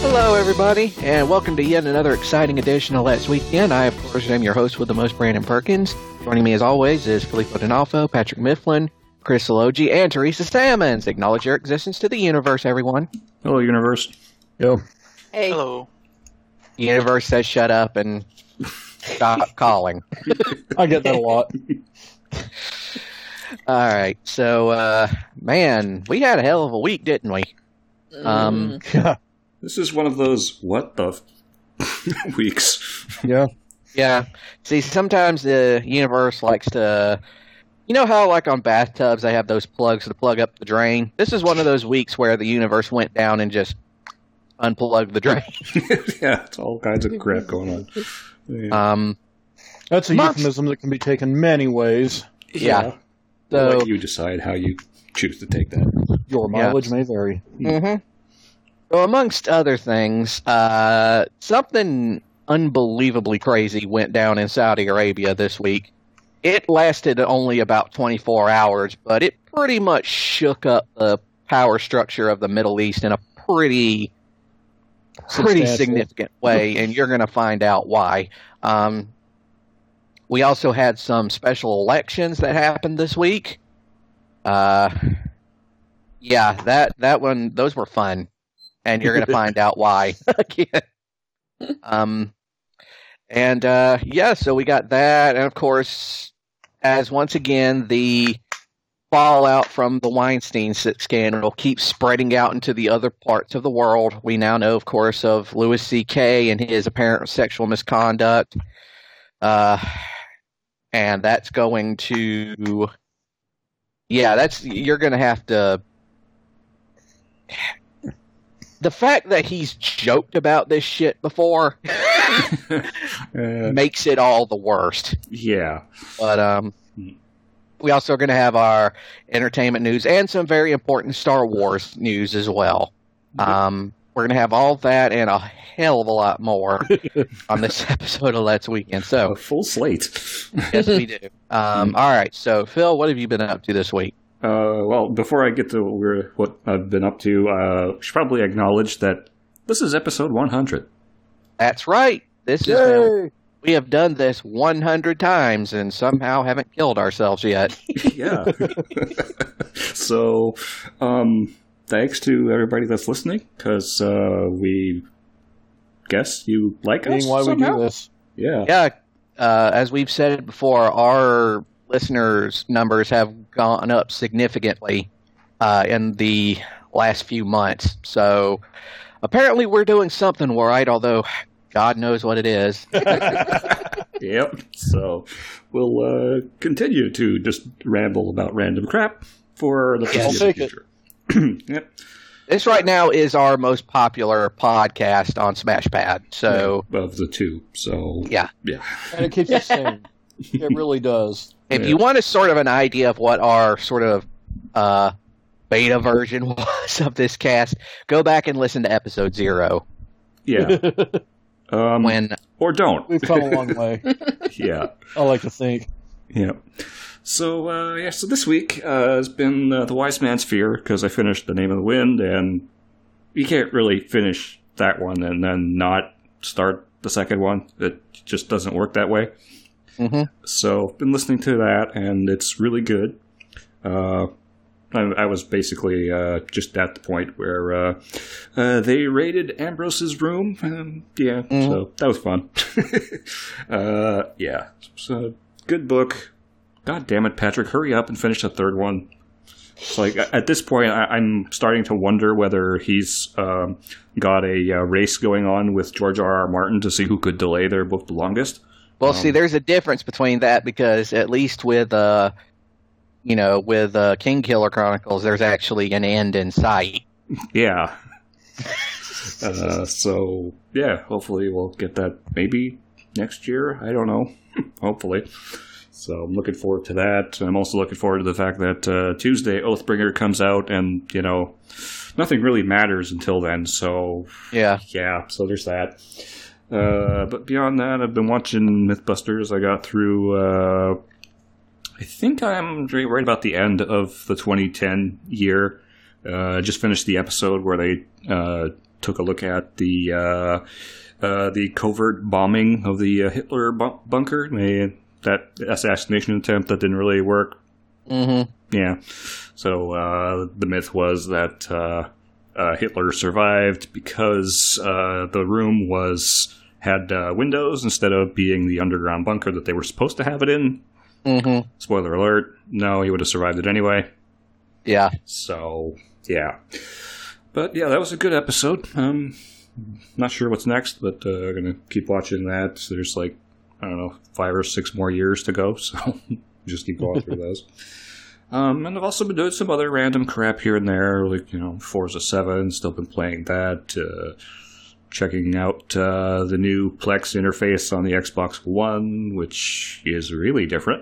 Hello, everybody, and welcome to yet another exciting edition of Let's Weekend. I, of course, am your host with the most, Brandon Perkins. Joining me, as always, is Filippo D'Onofrio, Patrick Mifflin, Chris Elogi, and Teresa Sammons. Acknowledge your existence to the universe, everyone. Hello, universe. Yo. Hey. Hello. The universe says shut up and stop calling. I get that a lot. All right, so, man, we had a hell of a week, didn't we? This is one of those what the weeks. Yeah. Yeah. See, sometimes the universe likes to... You know how, like, on bathtubs, they have those plugs to plug up the drain? This is one of those weeks where the universe went down and just unplugged the drain. Yeah, it's all kinds of crap going on. Yeah. That's a euphemism that can be taken many ways. Yeah. I'll So, let you decide how you choose to take that. Your mileage may vary. mhm. So, amongst other things, something unbelievably crazy went down in Saudi Arabia this week. It lasted only about 24 hours, but it pretty much shook up the power structure of the Middle East in a pretty significant way, and you're going to find out why. We also had some special elections that happened this week. Yeah, that one, those were fun, and you're going to find out why again. So we got that, and of course, as once again, the fallout from the Weinstein scandal keeps spreading out into the other parts of the world. We now know, of course, of Louis C.K. and his apparent sexual misconduct. And that's going to... Yeah, you're going to have to... The fact that he's joked about this shit before makes it all the worst. Yeah. But we also are going to have our entertainment news and some very important Star Wars news as well. We're going to have all that and a hell of a lot more on this episode of Let's Weekend. So A full slate. yes, we do. All right. So, Phil, what have you been up to this week? Well, before I get to what I've been up to, I should probably acknowledge that this is episode 100. That's right. We have done this 100 times and somehow haven't killed ourselves yet. Yeah. So, thanks to everybody that's listening, because we guess you like us Being why somehow? we do this. Yeah. Yeah, as we've said before, our listeners' numbers have gone up significantly in the last few months. So apparently we're doing something right, although God knows what it is. Yep. So we'll continue to just ramble about random crap for the I'll foreseeable take it. future. Yep. This right now is our most popular podcast on SmashPad. So Of the two. So yeah. And it keeps us sane. It really does. If you want a sort of an idea of what our sort of beta version was of this cast, go back and listen to episode 0. Yeah. When Or don't. We've come a long way, Yeah. I like to think. Yeah. So, so this week has been The Wise Man's Fear, because I finished The Name of the Wind, and you can't really finish that one and then not start the second one. It just doesn't work that way. Mm-hmm. So, been listening to that, and it's really good. I was basically just at the point where they raided Ambrose's room, and so that was fun. Yeah, so good book. God damn it, Patrick, hurry up and finish the third one. It's like, at this point, I'm starting to wonder whether he's got a race going on with George R.R. Martin to see who could delay their book the longest. Well, see, there's a difference between that because at least with King Killer Chronicles, there's actually an end in sight. Yeah. So, yeah, hopefully we'll get that maybe next year. I don't know. Hopefully. So I'm looking forward to that. I'm also looking forward to the fact that Tuesday Oathbringer comes out and, nothing really matters until then. So, Yeah. So there's that. But beyond that, I've been watching Mythbusters. I got through, I think I'm right about the end of the 2010 year. I just finished the episode where they took a look at the covert bombing of the Hitler bunker, that assassination attempt that didn't really work. Mm-hmm. Yeah. So the myth was that Hitler survived because the room had windows instead of being the underground bunker that they were supposed to have it in. Mm-hmm. Spoiler alert, no, he would have survived it anyway. Yeah. So, yeah. But, yeah, that was a good episode. Not sure what's next, but I'm going to keep watching that. So there's 5 or 6 more years to go, so just keep going through those. And I've also been doing some other random crap here and there, like, Forza 7, still been playing that, checking out the new Plex interface on the Xbox One, which is really different.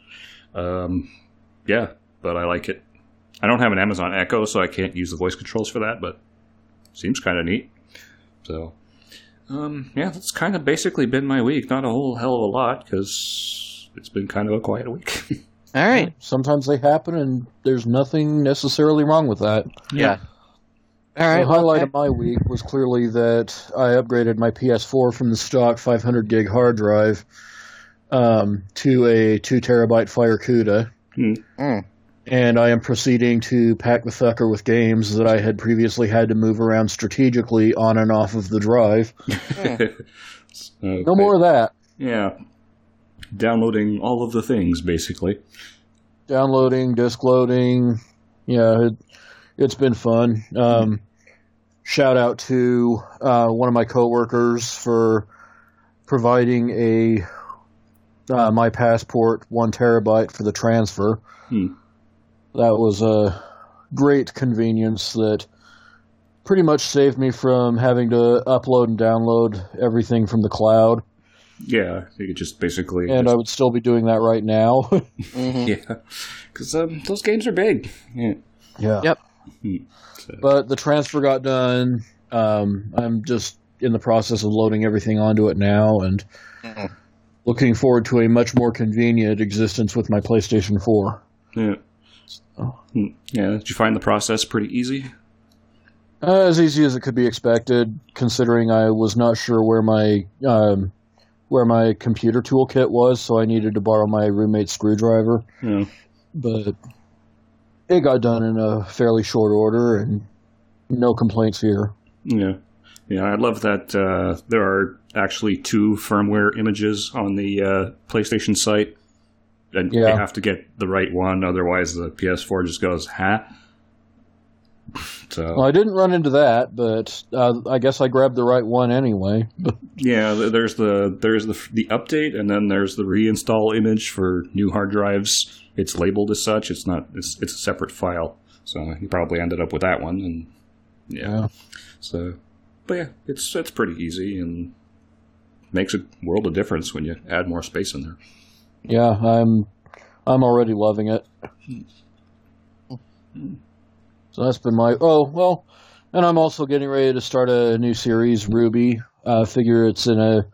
Yeah, but I like it. I don't have an Amazon Echo, so I can't use the voice controls for that, but seems kind of neat. So, yeah, that's kind of basically been my week. Not a whole hell of a lot, because it's been kind of a quiet week. All right. Sometimes they happen, and there's nothing necessarily wrong with that. Yeah. All right. The highlight of my week was clearly that I upgraded my PS4 from the stock 500 gig hard drive to a 2 terabyte Fire CUDA. And I am proceeding to pack the fucker with games that I had previously had to move around strategically on and off of the drive. Okay. No more of that. Yeah. Downloading all of the things, basically. Downloading, disk loading. Yeah, it's been fun. Shout out to one of my coworkers for providing my passport 1 terabyte for the transfer. That was a great convenience that pretty much saved me from having to upload and download everything from the cloud. Yeah, you could just basically... And I would still be doing that right now. Mm-hmm. Yeah, because those games are big. Yeah. Yep. So. But the transfer got done. I'm just in the process of loading everything onto it now and looking forward to a much more convenient existence with my PlayStation 4. Yeah. Yeah, did you find the process pretty easy? As easy as it could be expected, considering I was not sure where my computer toolkit was, so I needed to borrow my roommate's screwdriver. Yeah. But it got done in a fairly short order, and no complaints here. Yeah. Yeah, I love that there are actually 2 firmware images on the PlayStation site. And you have to get the right one, otherwise the PS4 just goes, huh? So, well, I didn't run into that, but I guess I grabbed the right one anyway. Yeah, there's the update, and then there's the reinstall image for new hard drives. It's labeled as such. It's not. It's a separate file. So you probably ended up with that one, and yeah. So, but yeah, it's pretty easy and makes a world of difference when you add more space in there. Yeah, I'm already loving it. So that's been my... Oh, well, and I'm also getting ready to start a new series, RWBY. Figure it's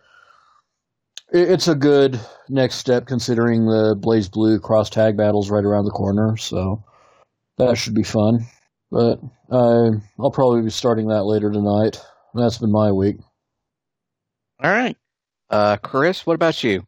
a good next step considering the Blaze Blue cross tag battle's right around the corner, so that should be fun. But I'll probably be starting that later tonight. That's been my week. All right. Chris, what about you?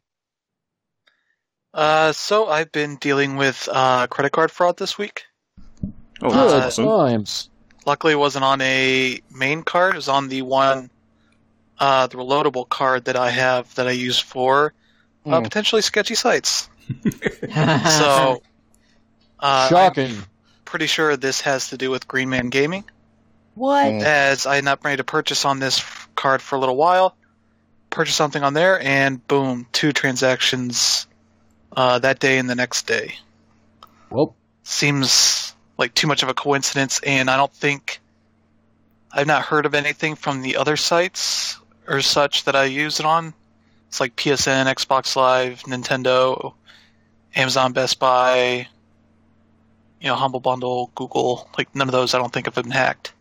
So I've been dealing with credit card fraud this week. Oh, that's Good awesome. times. Luckily, it wasn't on a main card. It was on the one, the reloadable card that I have that I use for potentially sketchy sites. So, Shocking. I'm pretty sure this has to do with Green Man Gaming. What? As I had not made a purchase on this card for a little while, purchased something on there, and boom, 2 transactions that day and the next day. Well, Seems like too much of a coincidence, and I've not heard of anything from the other sites or such that I use it on. It's like PSN, Xbox Live, Nintendo, Amazon, Best Buy, Humble Bundle, Google. Like none of those I don't think have been hacked.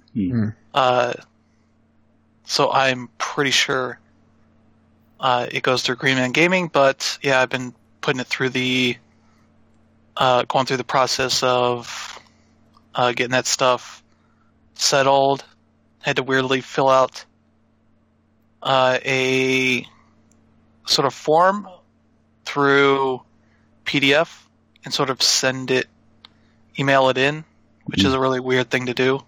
So I'm pretty sure it goes through Green Man Gaming, but yeah, I've been putting it through going through the process of getting that stuff settled, had to weirdly fill out a sort of form through PDF and sort of email it in, which is a really weird thing to do.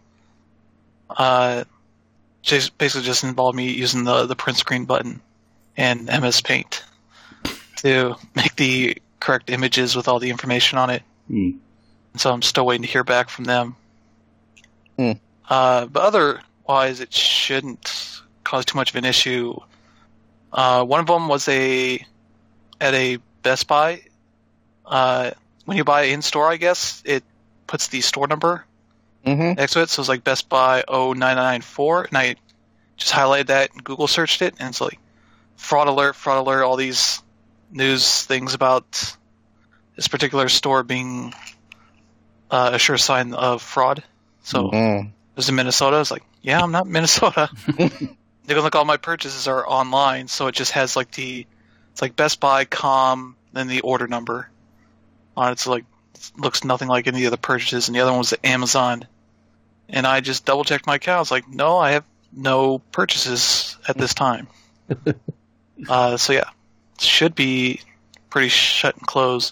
Basically just involved me using the print screen button and MS Paint to make the correct images with all the information on it. And so I'm still waiting to hear back from them. But otherwise, it shouldn't cause too much of an issue. One of them was at a Best Buy. When you buy in-store, I guess, it puts the store number next to it. So it's like Best Buy 0994. And I just highlighted that and Google searched it. And it's like, fraud alert, all these news things about this particular store being a sure sign of fraud. So it was in Minnesota. I was like, yeah, I'm not in Minnesota. They're gonna look, all my purchases are online, so it just has like it's like Best Buy, then the order number on it. So like, it looks nothing like any of the purchases. And the other one was at Amazon. And I just double checked my account. I was like, no, I have no purchases at this time. So yeah, should be pretty shut and close.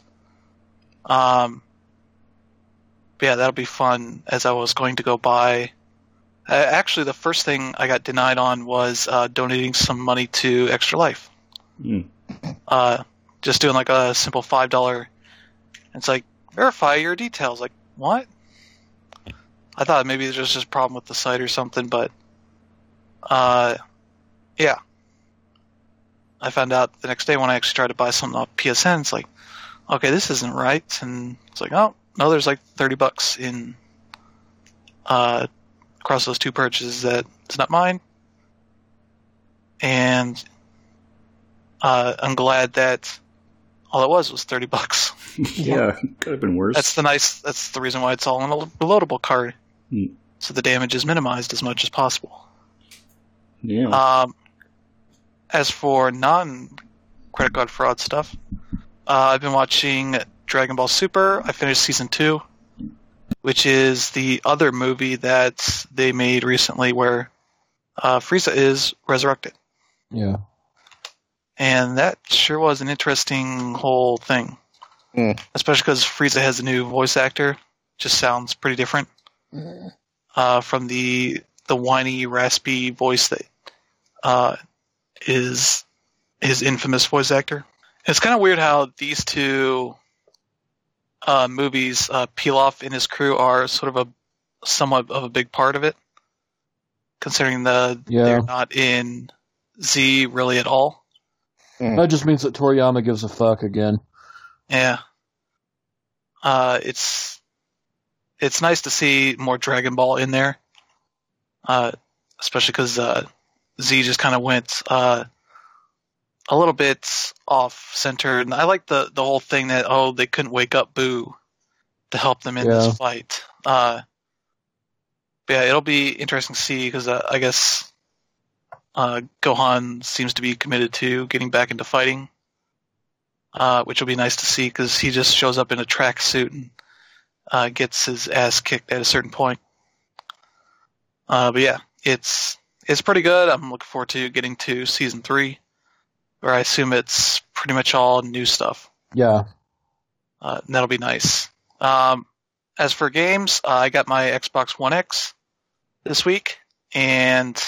But yeah, that'll be fun, as I was going to go buy. Actually, the first thing I got denied on was donating some money to Extra Life. Just doing like a simple $5. It's like, verify your details. Like, what? I thought maybe there's just a problem with the site or something, but yeah. I found out the next day when I actually tried to buy something off PSN. It's like, okay, this isn't right. And it's like, oh, no, there's like $30 in across those two purchases that it's not mine. And I'm glad that all it was $30. Yeah, could have been worse. That's the reason why it's all on a reloadable card. So the damage is minimized as much as possible. Yeah. As for non-credit card fraud stuff, I've been watching Dragon Ball Super. I finished Season 2, which is the other movie that they made recently where Frieza is resurrected. Yeah. And that sure was an interesting whole thing. Especially because Frieza has a new voice actor. Just sounds pretty different from the whiny, raspy voice that is his infamous voice actor. It's kind of weird how these two movies, Pilaf and his crew, are sort of somewhat of a big part of it, considering they're not in Z really at all. That just means that Toriyama gives a fuck again. Yeah. It's nice to see more Dragon Ball in there, especially because Z just kind of went a little bit off-center. And I like the whole thing that, they couldn't wake up Boo to help them in this fight. But yeah, it'll be interesting to see because I guess Gohan seems to be committed to getting back into fighting, which will be nice to see because he just shows up in a tracksuit and gets his ass kicked at a certain point. But yeah, it's pretty good. I'm looking forward to getting to Season 3, where I assume it's pretty much all new stuff. Yeah. And that'll be nice. As for games, I got my Xbox One X this week, and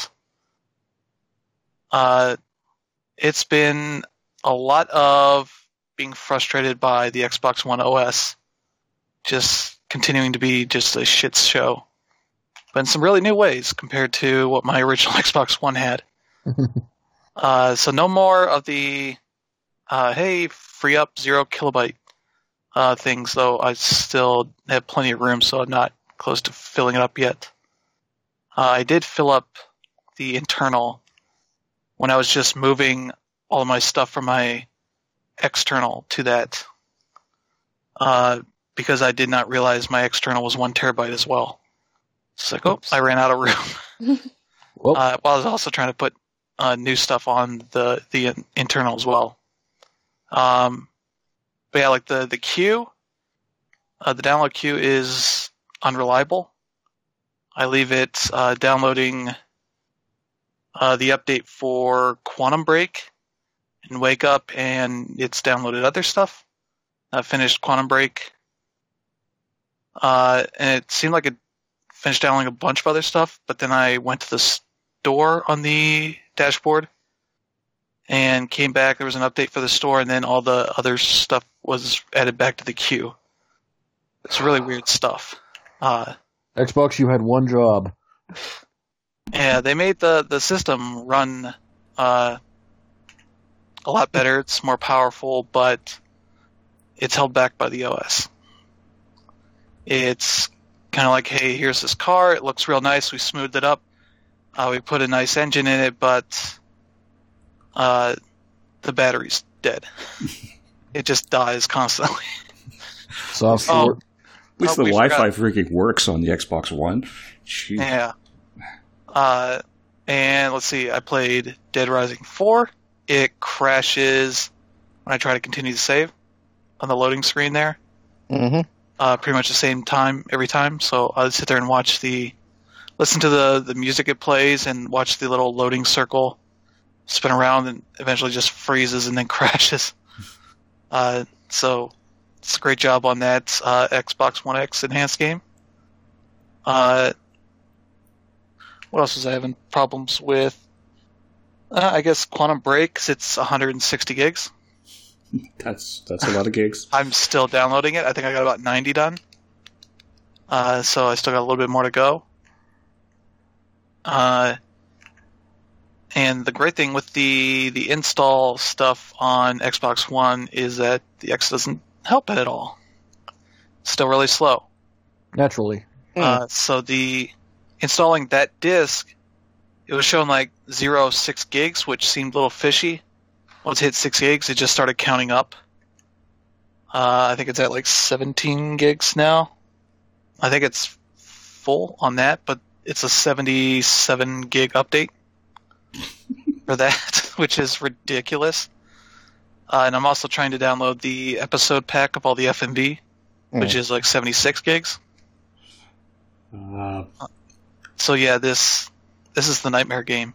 it's been a lot of being frustrated by the Xbox One OS just continuing to be just a shit show, but in some really new ways compared to what my original Xbox One had. So no more of the hey, free up 0 kilobyte things, though I still have plenty of room, so I'm not close to filling it up yet. I did fill up the internal when I was just moving all of my stuff from my external to that, because I did not realize my external was 1 terabyte as well. It's like, I ran out of room. While I was also trying to put new stuff on the internal as well. But yeah, like the queue, the download queue is unreliable. I leave it downloading the update for Quantum Break and Wake Up, and it's downloaded other stuff. I finished Quantum Break, and it seemed like it finished downloading a bunch of other stuff, but then I went to the store on the dashboard and came back. There was an update for the store, and then all the other stuff was added back to the queue. It's really weird stuff. Xbox, you had one job. Yeah, they made the system run a lot better. It's more powerful, but it's held back by the OS. It's kind of like, hey, here's this car. It looks real nice. We smoothed it up. We put a nice engine in it, but the battery's dead. It just dies constantly. Software. At least the Wi-Fi freaking works on the Xbox One. Jeez. Yeah. And let's see, I played Dead Rising 4. It crashes when I try to continue to save on the loading screen there. Mm-hmm. Pretty much the same time every time. So I'll sit there and listen to the music it plays and watch the little loading circle spin around and eventually just freezes and then crashes. So it's a great job on that Xbox One X enhanced game. What else was I having problems with? I guess Quantum Break, 'cause it's 160 gigs. That's a lot of gigs. I'm still downloading it. I think I got about 90 done. So I still got a little bit more to go. And the great thing with the install stuff on Xbox One is that the X doesn't help it at all. It's still really slow. Naturally. So the installing that disk, it was showing like 0.6 gigs, which seemed a little fishy. Once it hit 6 gigs, it just started counting up. I think it's at like 17 gigs now. I think it's full on that, but it's a 77 gig update for that, which is ridiculous. And I'm also trying to download the episode pack of all the FMV, which is like 76 gigs. So yeah, this is the nightmare game.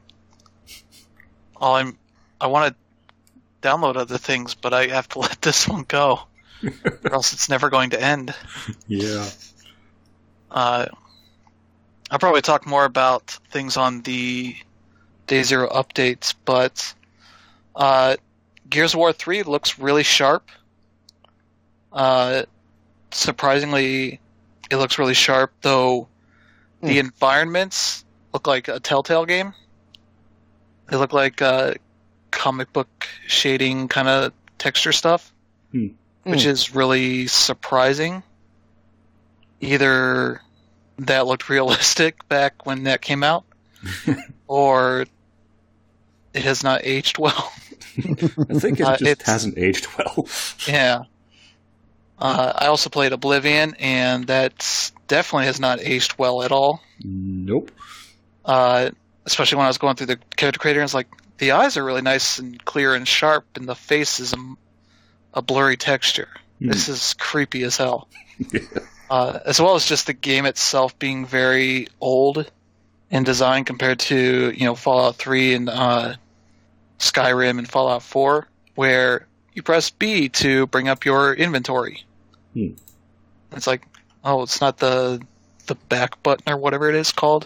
I want to download other things, but I have to let this one go, or else it's never going to end. Yeah. I'll probably talk more about things on the Day Zero updates, but Gears of War 3 looks really sharp. Surprisingly, it looks really sharp, though the environments look like a Telltale game. They look like comic book shading kind of texture stuff, which is really surprising. Either that looked realistic back when that came out, or it has not aged well. I think it just hasn't aged well. Yeah. I also played Oblivion, and that definitely has not aged well at all. Nope. Especially when I was going through the character creator, and it's like, the eyes are really nice and clear and sharp, and the face is a blurry texture. This is creepy as hell. As well as just the game itself being very old in design compared to, Fallout 3 and Skyrim and Fallout 4, where you press B to bring up your inventory. It's like, oh, it's not the back button or whatever it is called.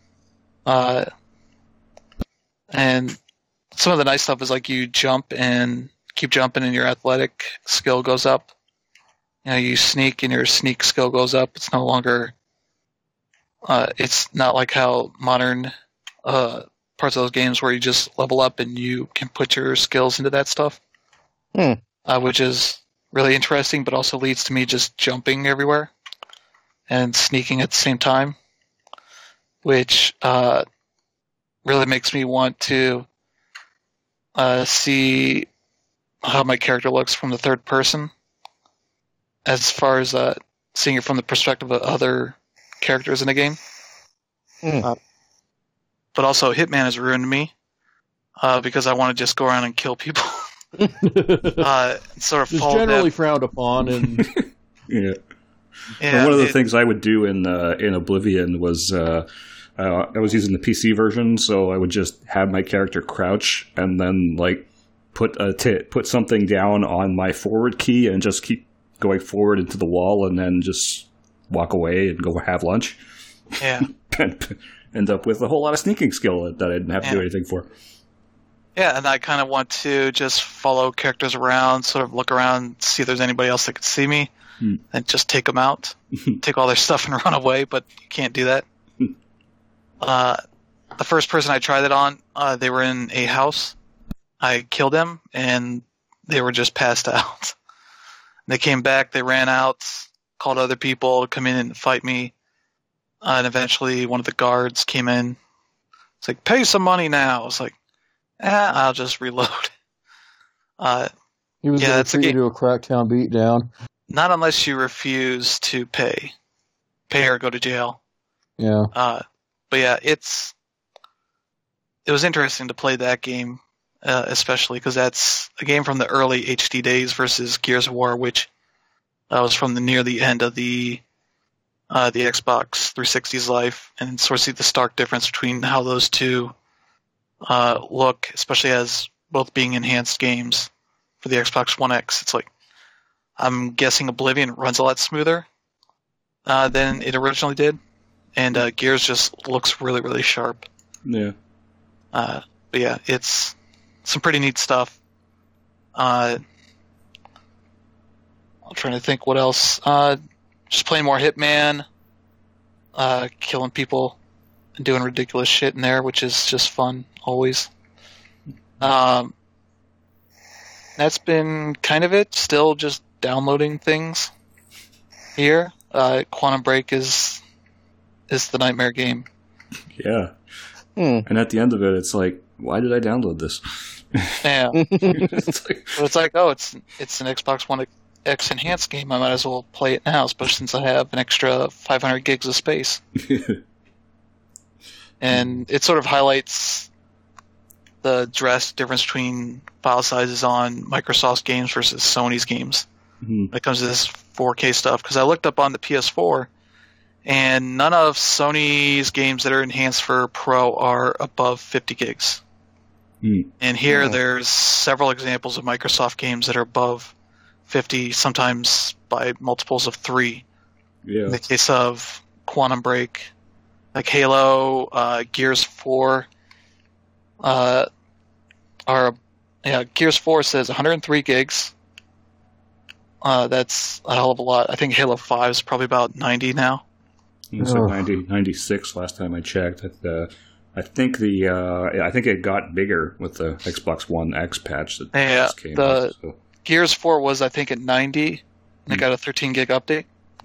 And some of the nice stuff is like you jump and keep jumping and your athletic skill goes up. You sneak and your sneak skill goes up. It's no longer... it's not like how modern parts of those games where you just level up and you can put your skills into that stuff. Which is really interesting, but also leads to me just jumping everywhere and sneaking at the same time, which really makes me want to see how my character looks from the third person, as far as seeing it from the perspective of other characters in the game. But also, Hitman has ruined me because I want to just go around and kill people. Sort of it's generally frowned upon. And yeah. One of the things I would do in Oblivion was I was using the PC version, so I would just have my character crouch and then like put something down on my forward key and just keep going forward into the wall and then just walk away and go have lunch. Yeah. And end up with a whole lot of sneaking skill that I didn't have to do anything for. Yeah, and I kind of want to just follow characters around, sort of look around, see if there's anybody else that could see me, and just take them out, take all their stuff and run away, but you can't do that. The first person I tried it on, they were in a house. I killed them, and they were just passed out. They came back, they ran out, called other people to come in and fight me, and eventually one of the guards came in. It's like, pay some money now. I was like, I'll just reload. He was going to treat you to a Crackdown beatdown. Not unless you refuse to pay or go to jail. Yeah. But yeah, it was interesting to play that game, especially because that's a game from the early HD days versus Gears of War, which was from near the end of the Xbox 360's life, and sort of see the stark difference between how those two look, especially as both being enhanced games for the Xbox One X. It's like, I'm guessing Oblivion runs a lot smoother than it originally did, and Gears just looks really, really sharp. Yeah. But yeah, it's some pretty neat stuff. I'm trying to think what else. Just playing more Hitman, killing people and doing ridiculous shit in there, which is just fun, always. That's been kind of it. Still just downloading things here. Quantum Break is the nightmare game. Yeah. And at the end of it, it's like, why did I download this? Yeah. It's like, oh, it's an Xbox One X enhanced game. I might as well play it now, especially since I have an extra 500 gigs of space. And it sort of highlights the drastic difference between file sizes on Microsoft's games versus Sony's games when it comes to this 4K stuff. Because I looked up on the PS4, and none of Sony's games that are enhanced for Pro are above 50 gigs. And here there's several examples of Microsoft games that are above 50, sometimes by multiples of 3. Yeah. In the case of Quantum Break, like Halo, Gears 4, Gears 4 says 103 gigs. That's a hell of a lot. I think Halo 5 is probably about 90 now. It's like 96 last time I checked. I think it got bigger with the Xbox One X patch that just came out. So. Gears 4 was, I think, at 90, and it got a 13 gig update.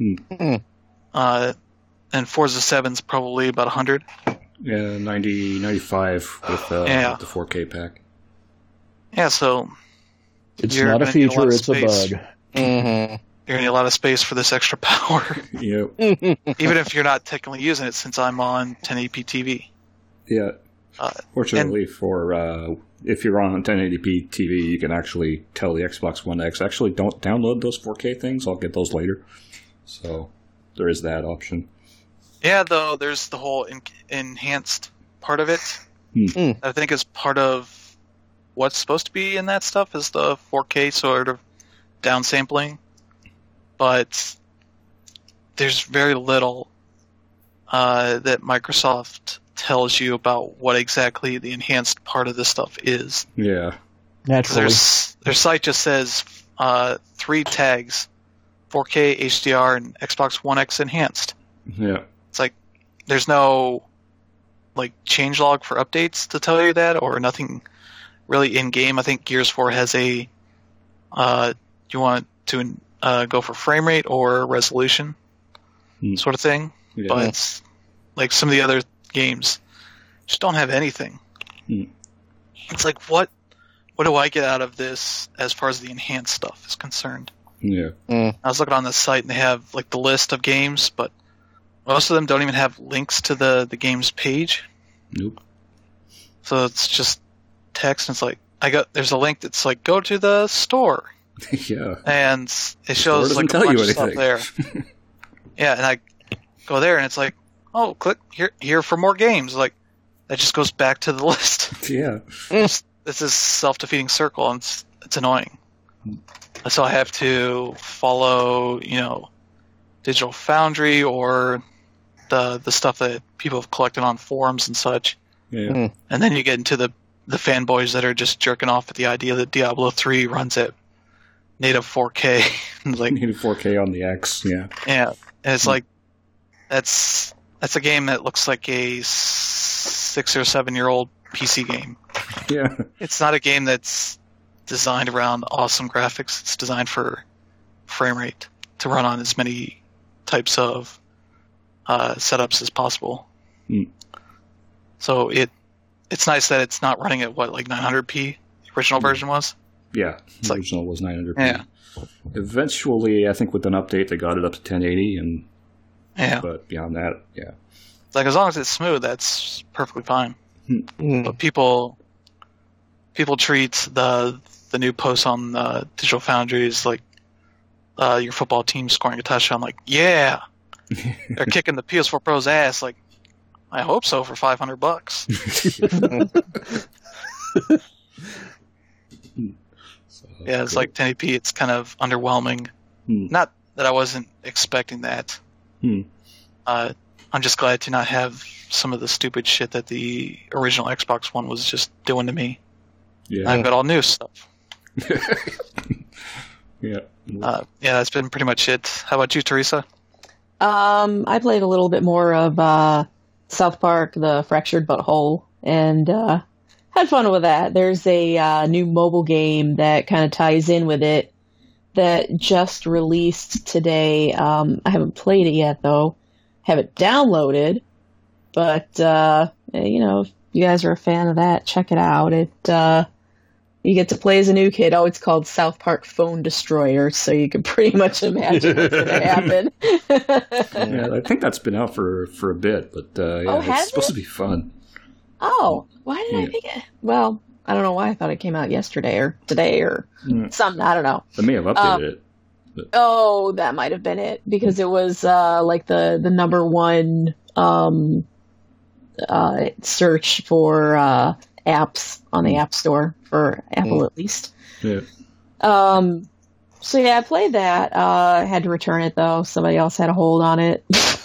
And Forza 7's probably about 100. Yeah, 95 with the 4K pack. Yeah, so it's not a feature; it's a bug. You're gonna need a lot of space for this extra power. Yep. Even if you're not technically using it, since I'm on 1080p TV. Yeah. Fortunately, if you're on 1080p TV, you can actually tell the Xbox One X, actually don't download those 4K things. I'll get those later. So there is that option. Yeah, though there's the whole enhanced part of it. I think is part of what's supposed to be in that stuff is the 4K sort of downsampling. But there's very little that Microsoft tells you about what exactly the enhanced part of this stuff is. Yeah. Naturally. Their site just says 3 tags, 4K, HDR, and Xbox One X enhanced. Yeah. It's like there's no like changelog for updates to tell you that, or nothing really in game. I think Gears 4 has a you want to go for frame rate or resolution sort of thing, but like some of the other games just don't have anything. It's like what do I get out of this as far as the enhanced stuff is concerned? Yeah. I was looking on the site and they have like the list of games, but most of them don't even have links to the game's page. Nope. So it's just text, and it's like there's a link that's like go to the store. Yeah. And it shows like a bunch of stuff there. Yeah, and I go there and it's like, oh, click here for more games. Like, that just goes back to the list. Yeah. This is self-defeating circle, and it's annoying. So I have to follow, Digital Foundry or the stuff that people have collected on forums and such. Yeah. And then you get into the fanboys that are just jerking off at the idea that Diablo 3 runs at native 4K. Like, Native 4K on the X, yeah. yeah, and it's like that's a game that looks like a 6 or 7 year old PC game. Yeah. It's not a game that's designed around awesome graphics. It's designed for frame rate to run on as many types of setups as possible. So it's nice that it's not running at 900p. The original version was. Yeah, the It's original was 900p. Yeah. Eventually, I think with an update, they got it up to 1080, but beyond that, yeah. Like, as long as it's smooth, that's perfectly fine. But people treat the new posts on Digital Foundry as like your football team scoring a touchdown. Like, yeah, they're kicking the PS4 Pro's ass. Like, I hope so for $500. Yeah, it's like 1080p. It's kind of underwhelming. Not that I wasn't expecting that. I'm just glad to not have some of the stupid shit that the original Xbox One was just doing to me. Yeah. I've got all new stuff. Yeah. That's been pretty much it. How about you, Teresa? I played a little bit more of South Park, The Fractured But Whole, and had fun with that. There's a new mobile game that kind of ties in with it that just released today. I haven't played it yet, though. Haven't downloaded, but if you guys are a fan of that, check it out. You get to play as a new kid. Oh, it's called South Park Phone Destroyer, so you can pretty much imagine what's going to happen. Yeah, I think that's been out for a bit, but it's supposed to be fun. Oh, why did I think it? Well, I don't know why I thought it came out yesterday or today or something. I don't know. They may have updated it. But. Oh, that might have been it, because it was like the number one search for apps on the App Store for Apple, at least. Yeah. So yeah, I played that. I had to return it though. Somebody else had a hold on it.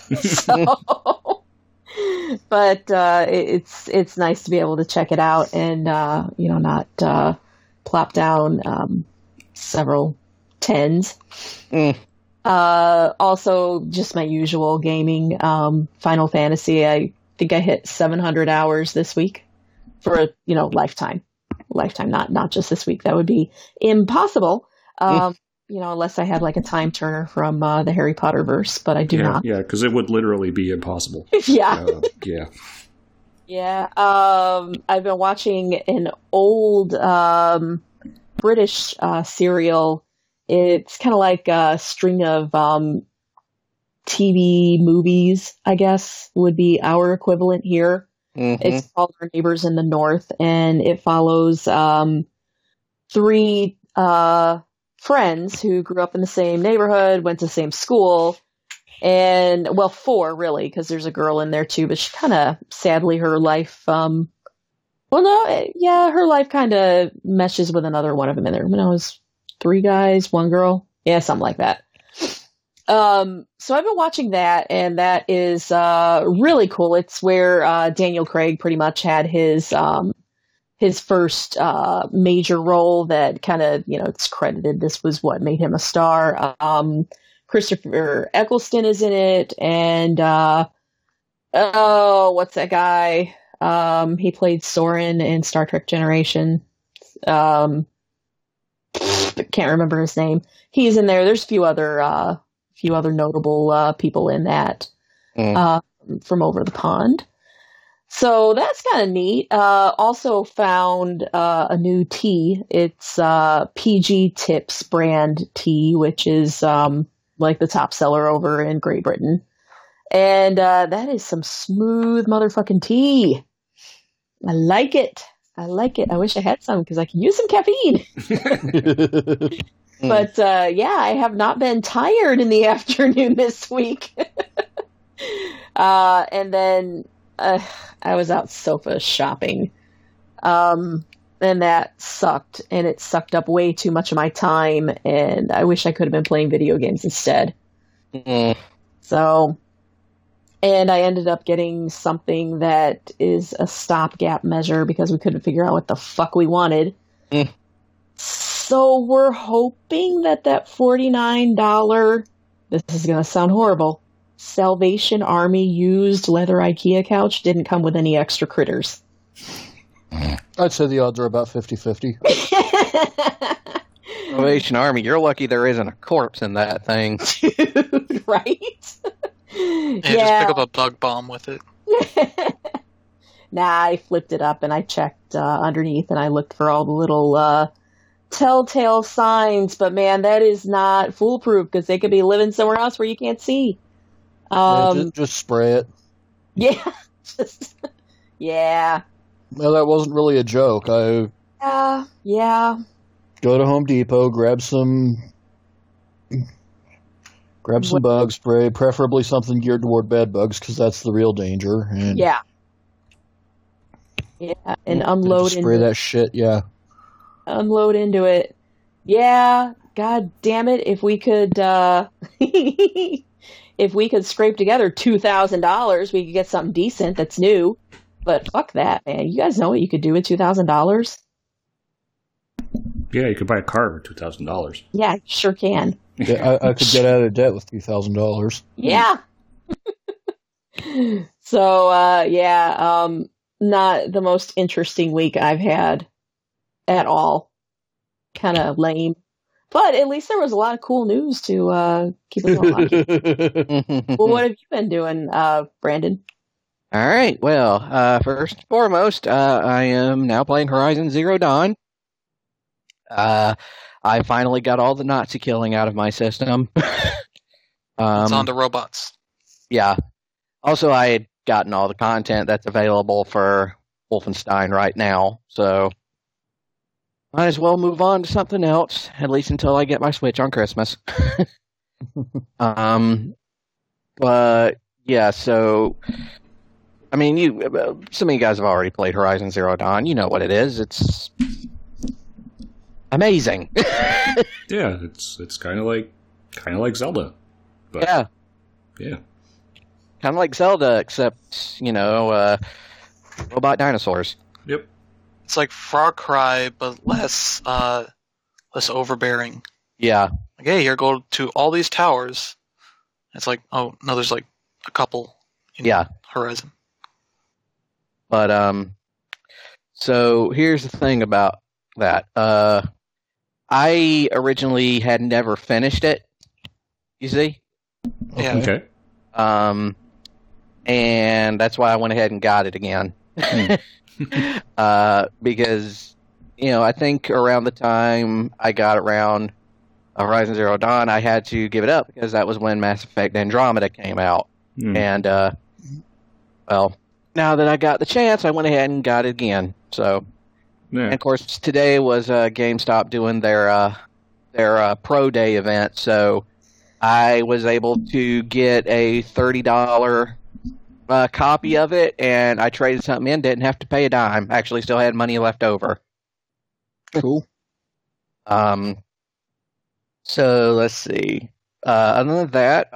But it's nice to be able to check it out and not plop down several tens. Also, just my usual gaming. Final Fantasy. I think I hit 700 hours this week for lifetime, not just this week. That would be impossible. Unless I had like a time turner from the Harry Potter verse, but I do not. Yeah, because it would literally be impossible. Yeah. Yeah. Yeah. I've been watching an old British serial. It's kind of like a string of TV movies, I guess, would be our equivalent here. It's called Our Neighbors in the North, and it follows 3 friends who grew up in the same neighborhood, went to the same school, and 4 really, because there's a girl in there too, but she kind of, sadly, her life, her life kind of meshes with another one of them in there. It was 3 guys, 1 girl, something like that. So I've been watching that, and that is really cool. It's where Daniel Craig pretty much had his first major role that kind of, it's credited. This was what made him a star. Christopher Eccleston is in it, and what's that guy? He played Soren in Star Trek Generation. Can't remember his name. He's in there. There's a few other notable people in that from over the pond. So that's kind of neat. Also found a new tea. It's PG Tips brand tea, which is like the top seller over in Great Britain. And that is some smooth motherfucking tea. I like it. I wish I had some because I can use some caffeine. But I have not been tired in the afternoon this week. And then I was out sofa shopping. And that sucked. And it sucked up way too much of my time. And I wish I could have been playing video games instead. Mm. So, and I ended up getting something that is a stopgap measure because we couldn't figure out what the fuck we wanted. Mm. So we're hoping that $49, this is going to sound horrible, Salvation Army used leather IKEA couch didn't come with any extra critters. I'd say the odds are about 50-50. Salvation Army, you're lucky there isn't a corpse in that thing. Right? Yeah, just pick up a bug bomb with it. Nah, I flipped it up and I checked underneath and I looked for all the little telltale signs, but man, that is not foolproof because they could be living somewhere else where you can't see. Just spray it. Yeah. Yeah. No, that wasn't really a joke. I Yeah. go to Home Depot, grab some bug spray, preferably something geared toward bed bugs because that's the real danger. And Yeah. Yeah, and unload spray into that shit. Yeah. unload into it. Yeah, god damn it, if we could if we could scrape together $2,000, we could get something decent that's new. But fuck that, man. You guys know what you could do with $2,000? Yeah, you could buy a car for $2,000. Yeah, sure can. Yeah, I could get out of debt with $2,000. Yeah. So, not the most interesting week I've had at all. Kind of lame. But at least there was a lot of cool news to keep us all occupied. Well, what have you been doing, Brandon? All right. Well, first and foremost, I am now playing Horizon Zero Dawn. I finally got all the Nazi killing out of my system. It's on the robots. Yeah. Also, I had gotten all the content that's available for Wolfenstein right now, so might as well move on to something else, at least until I get my Switch on Christmas. But yeah, so I mean, some of you guys have already played Horizon Zero Dawn. You know what it is. It's amazing. Yeah, it's kind of like Zelda. But Yeah. Yeah. Kind of like Zelda, except, robot dinosaurs. Yep. It's like Far Cry, but less overbearing. Yeah. Like, hey, here, go to all these towers. It's like, oh no, there's like a couple in Yeah. Horizon. But, so here's the thing about that. I originally had never finished it, you see? Yeah. Okay. And that's why I went ahead and got it again. Because, I think around the time I got around Horizon Zero Dawn, I had to give it up because that was when Mass Effect Andromeda came out. And, well, now that I got the chance, I went ahead and got it again. So, Yeah. and of course, today was GameStop doing their Pro Day event, so I was able to get a $30 copy of it, and I traded something in, didn't have to pay a dime. Actually, still had money left over. Cool. So let's see. Other than that,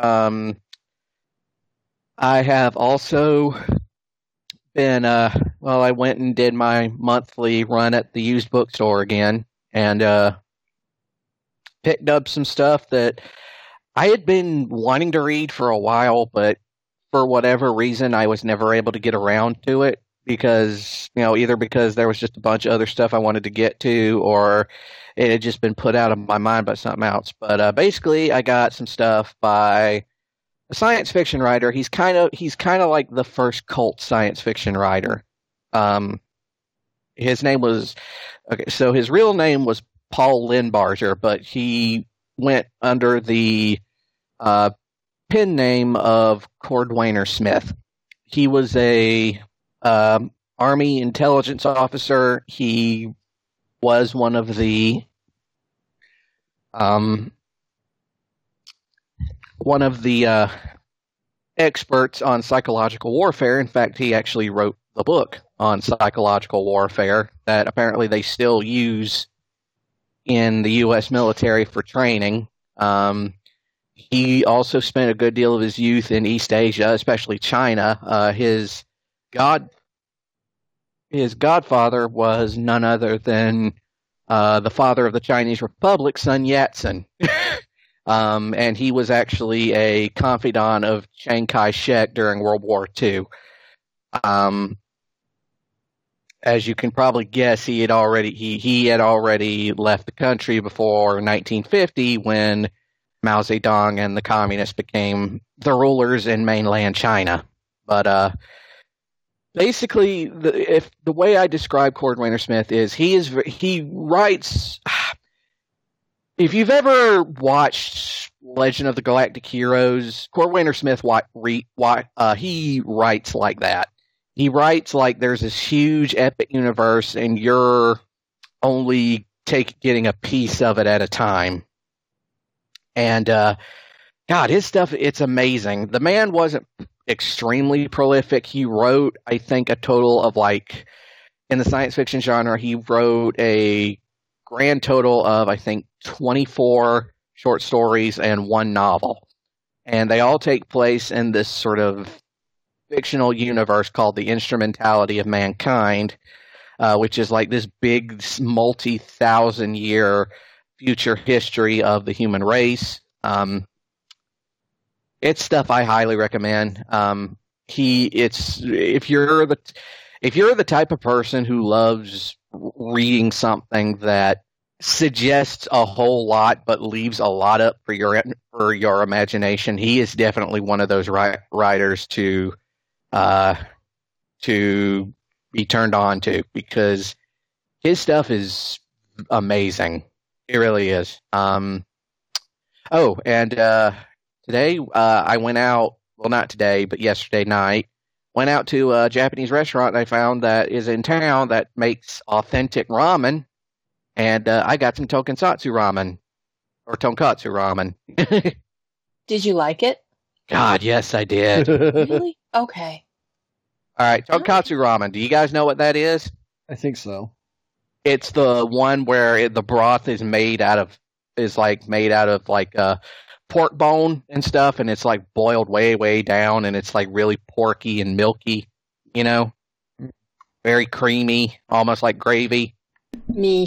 I have also been, I went and did my monthly run at the used bookstore again, and picked up some stuff that I had been wanting to read for a while, but for whatever reason, I was never able to get around to it because, either because there was just a bunch of other stuff I wanted to get to, or it had just been put out of my mind by something else. But basically, I got some stuff by a science fiction writer. He's kind of like the first cult science fiction writer. His name was so his real name was Paul Lindbarger, but he went under the pen name of Cordwainer Smith. He was a Army intelligence officer. He was one of the experts on psychological warfare. In fact, he actually wrote the book on psychological warfare that apparently they still use in the U.S. military for training. He also spent a good deal of his youth in East Asia, especially China. His godfather was none other than the father of the Chinese Republic, Sun Yat-sen. And he was actually a confidant of Chiang Kai-shek during World War II. As you can probably guess, he had already left the country before 1950 when Mao Zedong and the communists became the rulers in mainland China. But basically, the way I describe Cordwainer Smith is he writes. If you've ever watched Legend of the Galactic Heroes, Cordwainer Smith he writes like that. He writes like there's this huge epic universe, and you're only getting a piece of it at a time. And God, his stuff, it's amazing. The man wasn't extremely prolific. He wrote, I think, a total of in the science fiction genre, he wrote a grand total of, I think, 24 short stories and one novel. And they all take place in this sort of fictional universe called the Instrumentality of Mankind, which is like this big multi-thousand-year future history of the human race. It's stuff I highly recommend. If you're the type of person who loves reading something that suggests a whole lot but leaves a lot up for your imagination, he is definitely one of those writers to be turned on to, because his stuff is amazing. It really is. Today I went out, well, not today, but yesterday night, went out to a Japanese restaurant I found that is in town that makes authentic ramen, and I got some tonkatsu ramen. Did you like it? God, yes, I did. Really? Okay. All right, tonkatsu ramen. Do you guys know what that is? I think so. It's the one where the broth is made out of pork bone and stuff, and it's like boiled way, way down, and it's like really porky and milky, very creamy, almost like gravy. Me.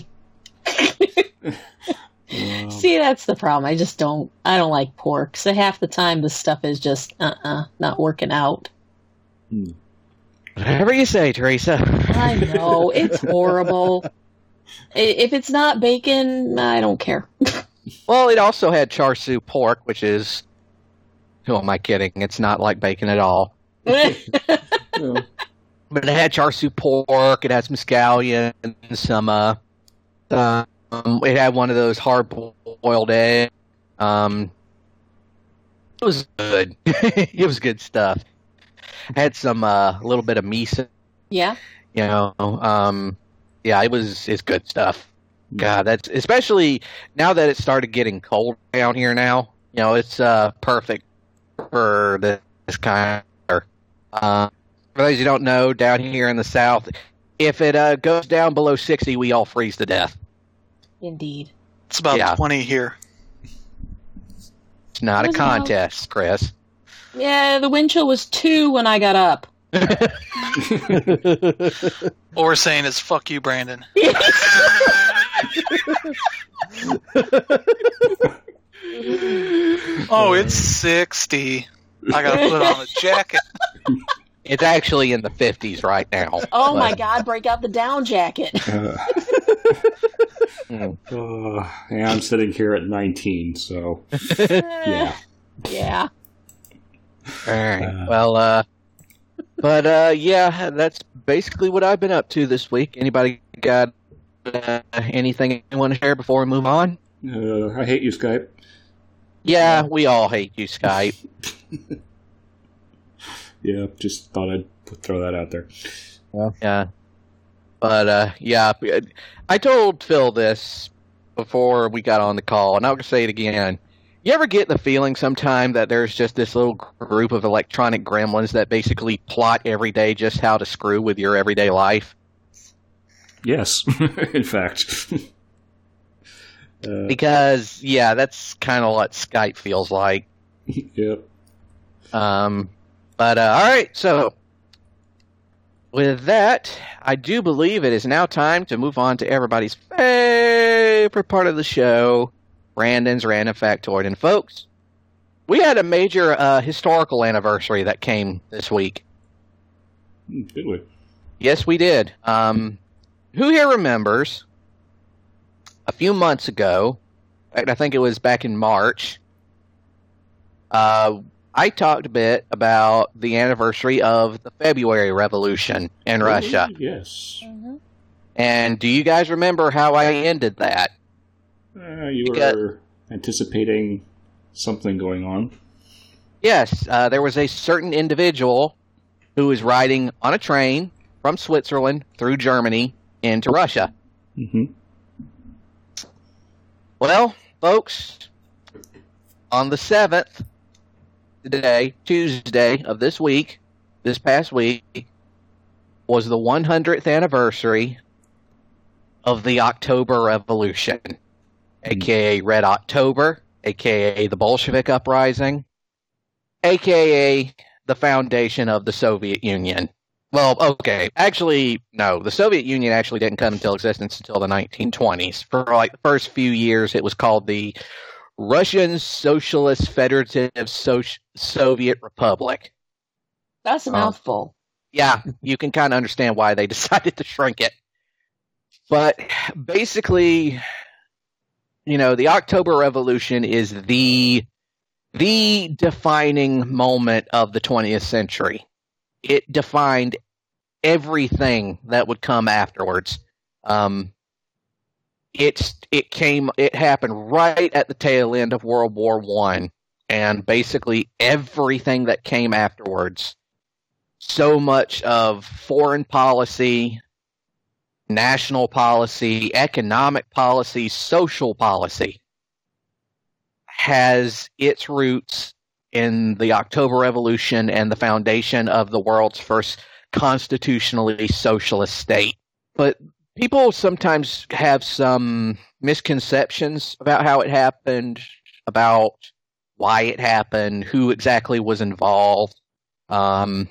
See, that's the problem. I don't like pork. So half the time the stuff is just not working out. Whatever you say, Teresa. I know, it's horrible. If it's not bacon, I don't care. Well, it also had char siu pork, which is, who am I kidding? It's not like bacon at all. But it had char siu pork, it had some scallion, some, it had one of those hard-boiled eggs. It was good. It was good stuff. Had some, little bit of miso. Yeah. It's good stuff. God, that's especially now that it started getting cold down here now. It's perfect for this kind of weather. For those who don't know, down here in the South, if it goes down below 60, we all freeze to death. Indeed. It's about 20 here. It's not a contest, Chris. Yeah, the wind chill was 2 when I got up. What we're saying is, fuck you, Brandon. Oh, it's 60. I gotta put on a jacket. It's actually in the 50s right now. Oh my God, break out the down jacket. I'm sitting here at 19, so yeah. Yeah. All right. That's basically what I've been up to this week. Anybody got anything you want to share before we move on? I hate you, Skype. Yeah, we all hate you, Skype. Yeah, just thought I'd throw that out there. Yeah. But, I told Phil this before we got on the call, and I'll say it again. You ever get the feeling sometime that there's just this little group of electronic gremlins that basically plot every day just how to screw with your everyday life? Yes, in fact. Because, yeah, that's kind of what Skype feels like. Yep. All right, so with that, I do believe it is now time to move on to everybody's favorite part of the show, Brandon's Random Factoid. And folks, we had a major historical anniversary that came this week. Did we? Yes, we did. Who here remembers a few months ago, in fact, I think it was back in March, I talked a bit about the anniversary of the February Revolution in Russia. Yes. Mm-hmm. And do you guys remember how I ended that? You were anticipating something going on. Yes, there was a certain individual who was riding on a train from Switzerland through Germany into Russia. Mm-hmm. Well, folks, on the 7th, today, Tuesday of this past week, was the 100th anniversary of the October Revolution, a.k.a. Red October, a.k.a. the Bolshevik Uprising, a.k.a. the foundation of the Soviet Union. Well, okay, actually, no, the Soviet Union actually didn't come into existence until the 1920s. For like the first few years, it was called the Russian Socialist Federative Soviet Republic. That's a mouthful. Yeah, you can kind of understand why they decided to shrink it. But basically, the October Revolution is the defining moment of the 20th century. It defined everything that would come afterwards. It happened right at the tail end of World War I, and basically everything that came afterwards, so much of foreign policy, national policy, economic policy, social policy, has its roots in the October Revolution and the foundation of the world's first constitutionally socialist state. But people sometimes have some misconceptions about how it happened, about why it happened, who exactly was involved. To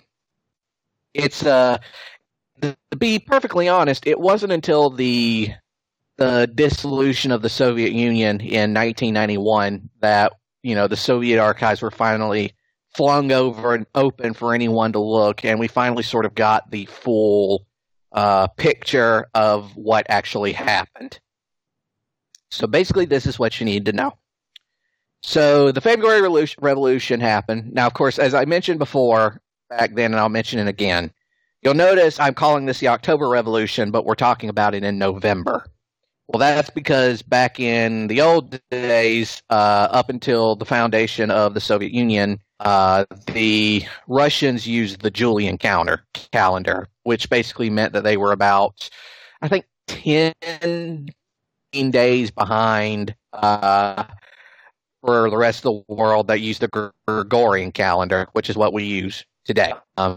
be perfectly honest, it wasn't until the dissolution of the Soviet Union in 1991 that the Soviet archives were finally flung over and open for anyone to look, and we finally sort of got the full picture of what actually happened. So basically, this is what you need to know. So the February Revolution happened. Now, of course, as I mentioned before, back then, and I'll mention it again, you'll notice I'm calling this the October Revolution, but we're talking about it in November. Well, that's because back in the old days, up until the foundation of the Soviet Union, the Russians used the Julian calendar, which basically meant that they were about, I think, 10 days behind for the rest of the world that used the Gregorian calendar, which is what we use today.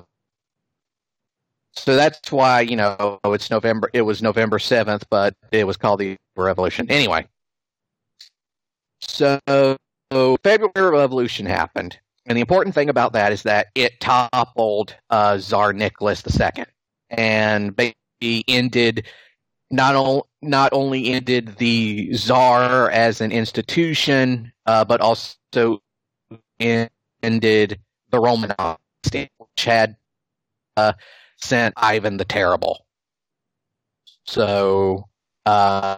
So that's why, it's November. It was November 7th, but it was called the Revolution. Anyway, so February Revolution happened. And the important thing about that is that it toppled Tsar Nicholas II. And basically ended, not only ended the Tsar as an institution, but also ended the Roman dynasty, which had sent Ivan the Terrible. So it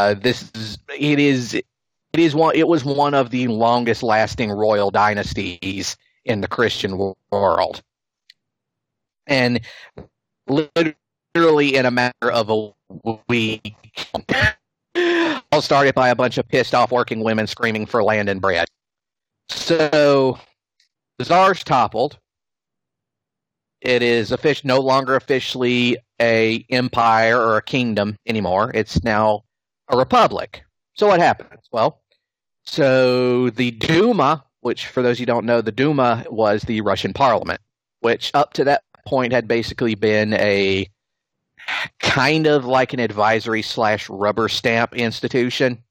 was one of the longest lasting royal dynasties in the Christian world. And literally in a matter of a week, all started by a bunch of pissed off working women screaming for land and bread. So the Tsar's toppled. It is no longer officially a empire or a kingdom anymore. It's now a republic. So what happens? Well, So the Duma, which for those who don't know, the Duma was the Russian parliament, which up to that point had basically been a kind of like an advisory / rubber stamp institution.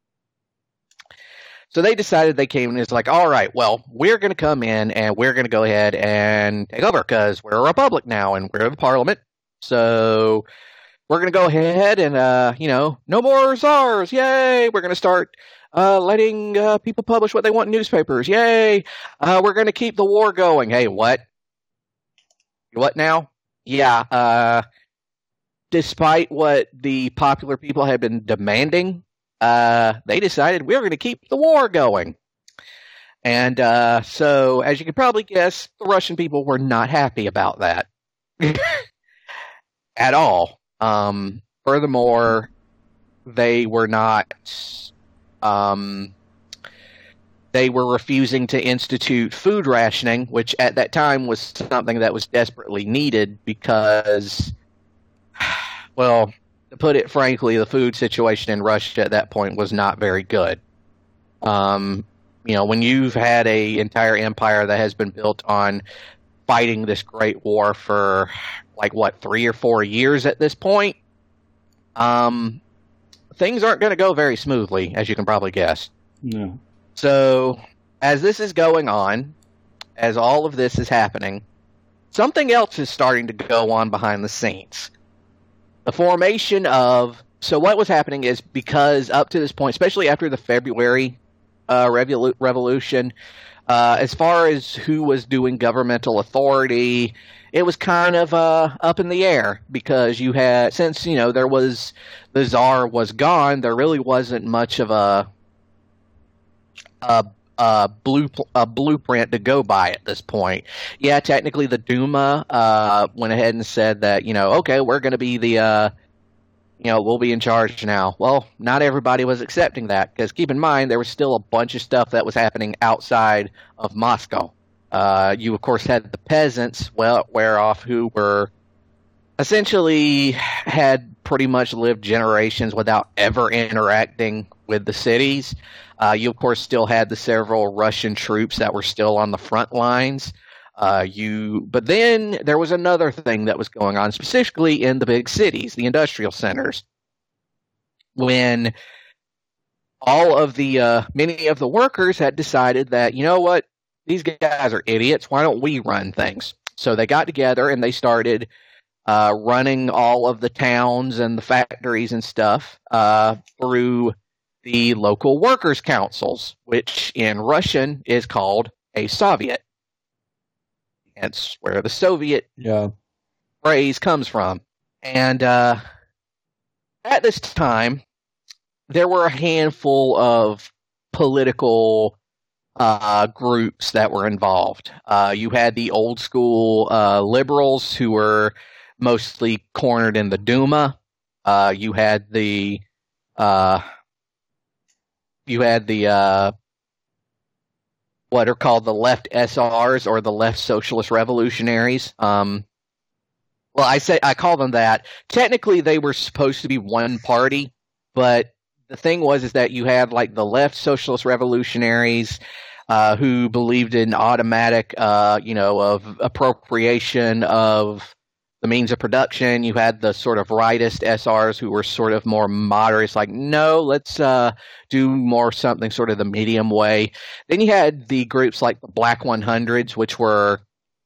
So they decided, they came and it's like, all right, well, we're going to come in and we're going to go ahead and take over because we're a republic now and we're the parliament. So we're going to go ahead and, no more czars. Yay. We're going to start letting people publish what they want in newspapers. Yay. We're going to keep the war going. Hey, what? What now? Yeah. Despite what the popular people had been demanding, they decided we were going to keep the war going. And so, as you can probably guess, the Russian people were not happy about that. At all. Furthermore, they were not... they were refusing to institute food rationing, which at that time was something that was desperately needed because, well, to put it frankly, the food situation in Russia at that point was not very good. When you've had an entire empire that has been built on fighting this great war for 3 or 4 years at this point, things aren't going to go very smoothly, as you can probably guess. No. So, as this is going on, as all of this is happening, something else is starting to go on behind the scenes. The formation of... So what was happening is, because up to this point, especially after the February Revolution, as far as who was doing governmental authority, it was kind of up in the air, because you had, since, there was, the Tsar was gone, there really wasn't much of a blueprint to go by at this point. Yeah, technically the Duma went ahead and said that, okay, we're going to be the, we'll be in charge now. Well, not everybody was accepting that, because keep in mind, there was still a bunch of stuff that was happening outside of Moscow. You, of course, had the peasants, who were essentially had pretty much lived generations without ever interacting with the cities. You, of course, still had the several Russian troops that were still on the front lines. But then there was another thing that was going on, specifically in the big cities, the industrial centers, when all of the many of the workers had decided that, you know what, these guys are idiots. Why don't we run things? So they got together and they started running all of the towns and the factories and stuff through the local workers' councils, which in Russian is called a Soviet. That's where the Soviet phrase comes from. And at this time, there were a handful of political groups that were involved. You had the old school liberals who were mostly cornered in the Duma. You had the what are called the left SRs, or the left socialist revolutionaries. I call them that. Technically, they were supposed to be one party, but the thing was that you had the left socialist revolutionaries who believed in automatic, of appropriation of the means of production. You had the sort of rightist SRs who were sort of more moderate, no, let's do more something sort of the medium way. Then you had the groups like the Black 100s, which were,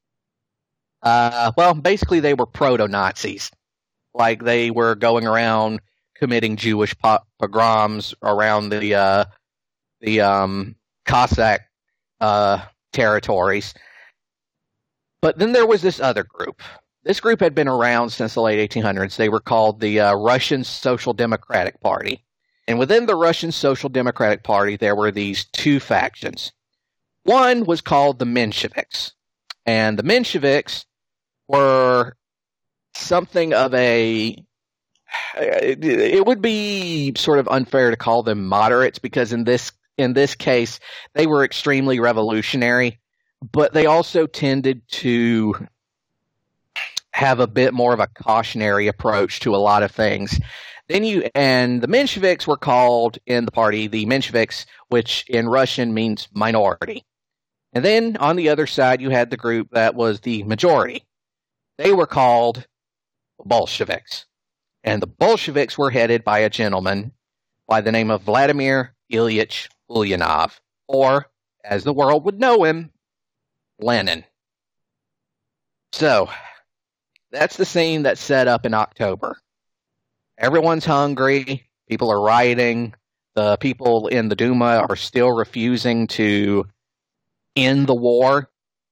basically they were proto-Nazis. They were going around committing Jewish pogroms around the Cossack territories. But then there was this other group. This group had been around since the late 1800s. They were called the Russian Social Democratic Party. And within the Russian Social Democratic Party, there were these two factions. One was called the Mensheviks. And the Mensheviks were something of a... It would be sort of unfair to call them moderates, because in this case, they were extremely revolutionary, but they also tended to have a bit more of a cautionary approach to a lot of things. And the Mensheviks were called in the party the Mensheviks, which in Russian means minority. And then on the other side, you had the group that was the majority. They were called Bolsheviks. And the Bolsheviks were headed by a gentleman by the name of Vladimir Ilyich Ulyanov, or, as the world would know him, Lenin. So, that's the scene that's set up in October. Everyone's hungry. People are rioting. The people in the Duma are still refusing to end the war.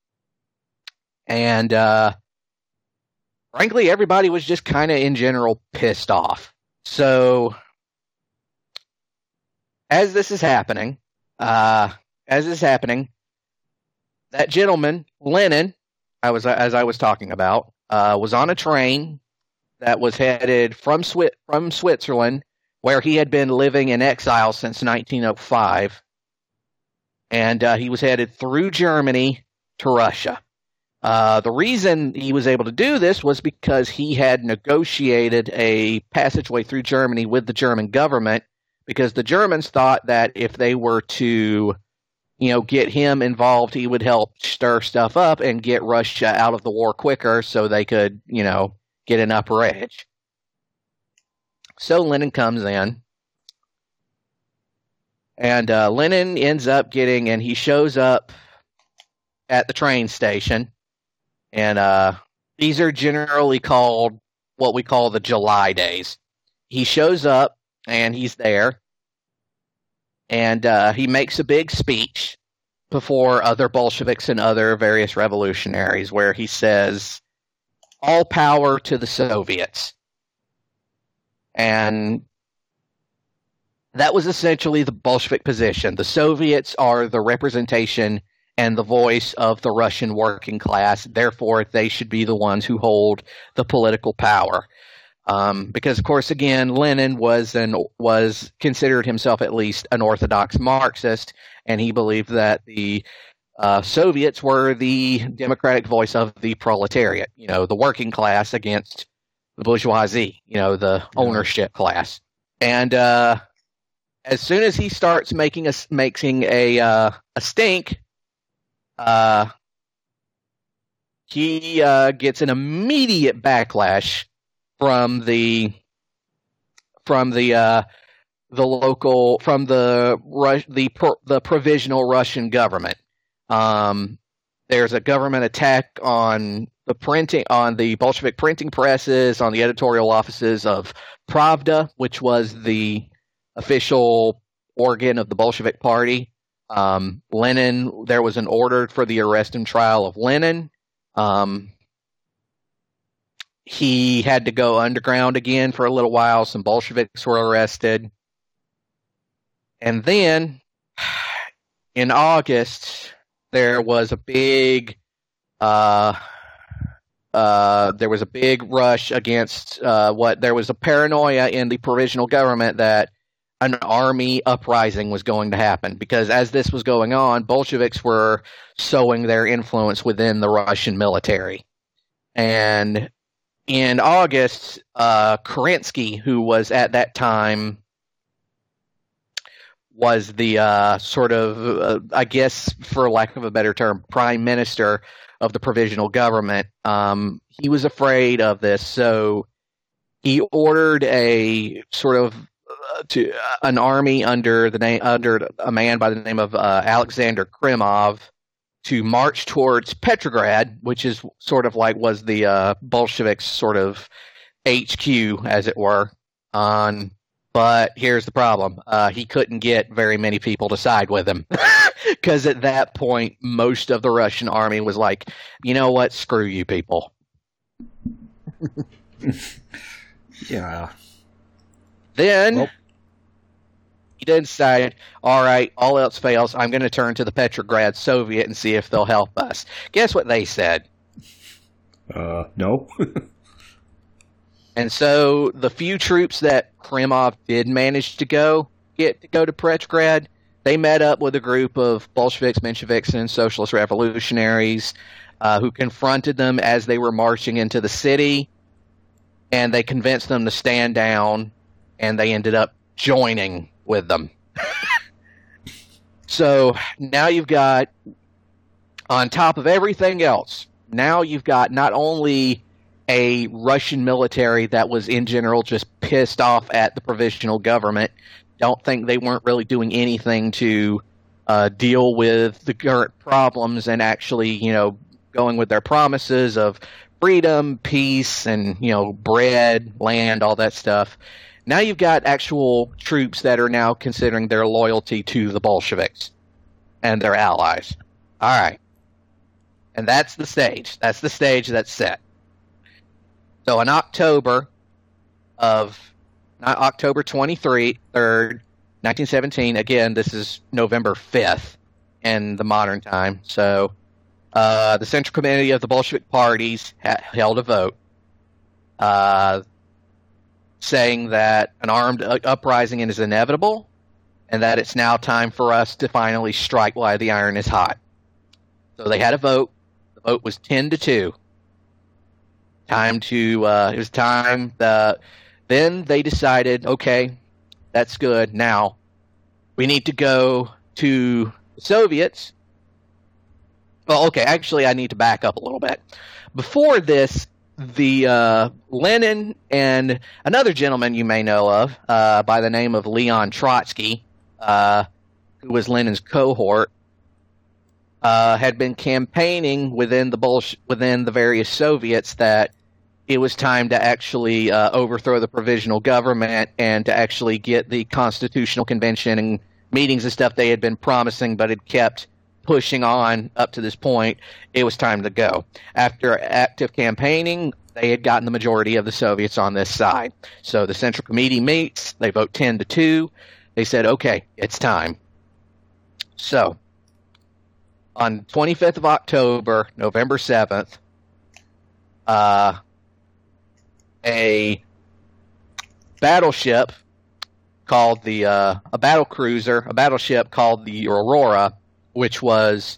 And, frankly, everybody was just kind of, in general, pissed off. So, as this is happening, that gentleman, Lenin, as I was talking about, was on a train that was headed from Switzerland, where he had been living in exile since 1905, and he was headed through Germany to Russia. The reason he was able to do this was because he had negotiated a passageway through Germany with the German government, because the Germans thought that if they were to, get him involved, he would help stir stuff up and get Russia out of the war quicker so they could, get an upper edge. So Lenin comes in, and Lenin ends up and he shows up at the train station, and these are generally called what we call the July days. He shows up, and he's there, and he makes a big speech before other Bolsheviks and other various revolutionaries, where he says, "All power to the Soviets." And that was essentially the Bolshevik position. The Soviets are the representation and the voice of the Russian working class. Therefore, they should be the ones who hold the political power. Because, of course, again, Lenin was considered himself at least an orthodox Marxist, and he believed that the Soviets were the democratic voice of the proletariat, the working class against the bourgeoisie, the ownership class. And as soon as he starts making a stink, he gets an immediate backlash from the provisional Russian government. There's a government attack on the Bolshevik printing presses, on the editorial offices of Pravda, which was the official organ of the Bolshevik Party. There was an order for the arrest and trial of Lenin. He had to go underground again for a little while. Some Bolsheviks were arrested. And then, in August, there was a big rush against there was a paranoia in the provisional government that an army uprising was going to happen, because as this was going on, Bolsheviks were sowing their influence within the Russian military. And in August, Kerensky, who was at that time was the I guess, for lack of a better term, prime minister of the provisional government, he was afraid of this, so he ordered a an army under a man by the name of Alexander Krimov to march towards Petrograd, which is was the Bolsheviks' sort of HQ, as it were. But here's the problem. He couldn't get very many people to side with him. Because at that point, most of the Russian army was like, you know what, screw you people. Yeah. Then he decided, all right, all else fails, I'm going to turn to the Petrograd Soviet and see if they'll help us. Guess what they said? No. And so the few troops that Krimov did manage to go to Petrograd, they met up with a group of Bolsheviks, Mensheviks, and socialist revolutionaries who confronted them as they were marching into the city, and they convinced them to stand down and they ended up joining with them. So now you've got, on top of everything else, now you've got not only a Russian military that was in general just pissed off at the provisional government, don't think they weren't really doing anything to deal with the current problems and actually, going with their promises of freedom, peace, and, bread, land, all that stuff. Now you've got actual troops that are now considering their loyalty to the Bolsheviks and their allies. All right. And that's the stage. That's the stage that's set. So in October 23rd, 1917, again, this is November 5th in the modern time. So the Central Committee of the Bolshevik parties held a vote saying that an armed uprising is inevitable and that it's now time for us to finally strike while the iron is hot. So they had a vote. The vote was 10-2. It was time. Then they decided, okay, that's good. Now we need to go to the Soviets. Well, okay, actually, I need to back up a little bit. Before this, the Lenin and another gentleman you may know of by the name of Leon Trotsky, who was Lenin's cohort, had been campaigning within the various Soviets that it was time to actually overthrow the provisional government and to actually get the Constitutional Convention and meetings and stuff they had been promising but had kept pushing on up to this point. It was time to go. After active campaigning, they had gotten the majority of the Soviets on this side. So the Central Committee meets. They vote 10-2. They said, okay, it's time. So on 25th of October, November 7th, a battleship called a battleship called the Aurora, which was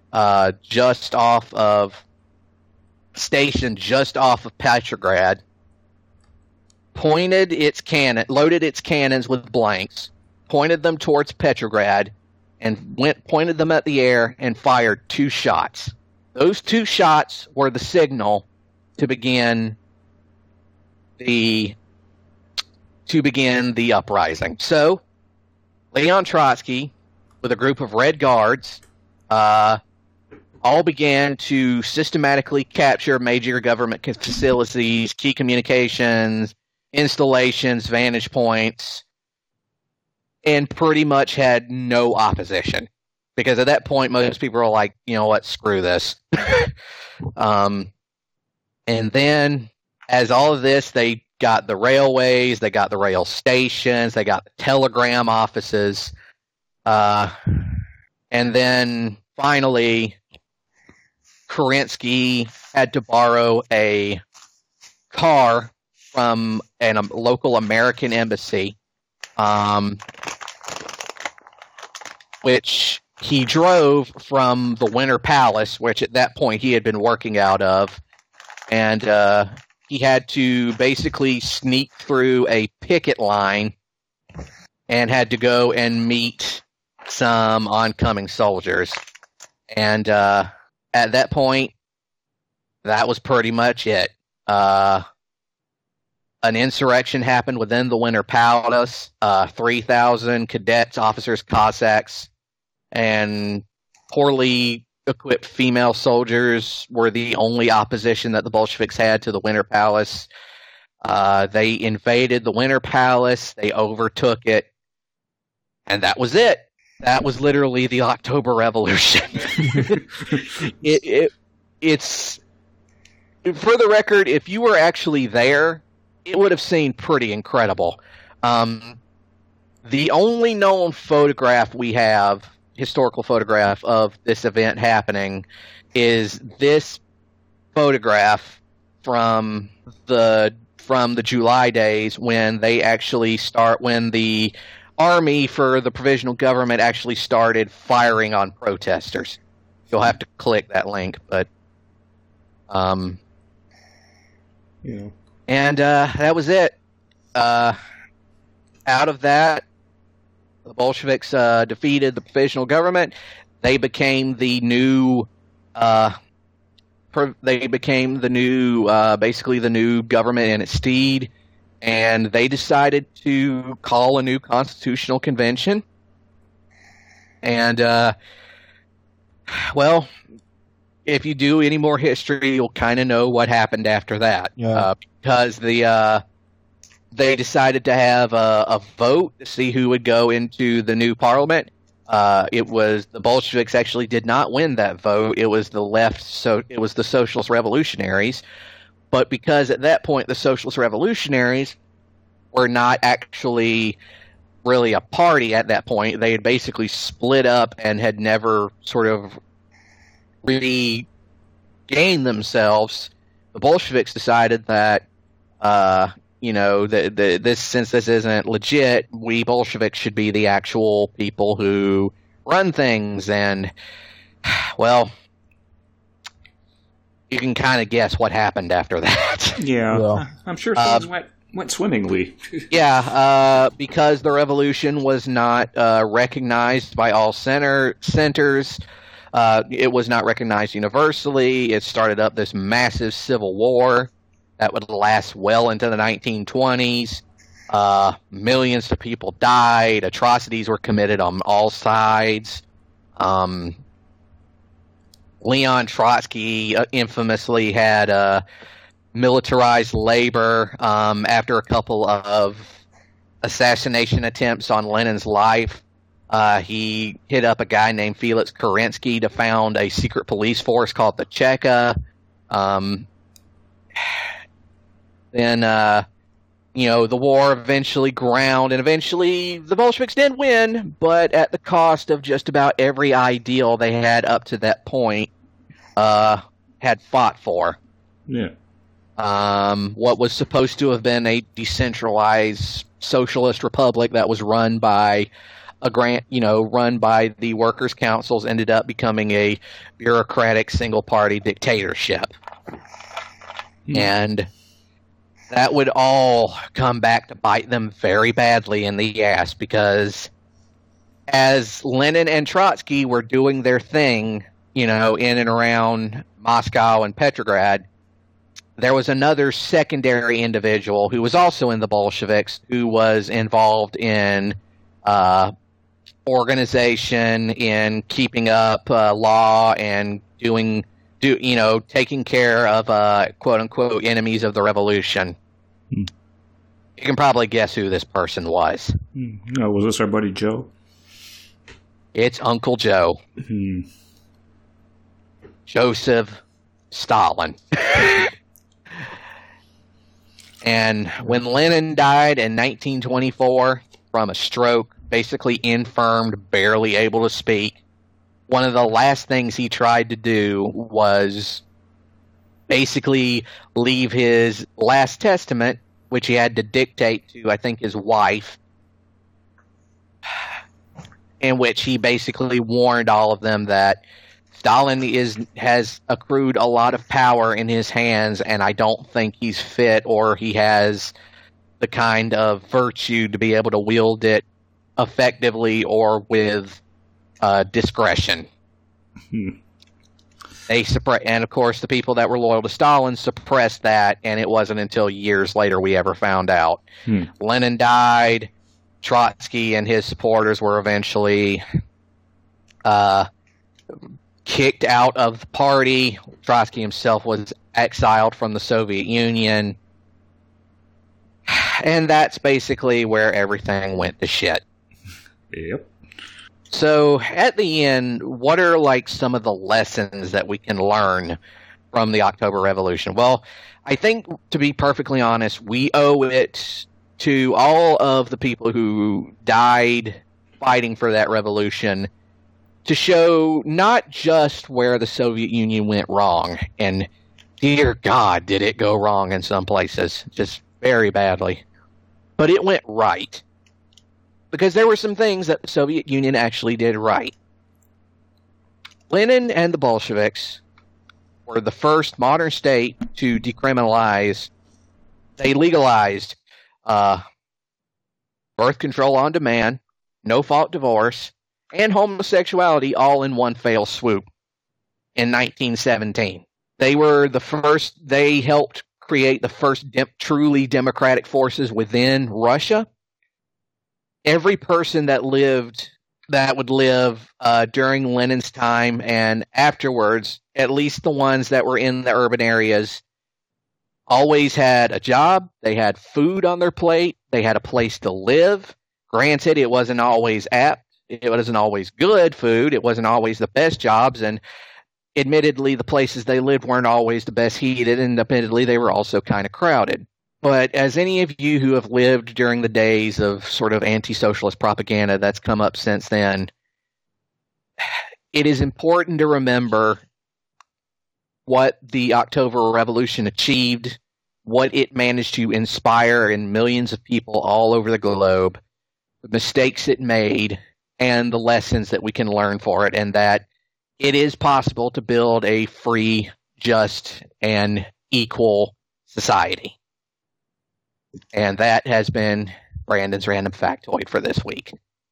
stationed just off of Petrograd, loaded its cannons with blanks, pointed them towards Petrograd, and pointed them at the air and fired 2 shots. Those 2 shots were the signal to begin the uprising. So Leon Trotsky, with a group of Red Guards, all began to systematically capture major government facilities, key communications, installations, vantage points, and pretty much had no opposition. Because at that point, most people were like, you know what, screw this. And then, as all of this, they got the railways, they got the rail stations, they got the telegram offices, and then finally, Kerensky had to borrow a car from a local American embassy, which he drove from the Winter Palace, which at that point he had been working out of, and he had to basically sneak through a picket line and had to go and meet some oncoming soldiers. And at that point, that was pretty much it. An insurrection happened within the Winter Palace. 3,000 cadets, officers, Cossacks, and poorly equipped female soldiers were the only opposition that the Bolsheviks had to the Winter Palace. They invaded the Winter Palace. They overtook it. And that was it. That was literally the October Revolution. It's for the record, if you were actually there, it would have seemed pretty incredible. The only known photograph we have, historical photograph of this event happening, is this photograph from the July days when the army for the provisional government actually started firing on protesters. You'll have to click that link, but yeah. And that was it. out of that, the Bolsheviks defeated the provisional government. They became the new, basically the new government in its stead, and they decided to call a new constitutional convention. And, well, if you do any more history, you'll kind of know what happened after that. Yeah. Because they decided to have a vote to see who would go into the new parliament. It was the Bolsheviks actually did not win that vote. It was the left, so it was the Socialist Revolutionaries. But because at that point the Socialist Revolutionaries were not actually really a party at that point, they had basically split up and had never sort of regained themselves. The Bolsheviks decided that, since this isn't legit, we Bolsheviks should be the actual people who run things. And, well, you can kind of guess what happened after that. Yeah, Well. I'm sure things went swimmingly. Yeah, because the revolution was not recognized by all centers. It was not recognized universally. It started up this massive civil war that would last well into the 1920s. Millions of people died. Atrocities were committed on all sides. Leon Trotsky infamously had militarized labor after a couple of assassination attempts on Lenin's life. He hit up a guy named Felix Kerensky to found a secret police force called the Cheka. Then, the war eventually ground, and eventually the Bolsheviks did win, but at the cost of just about every ideal they had up to that point had fought for. Yeah. What was supposed to have been a decentralized socialist republic that was run by run by the workers' councils ended up becoming a bureaucratic single-party dictatorship. And that would all come back to bite them very badly in the ass, because as Lenin and Trotsky were doing their thing, in and around Moscow and Petrograd, there was another secondary individual who was also in the Bolsheviks who was involved in organization, in keeping up law, and taking care of quote unquote enemies of the revolution. You can probably guess who this person was. Was this our buddy Joe? It's Uncle Joe. Joseph Stalin. And when Lenin died in 1924 from a stroke, basically infirmed, barely able to speak, one of the last things he tried to do was basically leave his last testament, which he had to dictate to, I think, his wife, in which he basically warned all of them that Stalin has accrued a lot of power in his hands, and I don't think he's fit or he has the kind of virtue to be able to wield it effectively or with discretion. And of course, the people that were loyal to Stalin suppressed that, and it wasn't until years later we ever found out. Lenin died. Trotsky and his supporters were eventually kicked out of the party. Trotsky himself was exiled from the Soviet Union. And that's basically where everything went to shit. Yep. So, at the end, what are some of the lessons that we can learn from the October Revolution? Well, I think, to be perfectly honest, we owe it to all of the people who died fighting for that revolution to show not just where the Soviet Union went wrong, and dear God, did it go wrong in some places, just very badly, but it went right. Because there were some things that the Soviet Union actually did right. Lenin and the Bolsheviks were the first modern state to decriminalize. They legalized birth control on demand, no-fault divorce, and homosexuality all in one fell swoop in 1917. They were the first, they helped create the first truly democratic forces within Russia. Every person that would live during Lenin's time and afterwards, at least the ones that were in the urban areas, always had a job, they had food on their plate, they had a place to live. Granted, it wasn't always apt, it wasn't always good food, it wasn't always the best jobs, and admittedly, the places they lived weren't always the best heated, and admittedly, they were also kind of crowded. But as any of you who have lived during the days of sort of anti-socialist propaganda that's come up since then, it is important to remember what the October Revolution achieved, what it managed to inspire in millions of people all over the globe, the mistakes it made, and the lessons that we can learn for it, and that it is possible to build a free, just, and equal society. And that has been Brandon's random factoid for this week.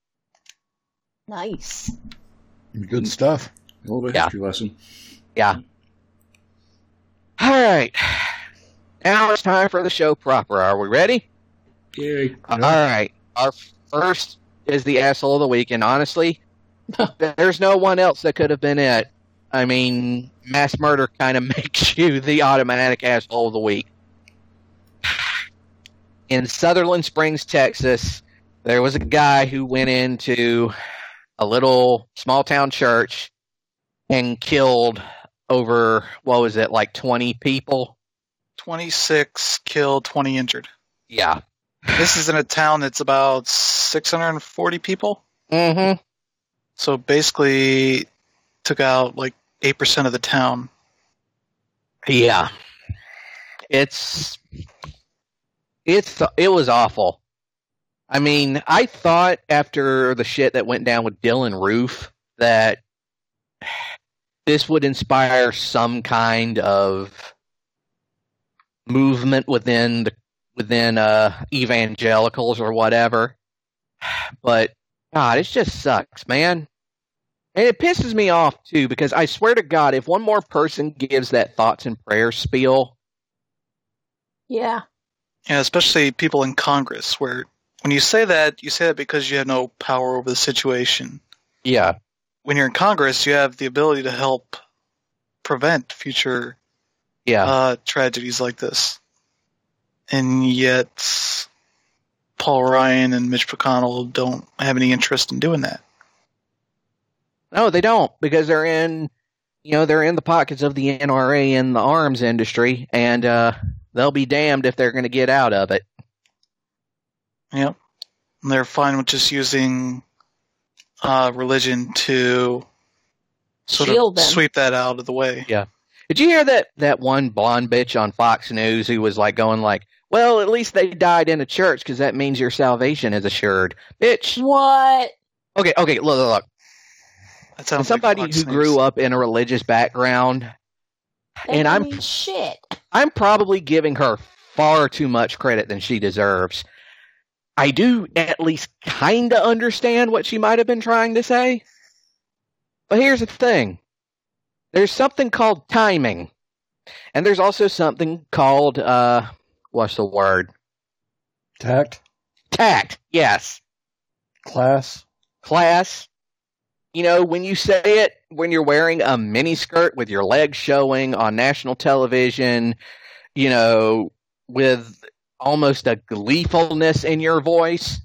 Nice. Good stuff. A little bit of history lesson. Yeah. All right. Now it's time for the show proper. Are we ready? Yay. All right. Our first is the asshole of the week, and honestly, there's no one else that could have been it. I mean, mass murder kind of makes you the automatic asshole of the week. In Sutherland Springs, Texas, there was a guy who went into a little small-town church and killed over, what was it, like 20 people? 26 killed, 20 injured. Yeah. This is in a town that's about 640 people. Mm-hmm. So basically took out like 8% of the town. Yeah. It was awful. I mean, I thought after the shit that went down with Dylan Roof that this would inspire some kind of movement within evangelicals or whatever. But God, it just sucks, man. And it pisses me off too, because I swear to God, if one more person gives that thoughts and prayers spiel. Yeah. Yeah, especially people in Congress, where when you say that because you have no power over the situation. Yeah. When you're in Congress, you have the ability to help prevent future tragedies like this. And yet, Paul Ryan and Mitch McConnell don't have any interest in doing that. No, they don't, because they're in the pockets of the NRA and the arms industry, and they'll be damned if they're going to get out of it. Yep. And they're fine with just using religion to sort of sweep that out of the way. Yeah. Did you hear that one blonde bitch on Fox News who was like going like, well, at least they died in a church because that means your salvation is assured. Bitch. What? Okay, look. That sounds somebody like who grew up in a religious background, and I'm probably giving her far too much credit than she deserves. I do at least kind of understand what she might have been trying to say. But here's the thing. There's something called timing. And there's also something called, what's the word? Tact? Tact, yes. Class? You know, when you say it, when you're wearing a miniskirt with your legs showing on national television, you know, with almost a gleefulness in your voice,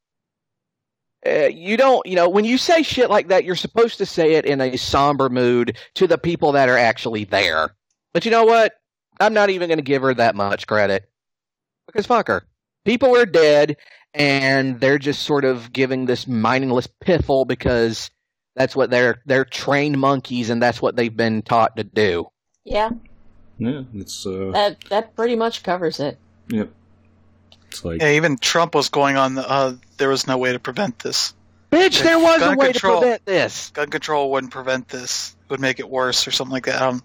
you don't, when you say shit like that, you're supposed to say it in a somber mood to the people that are actually there. But you know what? I'm not even going to give her that much credit. Because fuck her. People are dead, and they're just sort of giving this mindless piffle because that's what they're trained monkeys, and that's what they've been taught to do. Yeah. Yeah, it's that pretty much covers it. Yep. It's like even Trump was going on. There was no way to prevent this. Bitch, there was a way to prevent this. Gun control wouldn't prevent this. It would make it worse or something like that.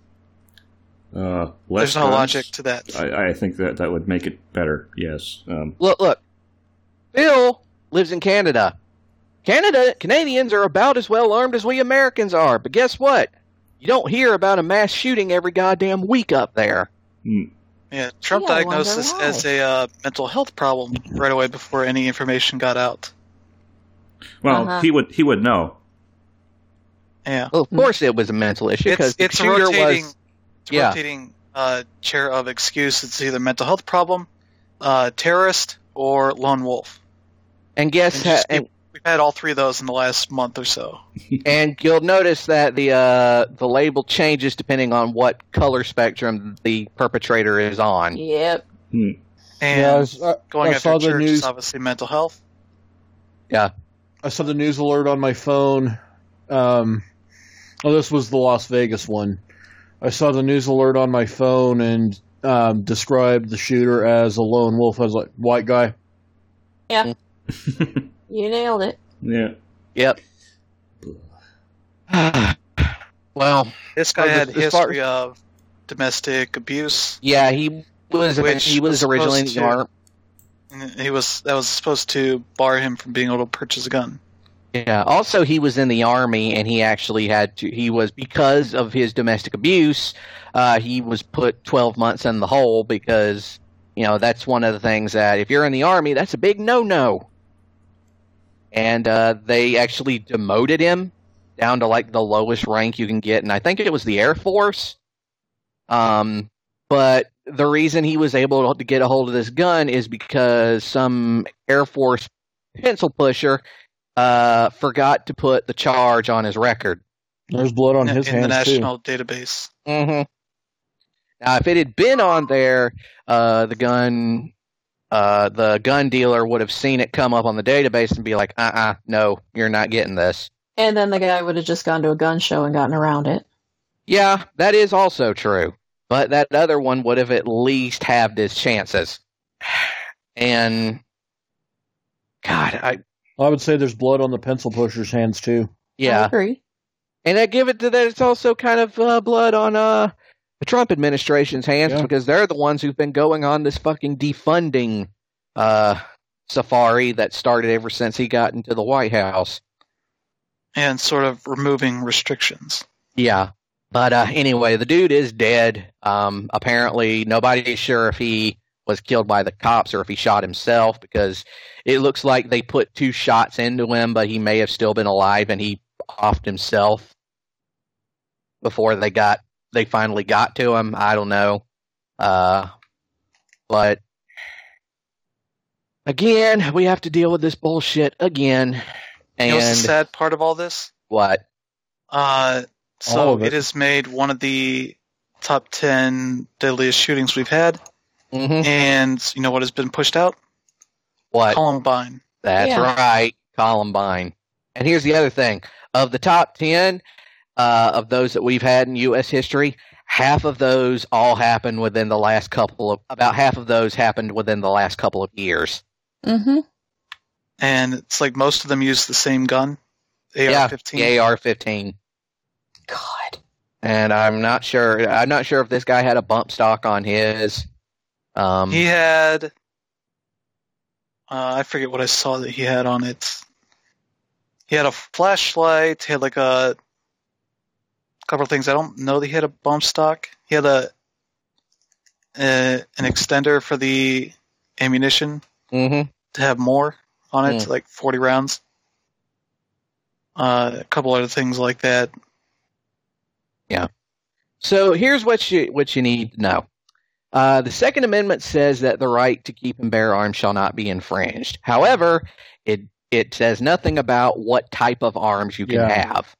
There's no logic to that. I think that would make it better. Yes. Look. Bill lives in Canada. Canadians are about as well armed as we Americans are, but guess what? You don't hear about a mass shooting every goddamn week up there. Yeah, Trump Yeah, I diagnosed wonder this why. as a mental health problem right away before any information got out. Well, Uh-huh. he would know. Yeah, Well, of course it was a mental issue because the it's a shooter rotating, was... it's a yeah. rotating chair of excuse. It's either mental health problem, terrorist, or lone wolf. And guess... We've had all three of those in the last month or so. And you'll notice that the label changes depending on what color spectrum the perpetrator is on. Yep. And Yeah, going I after saw the church is news. obviously mental health. Yeah. I saw the news alert on my phone. This was the Las Vegas one. I saw the news alert on my phone and described the shooter as a lone wolf. I was like, white guy. Yeah. You nailed it. Yeah. Yep. Well, This guy had as far- history of domestic abuse. yeah, he was Which was originally in the supposed army. And that was supposed to bar him from being able to purchase a gun. Yeah. Also, he was in the army, and he actually had to. He was, because of his domestic abuse, he was put 12 months in the hole because that's one of the things that if you're in the army, that's a big no-no. And they actually demoted him down to like the lowest rank you can get, and I think it was the Air Force. But the reason he was able to get a hold of this gun is because some Air Force pencil pusher forgot to put the charge on his record. There's blood on his in the hands, too. national database. Mm-hmm. Now, if it had been on there, the gun dealer would have seen it come up on the database and be like, no, you're not getting this. And then the guy would have just gone to a gun show and gotten around it. Yeah, that is also true. But that other one would have at least halved his chances. And, God, I would say there's blood on the pencil pusher's hands, too. I yeah. agree. And I give it to that it's also kind of blood on the Trump administration's hands because they're the ones who've been going on this fucking defunding safari that started ever since he got into the White House. And sort of removing restrictions. Yeah. But anyway, the dude is dead. Apparently, nobody's sure if he was killed by the cops or if he shot himself because it looks like they put 2 shots into him, but he may have still been alive and he offed himself before they finally got to him. I don't know. But again, we have to deal with this bullshit again. And You know what's the sad part of all this? what? All So of it. it has made one of the top 10 deadliest shootings we've had. Mm-hmm. And you know what has been pushed out? What? Columbine. That's Yeah. right, Columbine. And here's the other thing. Of the top 10 of those that we've had in U.S. history, half of those all happened within the last about half of those happened within the last couple of years. Mm-hmm. And it's like most of them use the same gun, AR-15. Yeah, the AR-15. God. And I'm not sure if this guy had a bump stock on his. He had, I forget what I saw that he had on it. He had a flashlight. He had like a couple of things. I don't know that he had a bump stock. He had an extender for the ammunition Mm-hmm. to have more on it, like 40 rounds. A couple other things like that. Yeah. So here's what you need to know. The Second Amendment says that the right to keep and bear arms shall not be infringed. However, it says nothing about what type of arms you can have.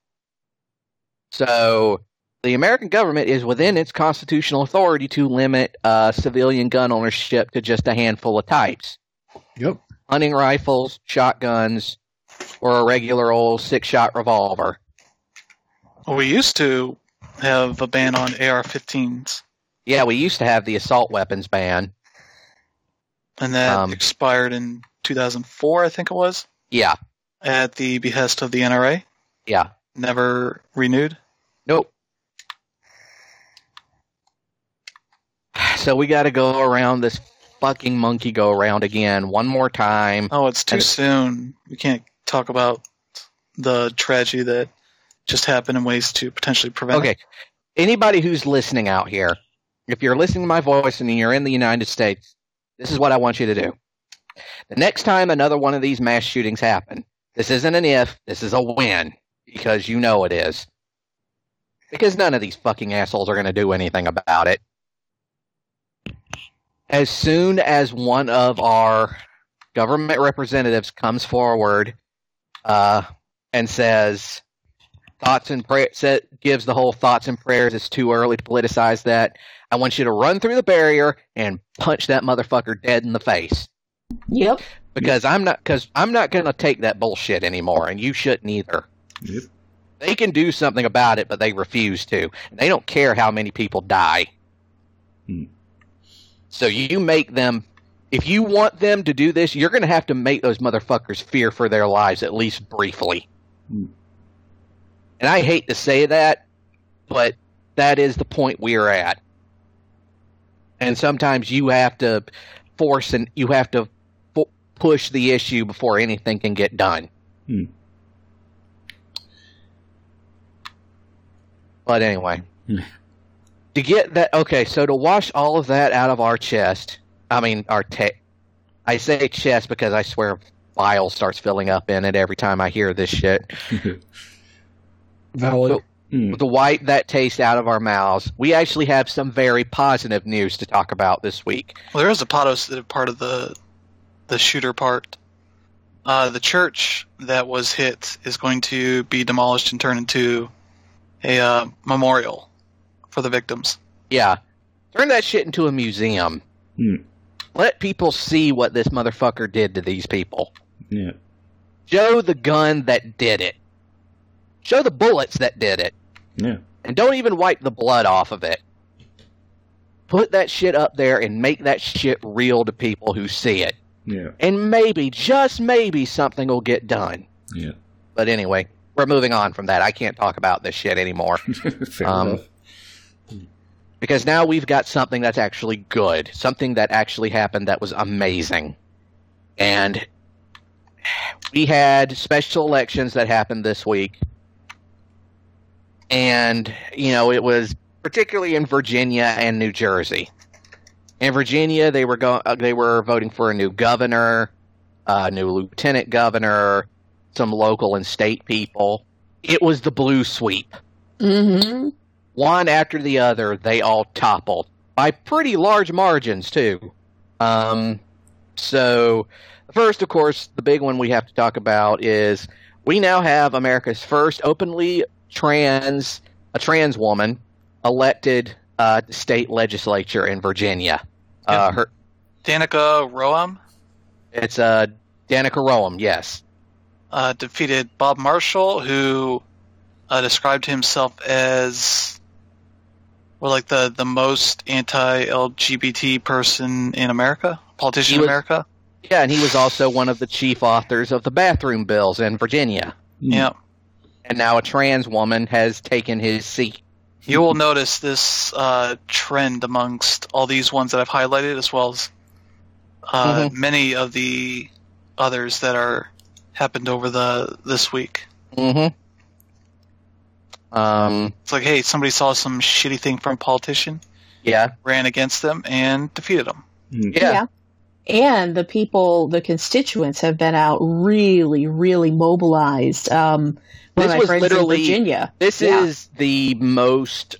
So the American government is within its constitutional authority to limit civilian gun ownership to just a handful of types. Yep. Hunting rifles, shotguns, or a regular old 6-shot revolver. Well, we used to have a ban on AR-15s, Yeah, we used to have the assault weapons ban. and that expired in 2004, I think it was, Yeah, at the behest of the NRA. yeah. Never renewed. Nope. So we got to go around this fucking monkey go around again one more time. Oh, it's too soon. We can't talk about the tragedy that just happened and ways to potentially prevent it. Okay. Anybody who's listening out here, if you're listening to my voice and you're in the United States, this is what I want you to do. The next time another one of these mass shootings happen, this isn't an if, this is a when, because you know it is. Because none of these fucking assholes are going to do anything about it. As soon as one of our government representatives comes forward and says thoughts and prayers, gives the whole thoughts and prayers, it's too early to politicize that, I want you to run through the barrier and punch that motherfucker dead in the face. Yep. Because I'm not going to take that bullshit anymore, and you shouldn't either. Yep. They can do something about it, but they refuse to. And they don't care how many people die. So you make them, if you want them to do this, you're going to have to make those motherfuckers fear for their lives, at least briefly. And I hate to say that, but that is the point we're at. And sometimes you have to force and you have to push the issue before anything can get done. But anyway, to get that, okay, so to wash all of that out of our chest, I mean, I say chest because I swear bile starts filling up in it every time I hear this shit. Valid. To wipe that taste out of our mouths, we actually have some very positive news to talk about this week. Well, there is a part of the shooter part. The church that was hit is going to be demolished and turned into a memorial for the victims. Yeah. Turn that shit into a museum. Let people see what this motherfucker did to these people. Yeah. Show the gun that did it. Show the bullets that did it. Yeah. And don't even wipe the blood off of it. Put that shit up there and make that shit real to people who see it. Yeah. And maybe, just maybe, something will get done. Yeah. But anyway, we're moving on from that. I can't talk about this shit anymore. Fair enough. Because now we've got something that's actually good. Something that actually happened that was amazing. And we had special elections that happened this week. And, you know, it was particularly in Virginia and New Jersey. In Virginia, they were voting for a new governor, a new lieutenant governor, some local and state people. It was the blue sweep. Mm-hmm. One after the other, they all toppled by pretty large margins too. So first, of course, the big one we have to talk about is we now have America's first openly trans woman elected state legislature in Virginia. Danica Roem? It's Danica Roem, yes. Defeated Bob Marshall, who described himself as the most anti-LGBT person in America, politician in America. Yeah, and he was also one of the chief authors of the bathroom bills in Virginia. Yeah. And now a trans woman has taken his seat. You will notice this trend amongst all these ones that I've highlighted, as well as many of the others that are happened over this week. Mm-hmm. It's like, hey, somebody saw some shitty thing from a politician, ran against them, and defeated them. Yeah. And the constituents have been out really, really mobilized. This was literally in Virginia. This is the most.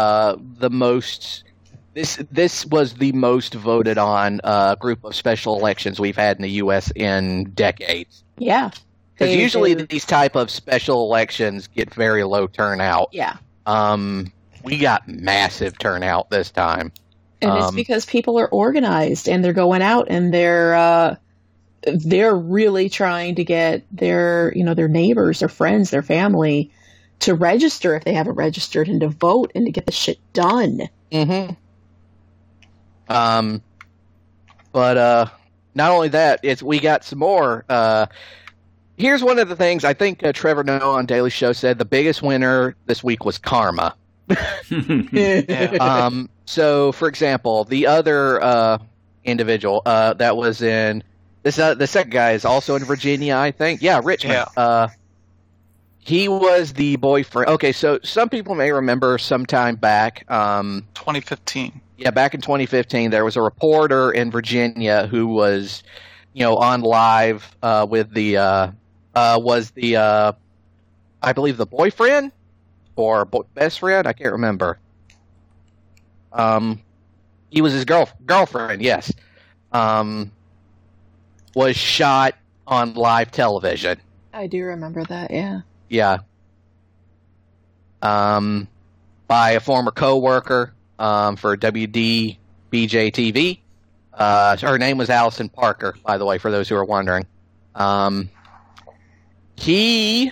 This was the most voted on group of special elections we've had in the U.S. in decades. Yeah, because usually these type of special elections get very low turnout. Yeah. We got massive turnout this time. And it's because people are organized and they're going out and they're really trying to get their neighbors, their friends, their family to register if they haven't registered and to vote and to get the shit done. Mm-hmm. But not only that, we got some more. Here's one of the things I think Trevor Noah on Daily Show said the biggest winner this week was karma. So, for example, the other individual. That was in this. The second guy is also in Virginia, I think. Yeah, Richmond. Yeah. He was the boyfriend. Okay, so some people may remember sometime back. 2015. Yeah, back in 2015, there was a reporter in Virginia who was, on live with the I believe the boyfriend or best friend. I can't remember. He was his girlfriend. Yes, was shot on live television. I do remember that, yeah. Yeah. By a former coworker for WDBJ TV. Her name was Allison Parker, by the way, for those who are wondering. He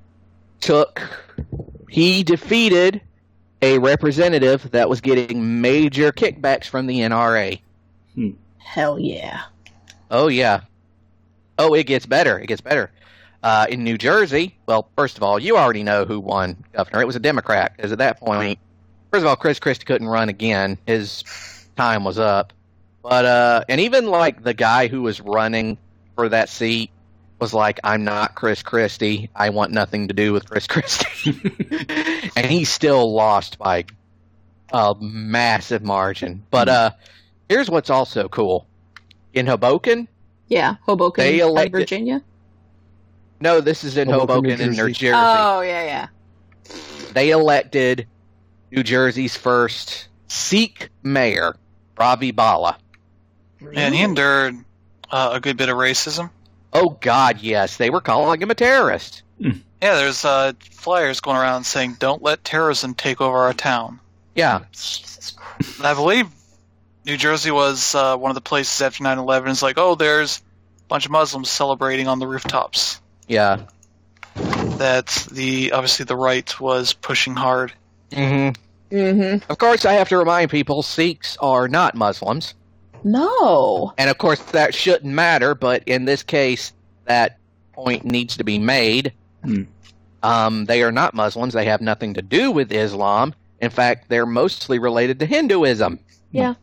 defeated a representative that was getting major kickbacks from the NRA. Hell yeah. Oh, yeah. Oh, it gets better. It gets better. In New Jersey, well, first of all, you already know who won governor. It was a Democrat, because at that point, first of all, Chris Christie couldn't run again. His time was up. But, and even, like, the guy who was running for that seat was like, I'm not Chris Christie. I want nothing to do with Chris Christie. And he still lost by a massive margin. But here's what's also cool. In Hoboken, Yeah, Hoboken, They elected- Virginia. no, this is in Hoboken in New Jersey. Oh, yeah. They elected New Jersey's first Sikh mayor, Ravi Bala. And he endured a good bit of racism. Oh, God, yes. They were calling him a terrorist. Yeah, there's flyers going around saying, "Don't let terrorism take over our town." Yeah. Jesus Christ. And I believe New Jersey was one of the places after 9/11. It's like, oh, there's a bunch of Muslims celebrating on the rooftops. Yeah. That obviously the right was pushing hard. Mm-hmm. Mm-hmm. Of course, I have to remind people, Sikhs are not Muslims. No. And, of course, that shouldn't matter, but in this case, that point needs to be made. They are not Muslims. They have nothing to do with Islam. In fact, they're mostly related to Hinduism. Yeah.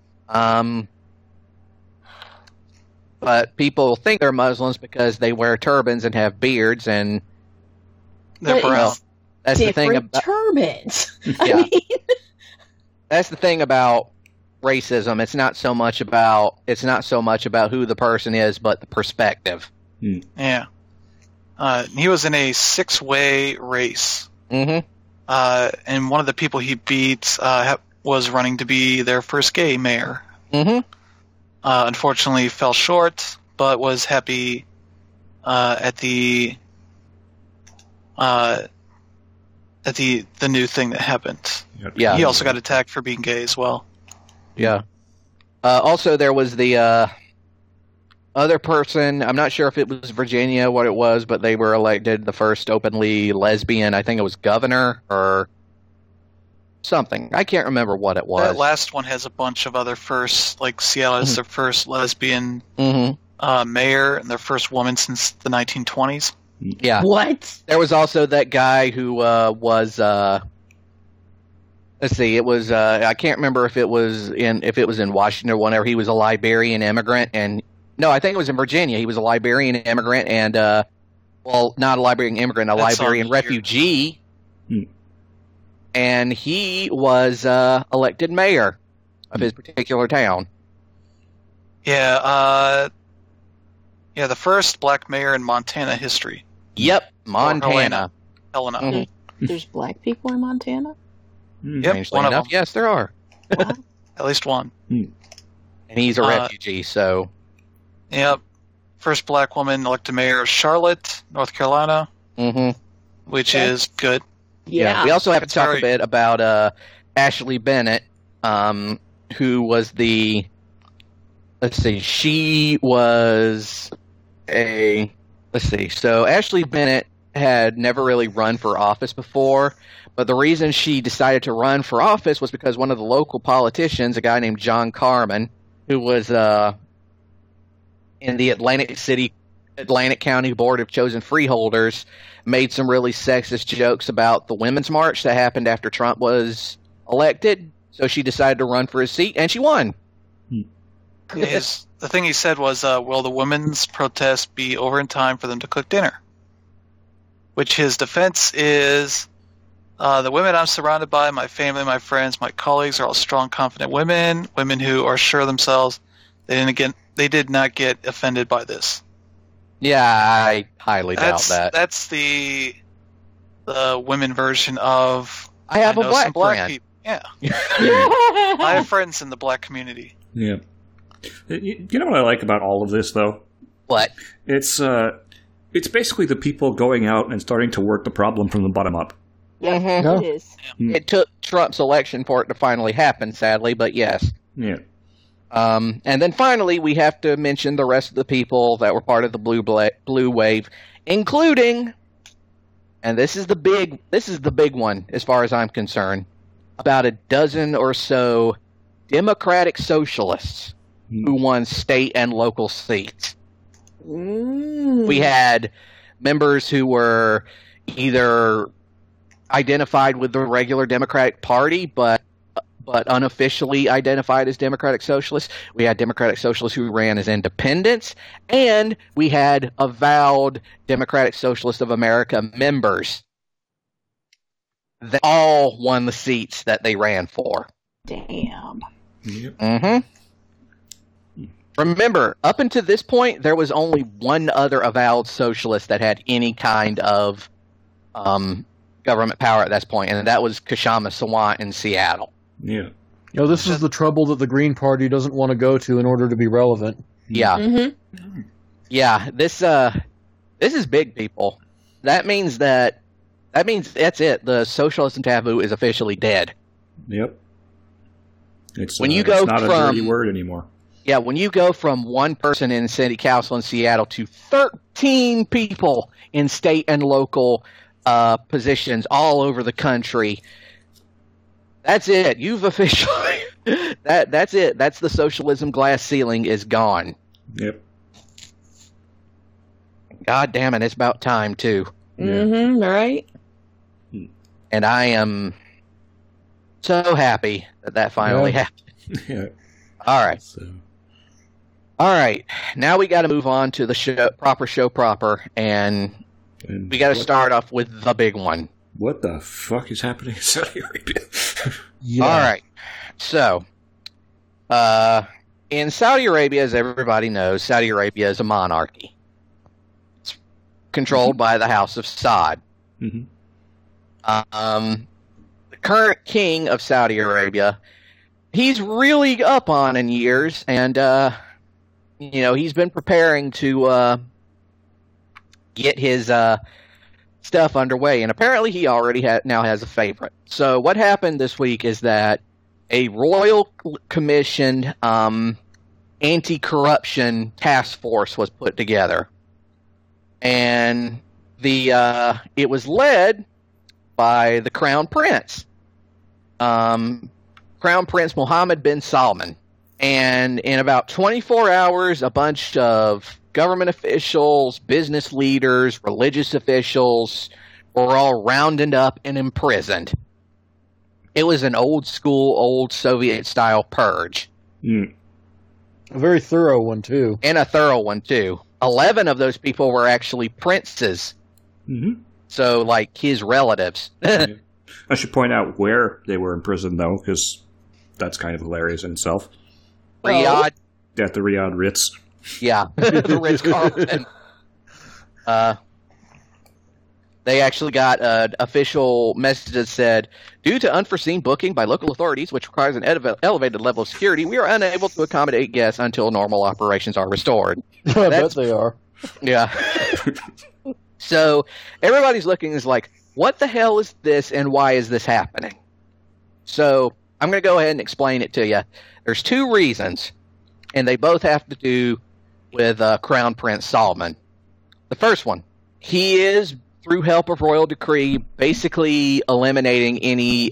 But people think they're Muslims because they wear turbans and have beards, and They're But brown. it's that's the thing different about turbans. Yeah. I mean, that's the thing about racism. It's not so much about who the person is, but the perspective. Yeah. He was in a 6-way race. Mm-hmm. And one of the people he beat was running to be their first gay mayor. Mm-hmm. Unfortunately, fell short, but was happy at the new thing that happened. Yeah. He also got attacked for being gay as well. Yeah. Also, there was the other person. I'm not sure if it was Virginia, what it was, but they were elected the first openly lesbian. I think it was governor or something. I can't remember what it was. That last one has a bunch of other firsts, like Seattle is their first lesbian mayor and their first woman since the 1920s. Yeah. what? There was also that guy who was. Let's see. It was. I can't remember if it was in Washington or whenever. He was a Liberian immigrant, and no, I think it was in Virginia. He was a Liberian immigrant, and not a Liberian immigrant, a That's Liberian on here. refugee, and he was elected mayor of his particular town. Yeah, the first black mayor in Montana history. Yep, Montana. Helena. Mhm. There's black people in Montana? Yep, Strangely one of enough, them. yes, there are, Wow. At least one. and he's a Uh, refugee. So, Yep. First black woman elected mayor of Charlotte, North Carolina, which Okay. is good. Yeah. We also have to It's talk very- a bit about Ashley Bennett, who was the. Let's see. She was a. Let's see. So Ashley Bennett had never really run for office before, but the reason she decided to run for office was because one of the local politicians, a guy named John Carman, who was in the Atlantic County Board of Chosen Freeholders, made some really sexist jokes about the Women's March that happened after Trump was elected. So she decided to run for his seat, and she won. The thing he said was, will the women's protest be over in time for them to cook dinner? Which his defense is, the women I'm surrounded by, my family, my friends, my colleagues are all strong, confident women who are sure of themselves. They did not get offended by this. Yeah, I highly doubt that. That's the women version of I have a black friend. People. Yeah. I have friends in the black community. Yeah. You know what I like about all of this, though? What? It's basically the people going out and starting to work the problem from the bottom up. Yeah, Yeah. it is. It took Trump's election for it to finally happen, sadly, but yes. Yeah. And then finally, we have to mention the rest of the people that were part of the blue wave, including, and this is the big one as far as I'm concerned, about a dozen or so Democratic socialists who won state and local seats. We had members who were either identified with the regular Democratic Party, but unofficially identified as Democratic Socialists. We had Democratic Socialists who ran as independents, and we had avowed Democratic Socialists of America members that all won the seats that they ran for. Damn. Yep. Mm-hmm. Remember, up until this point, there was only one other avowed socialist that had any kind of government power at this point, and that was Kshama Sawant in Seattle. Yeah. This is the trouble that the Green Party doesn't want to go to in order to be relevant. Yeah. Mm-hmm. Yeah, this is big, people. That means that's it. The socialism taboo is officially dead. Yep. It's When you go it's not a from- dirty word anymore. Yeah, when you go from one person in city council in Seattle to 13 people in state and local positions all over the country, that's it. You've officially that's it. That's the socialism glass ceiling is gone. Yep. God damn it, it's about time too. Mm-hmm, right? And I am so happy that finally Yeah. happened. Yeah. All right. So. All right. Now we got to move on to the show proper, and we got to start off with the big one. What the fuck is happening in Saudi Arabia? Yeah. All right. So, in Saudi Arabia, as everybody knows, Saudi Arabia is a monarchy. It's controlled by the House of Saud. Mm-hmm. The current king of Saudi Arabia, he's really up on in years, and he's been preparing to get his stuff underway, and apparently he already now has a favorite. So what happened this week is that a royal commissioned anti-corruption task force was put together, and it was led by the Crown Prince, Crown Prince Mohammed bin Salman. And in about 24 hours, a bunch of government officials, business leaders, religious officials were all rounded up and imprisoned. It was an old Soviet-style purge. Mm. A very thorough one, too. And a thorough one, too. 11 of those people were actually princes. Mm-hmm. So, like, his relatives. Yeah. I should point out where they were imprisoned, though, because that's kind of hilarious in itself. Riyadh. At the Riyadh Ritz. Yeah, the Ritz-Carlton. They actually got an official message that said, due to unforeseen booking by local authorities, which requires an elevated level of security, we are unable to accommodate guests until normal operations are restored. I bet they are. Yeah. So everybody's looking is like, what the hell is this and why is this happening? So I'm going to go ahead and explain it to you. There's two reasons, and they both have to do with Crown Prince Salman. The first one, he is, through help of royal decree, basically eliminating any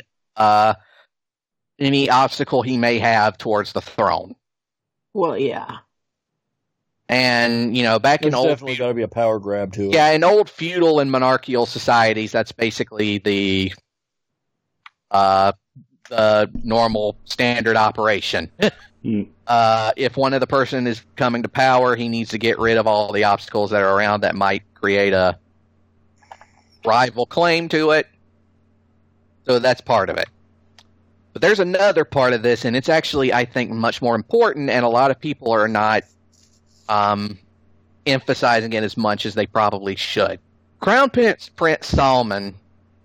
obstacle he may have towards the throne. Well, yeah. And, back There's in old... definitely got to be a power grab to it. Yeah, in old feudal and monarchical societies, that's basically the normal standard operation. If one of the person is coming to power, he needs to get rid of all the obstacles that are around that might create a rival claim to it. So that's part of it. But there's another part of this, and it's actually, I think, much more important, and a lot of people are not emphasizing it as much as they probably should. Crown Prince Salman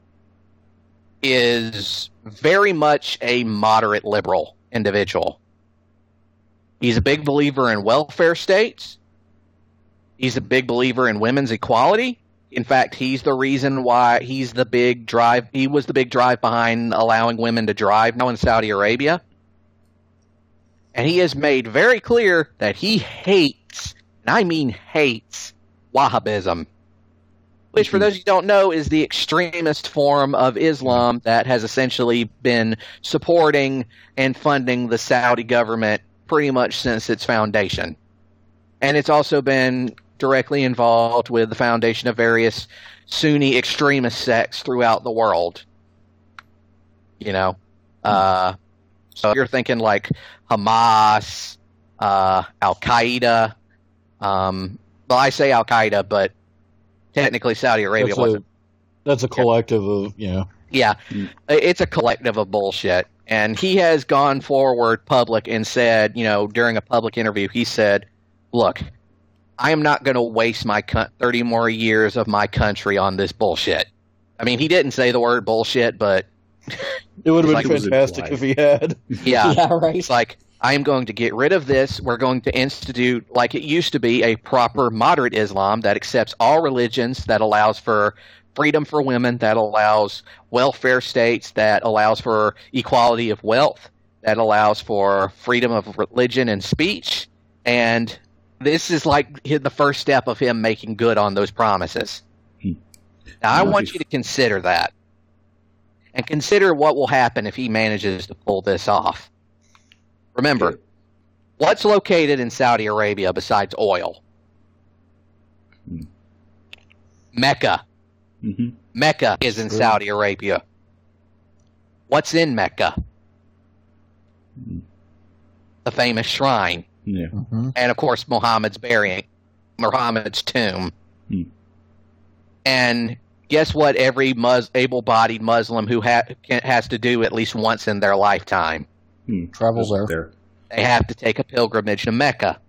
is very much a moderate liberal individual. He's a big believer in welfare states. He's a big believer in women's equality. In fact, he's the reason why he was the big drive behind allowing women to drive now in Saudi Arabia. And he has made very clear that he hates, and I mean hates, Wahhabism, which, for those who don't know, is the extremist form of Islam that has essentially been supporting and funding the Saudi government pretty much since its foundation. And it's also been directly involved with the foundation of various Sunni extremist sects throughout the world. You know, so you're thinking like Hamas, Al-Qaeda. Well, I say Al-Qaeda, but technically Saudi Arabia wasn't. That's a collective of, Yeah, it's a collective of bullshit. And he has gone forward public and said, during a public interview, he said, look, I am not going to waste my 30 more years of my country on this bullshit. I mean, he didn't say the word bullshit, but it would have been fantastic if he had. Yeah, Yeah, right. It's like, I am going to get rid of this. We're going to institute, like it used to be, a proper moderate Islam that accepts all religions, that allows for freedom for women, that allows welfare states, that allows for equality of wealth, that allows for freedom of religion and speech. And this is like the first step of him making good on those promises. Now, I want you to consider that. And consider what will happen if he manages to pull this off. Remember, what's located in Saudi Arabia besides oil? Mecca. Mm-hmm. Mecca is in Saudi Arabia. What's in Mecca? The famous shrine. Yeah. Mm-hmm. And, of course, Muhammad's tomb. And guess what every able-bodied Muslim who has to do at least once in their lifetime? Travel there. They have to take a pilgrimage to Mecca.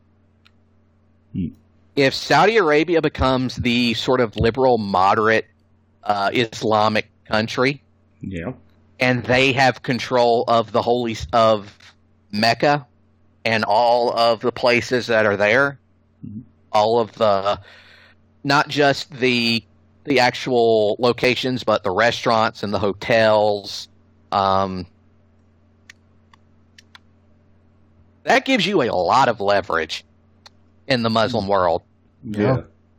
If Saudi Arabia becomes the sort of liberal, moderate Islamic country, and they have control of the of Mecca and all of the places that are there, all of the, not just the actual locations, but the restaurants and the hotels, that gives you a lot of leverage in the Muslim world. Yeah.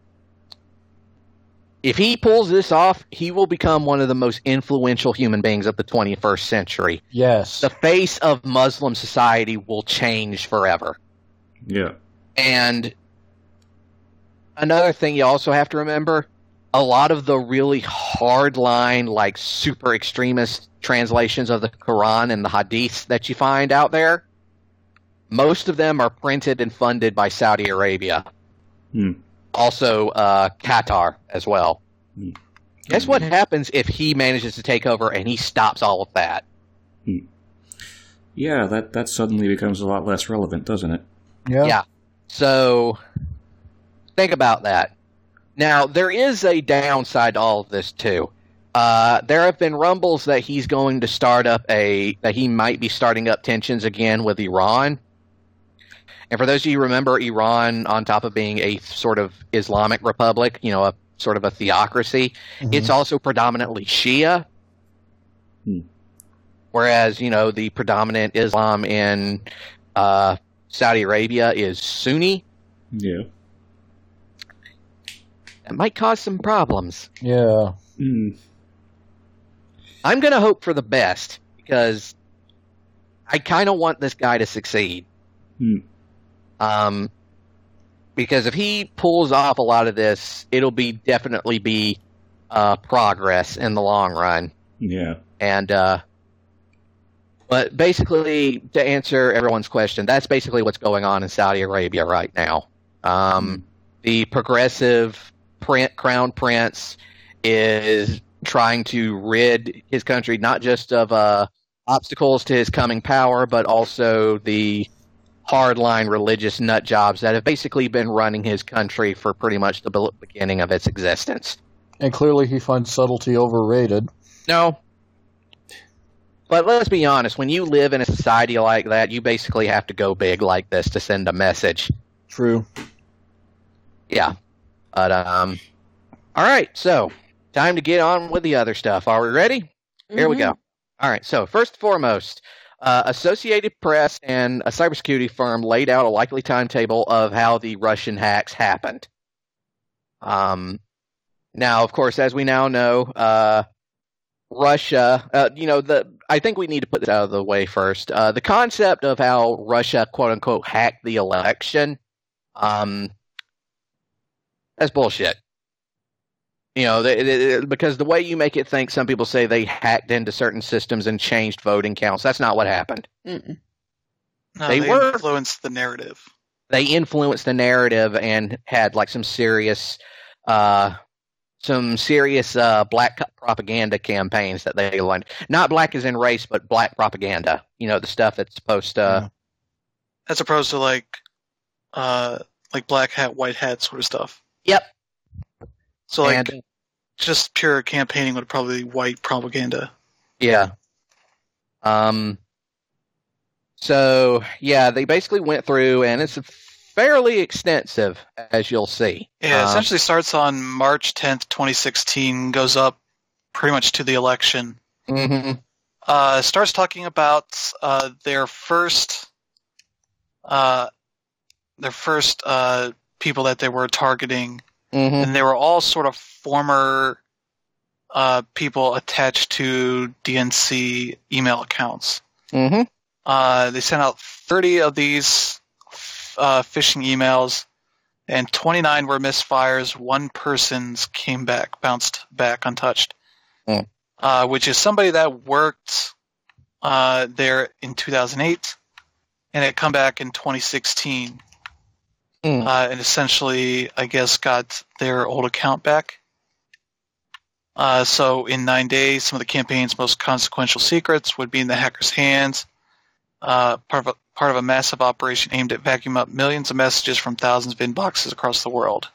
If he pulls this off, he will become one of the most influential human beings of the 21st century. Yes. The face of Muslim society will change forever. Yeah. And another thing you also have to remember, a lot of the really hard-line, like super extremist translations of the Quran and the Hadiths that you find out there, most of them are printed and funded by Saudi Arabia. Also, Qatar as well. Guess what happens if he manages to take over and he stops all of that? Yeah, that suddenly becomes a lot less relevant, doesn't it? Yeah. So, think about that. Now, there is a downside to all of this, too. There have been rumbles that he's going to that he might be starting up tensions again with Iran. And for those of you who remember, Iran, on top of being a sort of Islamic republic, a sort of a theocracy, it's also predominantly Shia. Whereas, the predominant Islam in Saudi Arabia is Sunni. Yeah. That might cause some problems. Yeah. I'm going to hope for the best, because I kind of want this guy to succeed. Because if he pulls off a lot of this, it'll definitely be progress in the long run. Yeah. And, But basically, to answer everyone's question, that's basically what's going on in Saudi Arabia right now. The progressive crown prince is trying to rid his country not just of obstacles to his coming power, but also the hardline religious nut jobs that have basically been running his country for pretty much the beginning of its existence. And clearly he finds subtlety overrated. No. But let's be honest, when you live in a society like that, you basically have to go big like this to send a message. True. Yeah. But, all right, so time to get on with the other stuff. Are we ready? Mm-hmm. Here we go. All right, so first and foremost, Associated Press and a cybersecurity firm laid out a likely timetable of how the Russian hacks happened. Now, of course, as we now know, Russia, I think we need to put this out of the way first. The concept of how Russia, quote unquote, hacked the election, that's bullshit. Because the way you make it think, some people say they hacked into certain systems and changed voting counts. That's not what happened. Mm-mm. No, they influenced the narrative. They influenced the narrative and had like some serious black propaganda campaigns that they learned. Not black as in race, but black propaganda. The stuff that's supposed to. As opposed to like black hat, white hat sort of stuff. Yep. So just pure campaigning would probably be white propaganda. Yeah. So yeah, they basically went through, and it's fairly extensive, as you'll see. Yeah, it essentially starts on March 10th, 2016, goes up pretty much to the election. Mm-hmm. Starts talking about their first people that they were targeting, and they were all sort of former people attached to DNC email accounts. Mm-hmm. They sent out 30 of these phishing emails, and 29 were misfires. One person's bounced back untouched, which is somebody that worked there in 2008, and it come back in 2016, and essentially, I guess, got their old account back. So in 9 days, some of the campaign's most consequential secrets would be in the hackers' hands. Part of a massive operation aimed at vacuuming up millions of messages from thousands of inboxes across the world.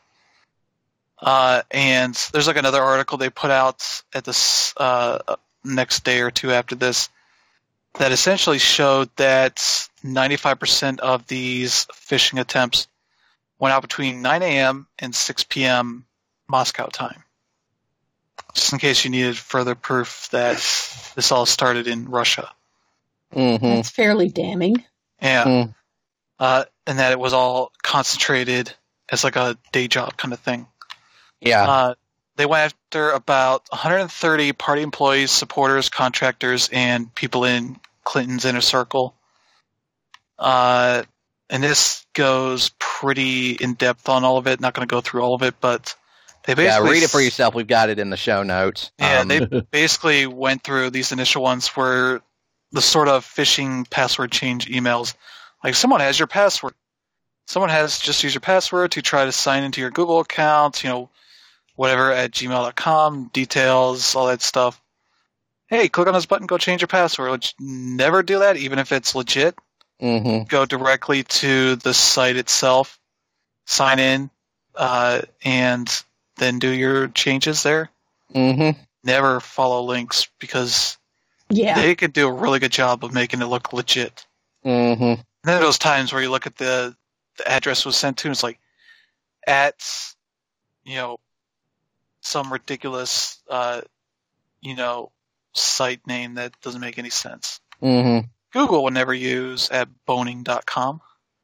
And there's like another article they put out at this next day or two after this that essentially showed that 95% of these phishing attempts went out between 9 a.m. and 6 p.m. Moscow time. Just in case you needed further proof that this all started in Russia. Mm-hmm. That's fairly damning. Yeah. And that it was all concentrated as like a day job kind of thing. Yeah. They went after about 130 party employees, supporters, contractors, and people in Clinton's inner circle. And this goes pretty in-depth on all of it. Not going to go through all of it, but they basically... Yeah, read it for yourself. We've got it in the show notes. Yeah, they basically went through these initial ones where the sort of phishing password change emails. Like, someone has your password. Someone has just used your password to try to sign into your Google account, whatever, at gmail.com, details, all that stuff. Hey, click on this button, go change your password. Which, never do that, even if it's legit. Mm-hmm. Go directly to the site itself, sign in, and then do your changes there. Mm-hmm. Never follow links, because they could do a really good job of making it look legit. Mm-hmm. And then those times where you look at the address was sent to, and it's like, at, some ridiculous, site name that doesn't make any sense. Mm-hmm. Google would never use at boning.com.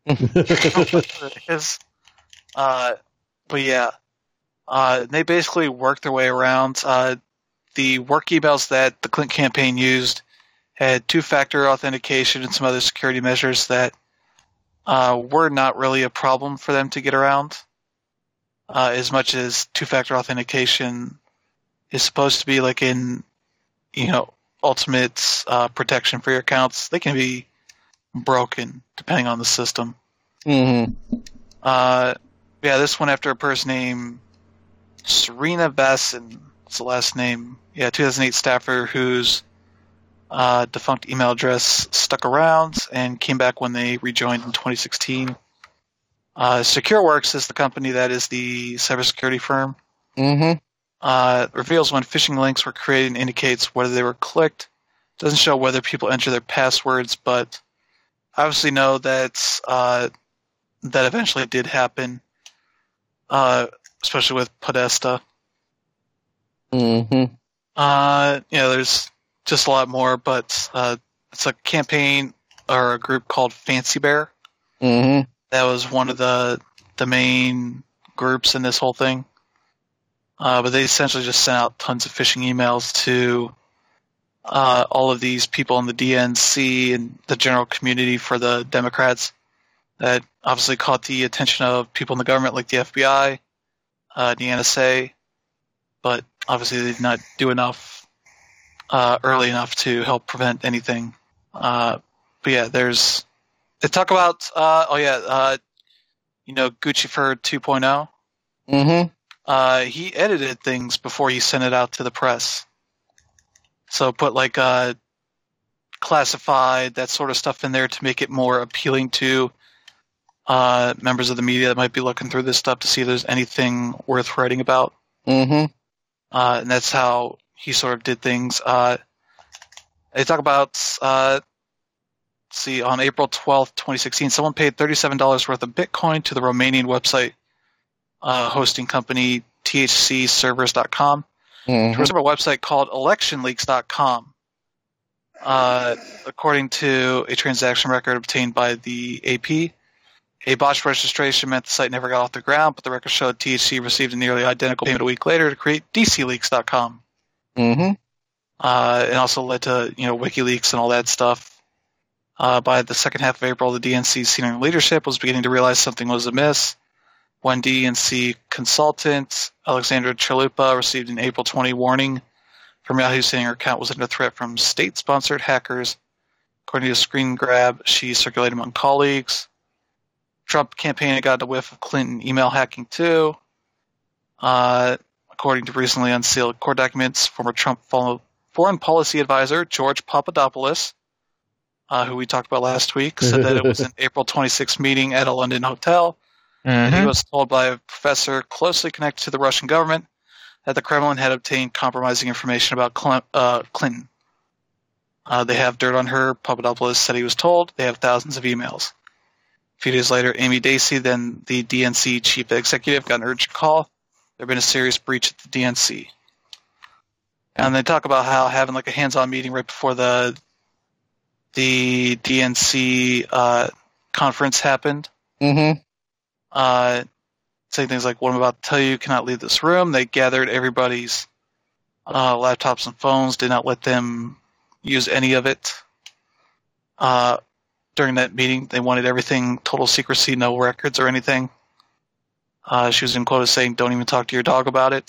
But yeah, they basically worked their way around. The work emails that the Clinton campaign used had two-factor authentication and some other security measures that were not really a problem for them to get around, as much as two-factor authentication is supposed to be like in, ultimate protection for your accounts. They can be broken depending on the system. Mm-hmm. Yeah, this one after a person named Serena Vassin. What's the last name? Yeah, 2008 staffer whose defunct email address stuck around and came back when they rejoined in 2016. SecureWorks is the company that is the cybersecurity firm. Mm-hmm. Reveals when phishing links were created and indicates whether they were clicked. Doesn't show whether people enter their passwords, but obviously know that that eventually did happen, especially with Podesta. Mm-hmm. There's just a lot more, but it's a campaign or a group called Fancy Bear. Mm-hmm. That was one of the main groups in this whole thing. But they essentially just sent out tons of phishing emails to all of these people in the DNC and the general community for the Democrats that obviously caught the attention of people in the government like the FBI, the NSA, but obviously they did not do enough early enough to help prevent anything. But yeah, they talk about Gucci Fur 2.0. Mm-hmm. He edited things before he sent it out to the press. So put like classified, that sort of stuff in there to make it more appealing to members of the media that might be looking through this stuff to see if there's anything worth writing about. Mm-hmm. And that's how he sort of did things. They talk about, on April 12th, 2016, someone paid $37 worth of Bitcoin to the Romanian website hosting company thcservers.com. Mm-hmm. There's a website called electionleaks.com. According to a transaction record obtained by the AP, a botched registration meant the site never got off the ground, but the record showed THC received a nearly identical payment a week later to create dcleaks.com. Mm-hmm. It also led to WikiLeaks and all that stuff. By the second half of April, the DNC's senior leadership was beginning to realize something was amiss. One DNC consultant, Alexandra Chalupa, received an April 20 warning from Yahoo saying her account was under threat from state-sponsored hackers. According to a screen grab she circulated among colleagues. Trump campaign had gotten a whiff of Clinton email hacking too. According to recently unsealed court documents, former Trump foreign policy advisor George Papadopoulos, who we talked about last week, said that it was an April 26 meeting at a London hotel. And he was told by a professor closely connected to the Russian government that the Kremlin had obtained compromising information about Clinton. They have dirt on her. Papadopoulos said he was told. They have thousands of emails. A few days later, Amy Dacey, then the DNC chief executive, got an urgent call. There had been a serious breach at the DNC. And they talk about how having like a hands-on meeting right before the DNC conference happened. Mm-hmm. Saying things like, what I'm about to tell you cannot leave this room. They gathered everybody's laptops and phones, did not let them use any of it. During that meeting, they wanted everything total secrecy, no records or anything. She was in quotas saying, don't even talk to your dog about it.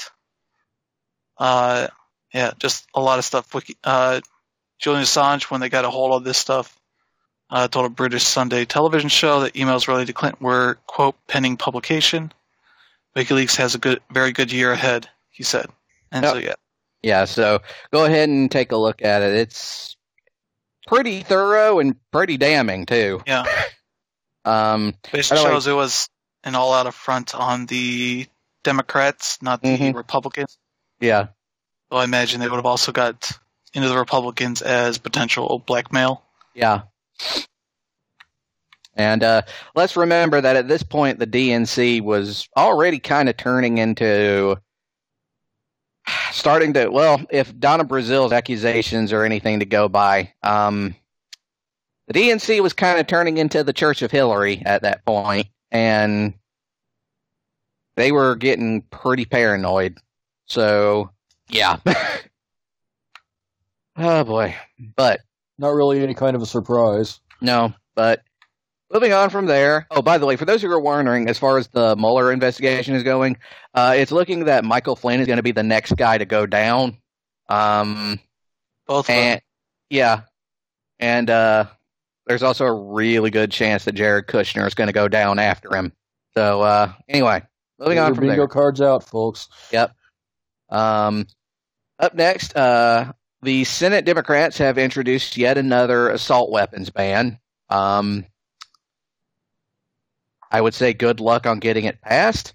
Yeah, just a lot of stuff. Julian Assange, when they got a hold of this stuff, told a British Sunday television show that emails related to Clinton were, quote, pending publication. WikiLeaks has a very good year ahead, he said. And so, yeah. Yeah, so go ahead and take a look at it. It's pretty thorough and pretty damning, too. Yeah. Basically shows it was an all-out affront on the Democrats, not the Republicans. Yeah. So I imagine they would have also got into the Republicans as potential blackmail. Yeah. And let's remember that at this point, the DNC was already kind of turning into starting to, well, if Donna Brazil's accusations are anything to go by, the DNC was kind of turning into the Church of Hillary at that point, and they were getting pretty paranoid. So, yeah. Oh, boy. But not really any kind of a surprise. No, but moving on from there. Oh, by the way, for those who are wondering, as far as the Mueller investigation is going, it's looking that Michael Flynn is going to be the next guy to go down. Both of them. And yeah, and there's also a really good chance that Jared Kushner is going to go down after him. So anyway, moving on from bingo there. cards out, folks. Yep. Up next, the Senate Democrats have introduced yet another assault weapons ban. I would say good luck on getting it passed.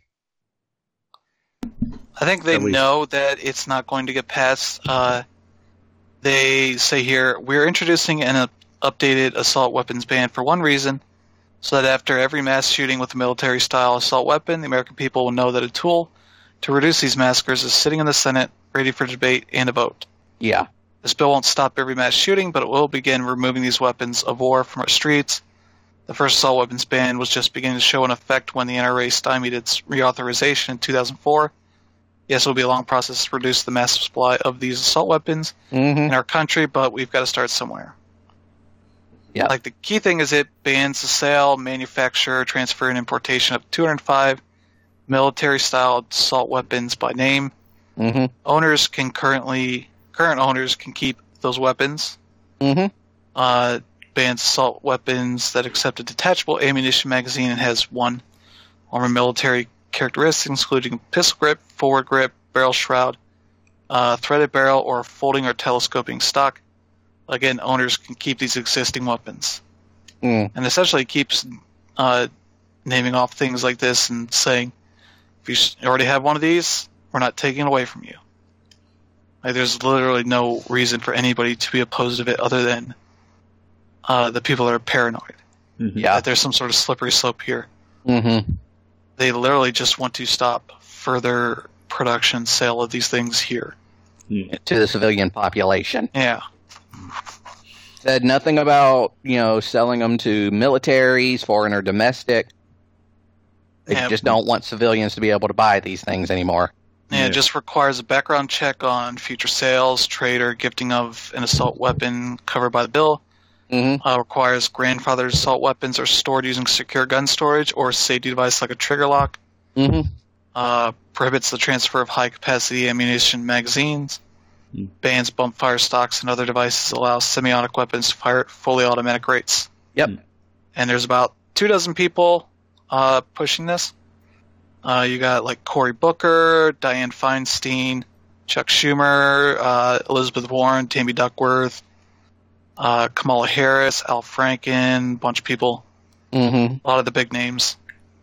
I think they know that it's not going to get passed. They say here, we're introducing an updated assault weapons ban for one reason, so that after every mass shooting with a military-style assault weapon, the American people will know that a tool to reduce these massacres is sitting in the Senate, ready for debate and a vote. Yeah. This bill won't stop every mass shooting, but it will begin removing these weapons of war from our streets. The first assault weapons ban was just beginning to show an effect when the NRA stymied its reauthorization in 2004. Yes, it will be a long process to reduce the massive supply of these assault weapons in our country, but we've got to start somewhere. Yeah. Like, the key thing is it bans the sale, manufacture, transfer, and importation of 205 military-style assault weapons by name. Current owners can keep those weapons. Bans assault weapons that accept a detachable ammunition magazine and has one or more military characteristics, including pistol grip, forward grip, barrel shroud, threaded barrel, or folding or telescoping stock. Again, owners can keep these existing weapons. And essentially keeps naming off things like this and saying, if you already have one of these, we're not taking it away from you. Like, there's literally no reason for anybody to be opposed to it other than the people that are paranoid. Yeah. That there's some sort of slippery slope here. They literally just want to stop further production, sale of these things here. To the civilian population. Yeah. Said nothing about, selling them to militaries, foreign or domestic. They just don't want civilians to be able to buy these things anymore. Yeah, it just requires a background check on future sales, trade, or gifting of an assault weapon covered by the bill. Requires grandfathered assault weapons are stored using secure gun storage or safety device like a trigger lock. Prohibits the transfer of high-capacity ammunition magazines. Bans bump fire stocks and other devices. Allows semiotic weapons to fire at fully automatic rates. Yep. And there's about 24 people pushing this. You got like Cory Booker, Dianne Feinstein, Chuck Schumer, Elizabeth Warren, Tammy Duckworth, Kamala Harris, Al Franken, bunch of people. A lot of the big names.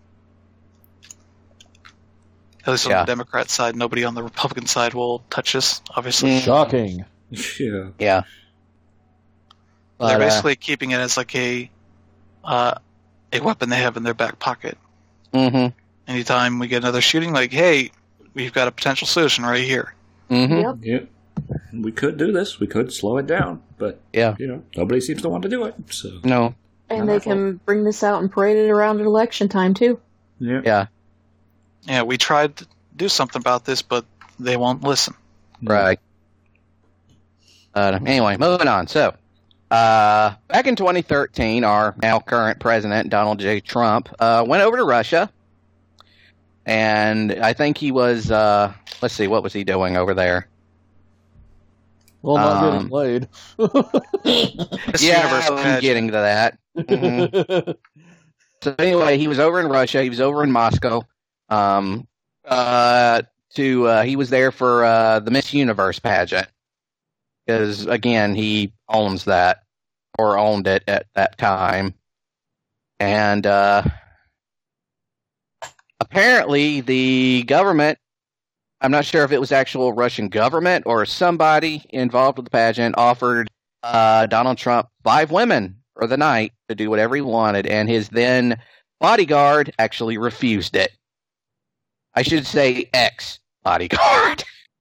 At least on the Democrat side, nobody on the Republican side will touch this, obviously. Shocking. Yeah. But, they're basically keeping it as like a weapon they have in their back pocket. Anytime we get another shooting, like, hey, we've got a potential solution right here. Yep. Yeah. We could do this. We could slow it down. But, nobody seems to want to do it. So No. And they can bring this out and parade it around at election time, too. Yeah. Yeah, we tried to do something about this, but they won't listen. Right. Anyway, moving on. So, back in 2013, our now current president, Donald J. Trump, went over to Russia. And I think he was, let's see, what was he doing over there? Well, not getting laid. I'm getting to that. So anyway, he was over in Russia. He was over in Moscow. He was there for the Miss Universe pageant. Because, again, he owns that, or owned it at that time. And apparently the government, I'm not sure if it was actual Russian government or somebody involved with the pageant, offered Donald Trump 5 women for the night to do whatever he wanted, and his then bodyguard actually refused it. I should say ex-bodyguard.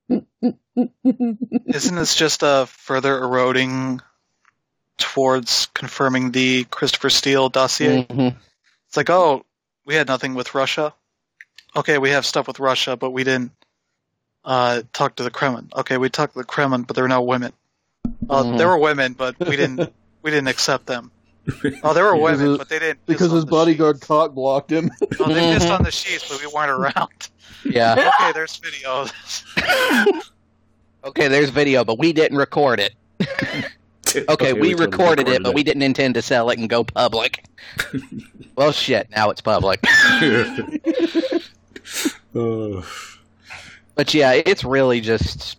Isn't this just a further eroding towards confirming the Christopher Steele dossier? It's like, oh, we had nothing with Russia. Okay, we have stuff with Russia, but we didn't talk to the Kremlin. Okay, we talked to the Kremlin, but there were no women. There were women, but we didn't accept them. Oh, there were women, but they didn't. Because his bodyguard cock blocked him. Oh, they pissed on the sheets, but we weren't around. Yeah. Okay, there's video. Okay, there's video, but we didn't record it. Okay, we recorded it, but we didn't intend to sell it and go public. Well, shit, now it's public. But yeah, it's really just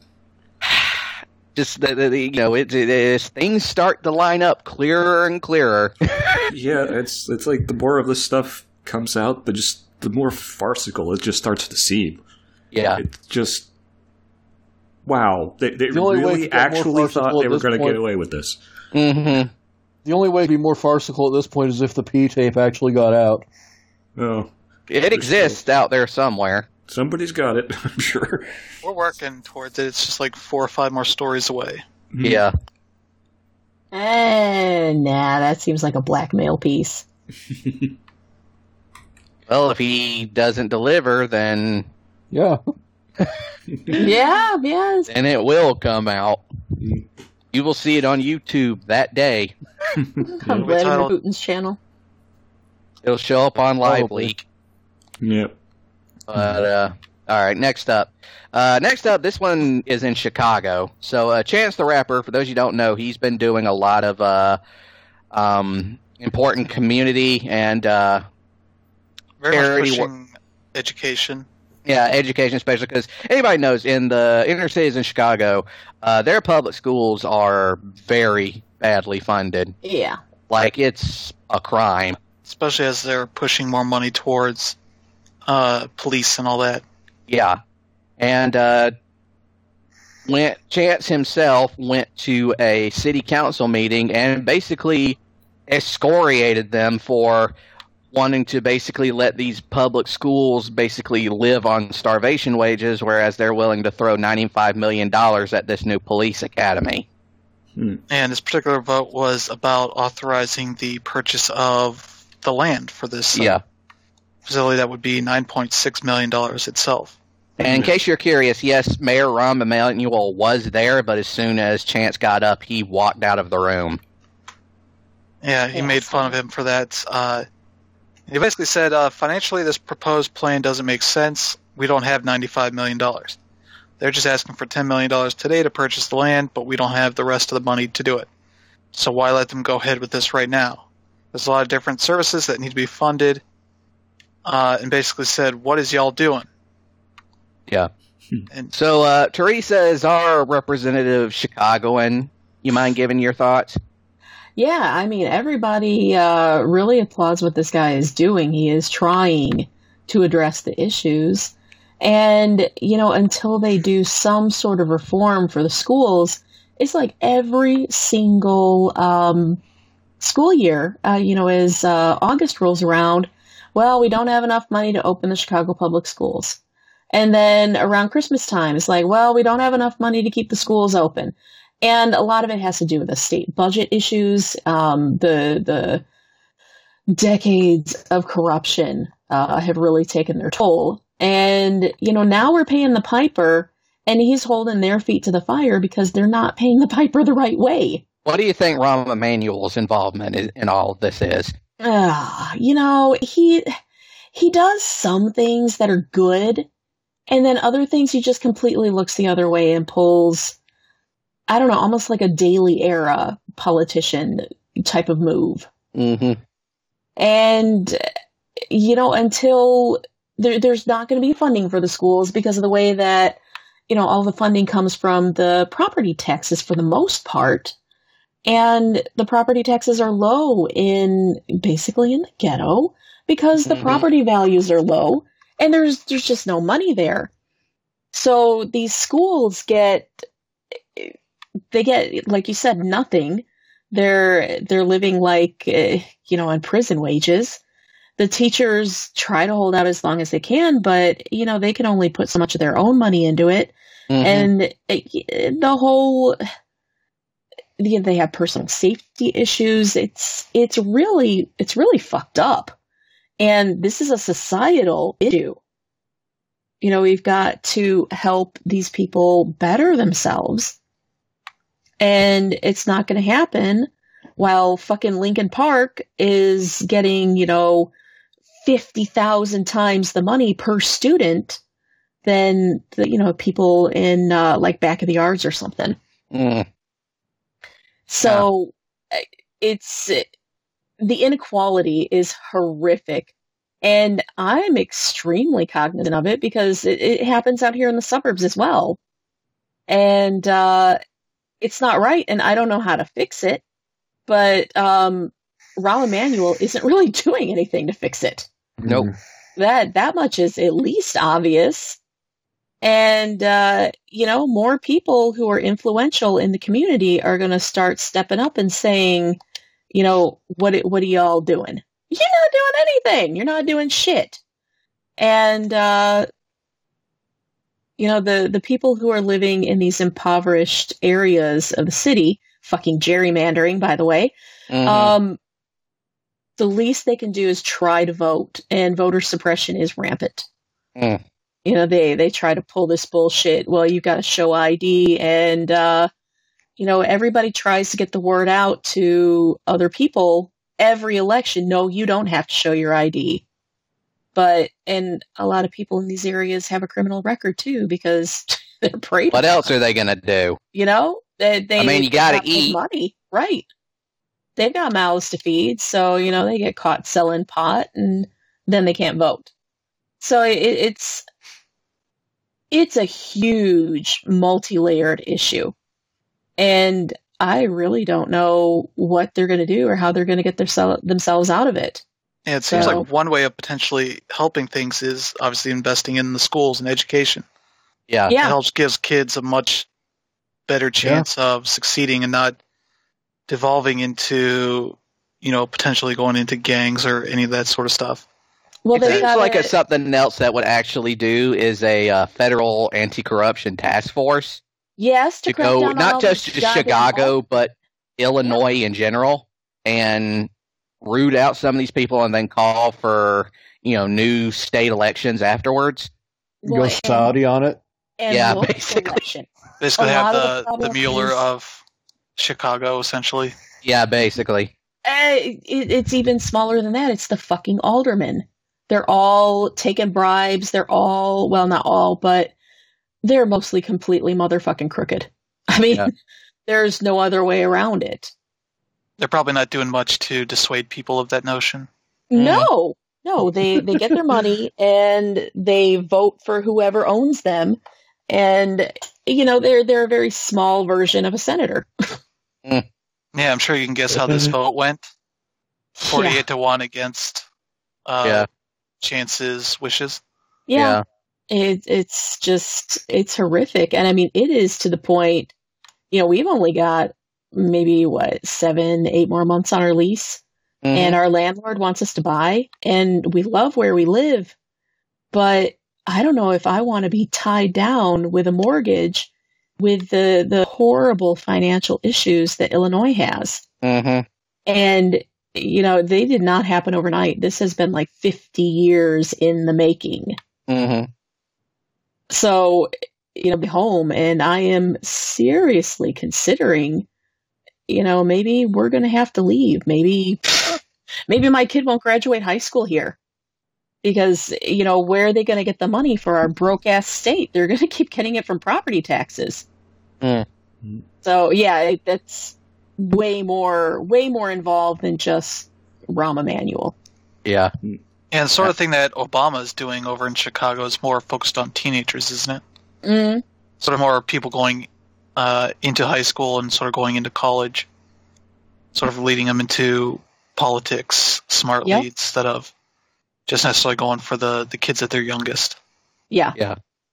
things start to line up clearer and clearer. Yeah, it's like the more of this stuff comes out, the more farcical it just starts to seem. Yeah, it's just wow. They really actually thought they were going to get away with this. Mm-hmm. The only way to be more farcical at this point is if the P tape actually got out. Oh, it exists out there somewhere. Somebody's got it, I'm sure. We're working towards it. It's just like 4 or 5 more stories away. Yeah. Nah, that seems like a blackmail piece. Well, if he doesn't deliver, then Yeah. Yeah, yes. then it will come out. You will see it on YouTube that day. On Vladimir Putin's channel. It'll show up on Live Leak. Yep. But, all right, next up. This one is in Chicago. So, Chance the Rapper, for those you don't know, he's been doing a lot of important community and Very charity much pushing education. Yeah, education especially, because anybody knows in the inner cities in Chicago, their public schools are very badly funded. Yeah. Like, it's a crime. Especially as they're pushing more money towards police and all that. Yeah. And Chance himself went to a city council meeting and basically excoriated them for wanting to basically let these public schools basically live on starvation wages, whereas they're willing to throw $95 million at this new police academy. And this particular vote was about authorizing the purchase of the land for this facility. That would be $9.6 million itself. And in case you're curious, yes, Mayor Rahm Emanuel was there, but as soon as Chance got up, he walked out of the room. Yeah, he made fun of him for that. He basically said, financially, this proposed plan doesn't make sense. We don't have $95 million. They're just asking for $10 million today to purchase the land, but we don't have the rest of the money to do it. So why let them go ahead with this right now? There's a lot of different services that need to be funded. And basically said, what is y'all doing? Yeah. And so, Teresa is our representative Chicagoan. You mind giving your thoughts? Yeah, I mean, everybody really applauds what this guy is doing. He is trying to address the issues. And, until they do some sort of reform for the schools, it's like every single school year, as August rolls around, well, we don't have enough money to open the Chicago public schools. And then around Christmas time, it's like, well, we don't have enough money to keep the schools open. And a lot of it has to do with the state budget issues, the decades of corruption have really taken their toll. And, now we're paying the piper, and he's holding their feet to the fire because they're not paying the piper the right way. What do you think Rahm Emanuel's involvement in all of this is? He does some things that are good, and then other things he just completely looks the other way and pulls, I don't know, almost like a Daily Era politician type of move. Mm-hmm. And, until there's not going to be funding for the schools because of the way that, all the funding comes from the property taxes for the most part. And the property taxes are low basically in the ghetto because the property values are low and there's just no money there. So these schools get, like you said, nothing. They're living like, on prison wages. The teachers try to hold out as long as they can, but, they can only put so much of their own money into it. And they have personal safety issues. It's really fucked up. And this is a societal issue. We've got to help these people better themselves. And it's not going to happen while fucking Lincoln Park is getting, 50,000 times the money per student than the, people in, like Back of the Yards or something. Mm. So it's the inequality is horrific. And I'm extremely cognizant of it because it happens out here in the suburbs as well. And it's not right, and I don't know how to fix it. But Rahm Emanuel isn't really doing anything to fix it. Nope. That much is at least obvious. And, more people who are influential in the community are going to start stepping up and saying, what are y'all doing? You're not doing anything. You're not doing shit. And, the people who are living in these impoverished areas of the city, fucking gerrymandering, by the way, the least they can do is try to vote, and voter suppression is rampant. They try to pull this bullshit. Well, you got to show ID, and, everybody tries to get the word out to other people every election. No, you don't have to show your ID. And a lot of people in these areas have a criminal record too because they're preyed What upon. else are they going to do? You you got to eat. Money, right? They've got mouths to feed, so they get caught selling pot, and then they can't vote. So it's a huge, multi-layered issue, and I really don't know what they're going to do or how they're going to get themselves out of it. Yeah, it seems like one way of potentially helping things is obviously investing in the schools and education. Yeah. It helps gives kids a much better chance of succeeding and not devolving into, potentially going into gangs or any of that sort of stuff. Well, It seems like something else that would actually do is a federal anti-corruption task force. Yes, to crack down on not all just these Chicago, but Illinois in general, and root out some of these people and then call for, new state elections afterwards. Go Saudi on it. And Yeah, local basically. election. Basically A have lot of the the problem Mueller is- of Chicago, essentially. Yeah, basically. It's even smaller than that. It's the fucking aldermen. They're all taking bribes. They're all, well, not all, but they're mostly completely motherfucking crooked. I mean, there's no other way around it. They're probably not doing much to dissuade people of that notion. No, they get their money and they vote for whoever owns them. And, they're a very small version of a senator. Yeah, I'm sure you can guess how this vote went. 48-1 against Chance's wishes. Yeah. It's horrific. And I mean, it is to the point, we've only got maybe 7-8 more months on our lease, and our landlord wants us to buy, and we love where we live, but I don't know if I want to be tied down with a mortgage with the horrible financial issues that Illinois has. And, they did not happen overnight. This has been like 50 years in the making. So, be home, and I am seriously considering, maybe we're going to have to leave. Maybe my kid won't graduate high school here because, where are they going to get the money for our broke ass state? They're going to keep getting it from property taxes. So yeah, that's way more involved than just Rahm Emanuel. Yeah. And the sort of thing that Obama is doing over in Chicago is more focused on teenagers, isn't it? Sort of more people going into high school and sort of going into college, sort of leading them into politics smartly instead of just necessarily going for the kids at their youngest. Yeah. Yeah.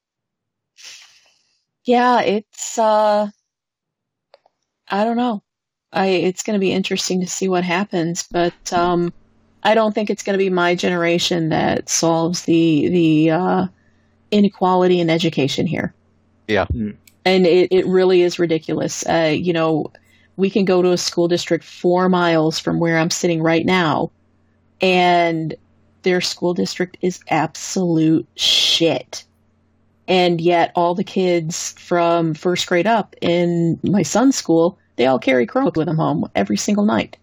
Yeah, it's I don't know. It's going to be interesting to see what happens, but I don't think it's going to be my generation that solves the inequality in education here. Yeah. And it really is ridiculous. We can go to a school district 4 miles from where I'm sitting right now, and their school district is absolute shit. And yet all the kids from first grade up in my son's school, they all carry Chromebook with them home every single night.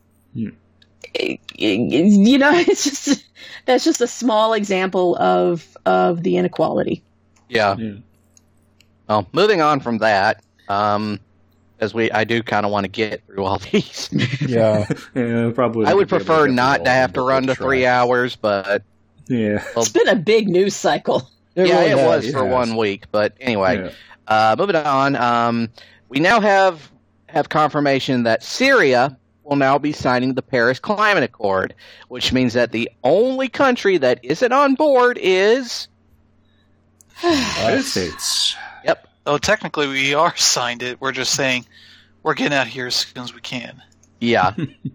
That's just a small example of the inequality. Yeah. Well, moving on from that, as I do kind of want to get through all these. Yeah. Yeah, probably. I would prefer not to have to run to 3 hours, but yeah, It's been a big news cycle. it really was has. for 1 week. But anyway, Yeah. moving on. We now have confirmation that Syria will now be signing the Paris Climate Accord, which means that the only country that isn't on board is. United States. Yep. Oh, technically we are signed it. We're just saying we're getting out of here as soon as we can. Yeah.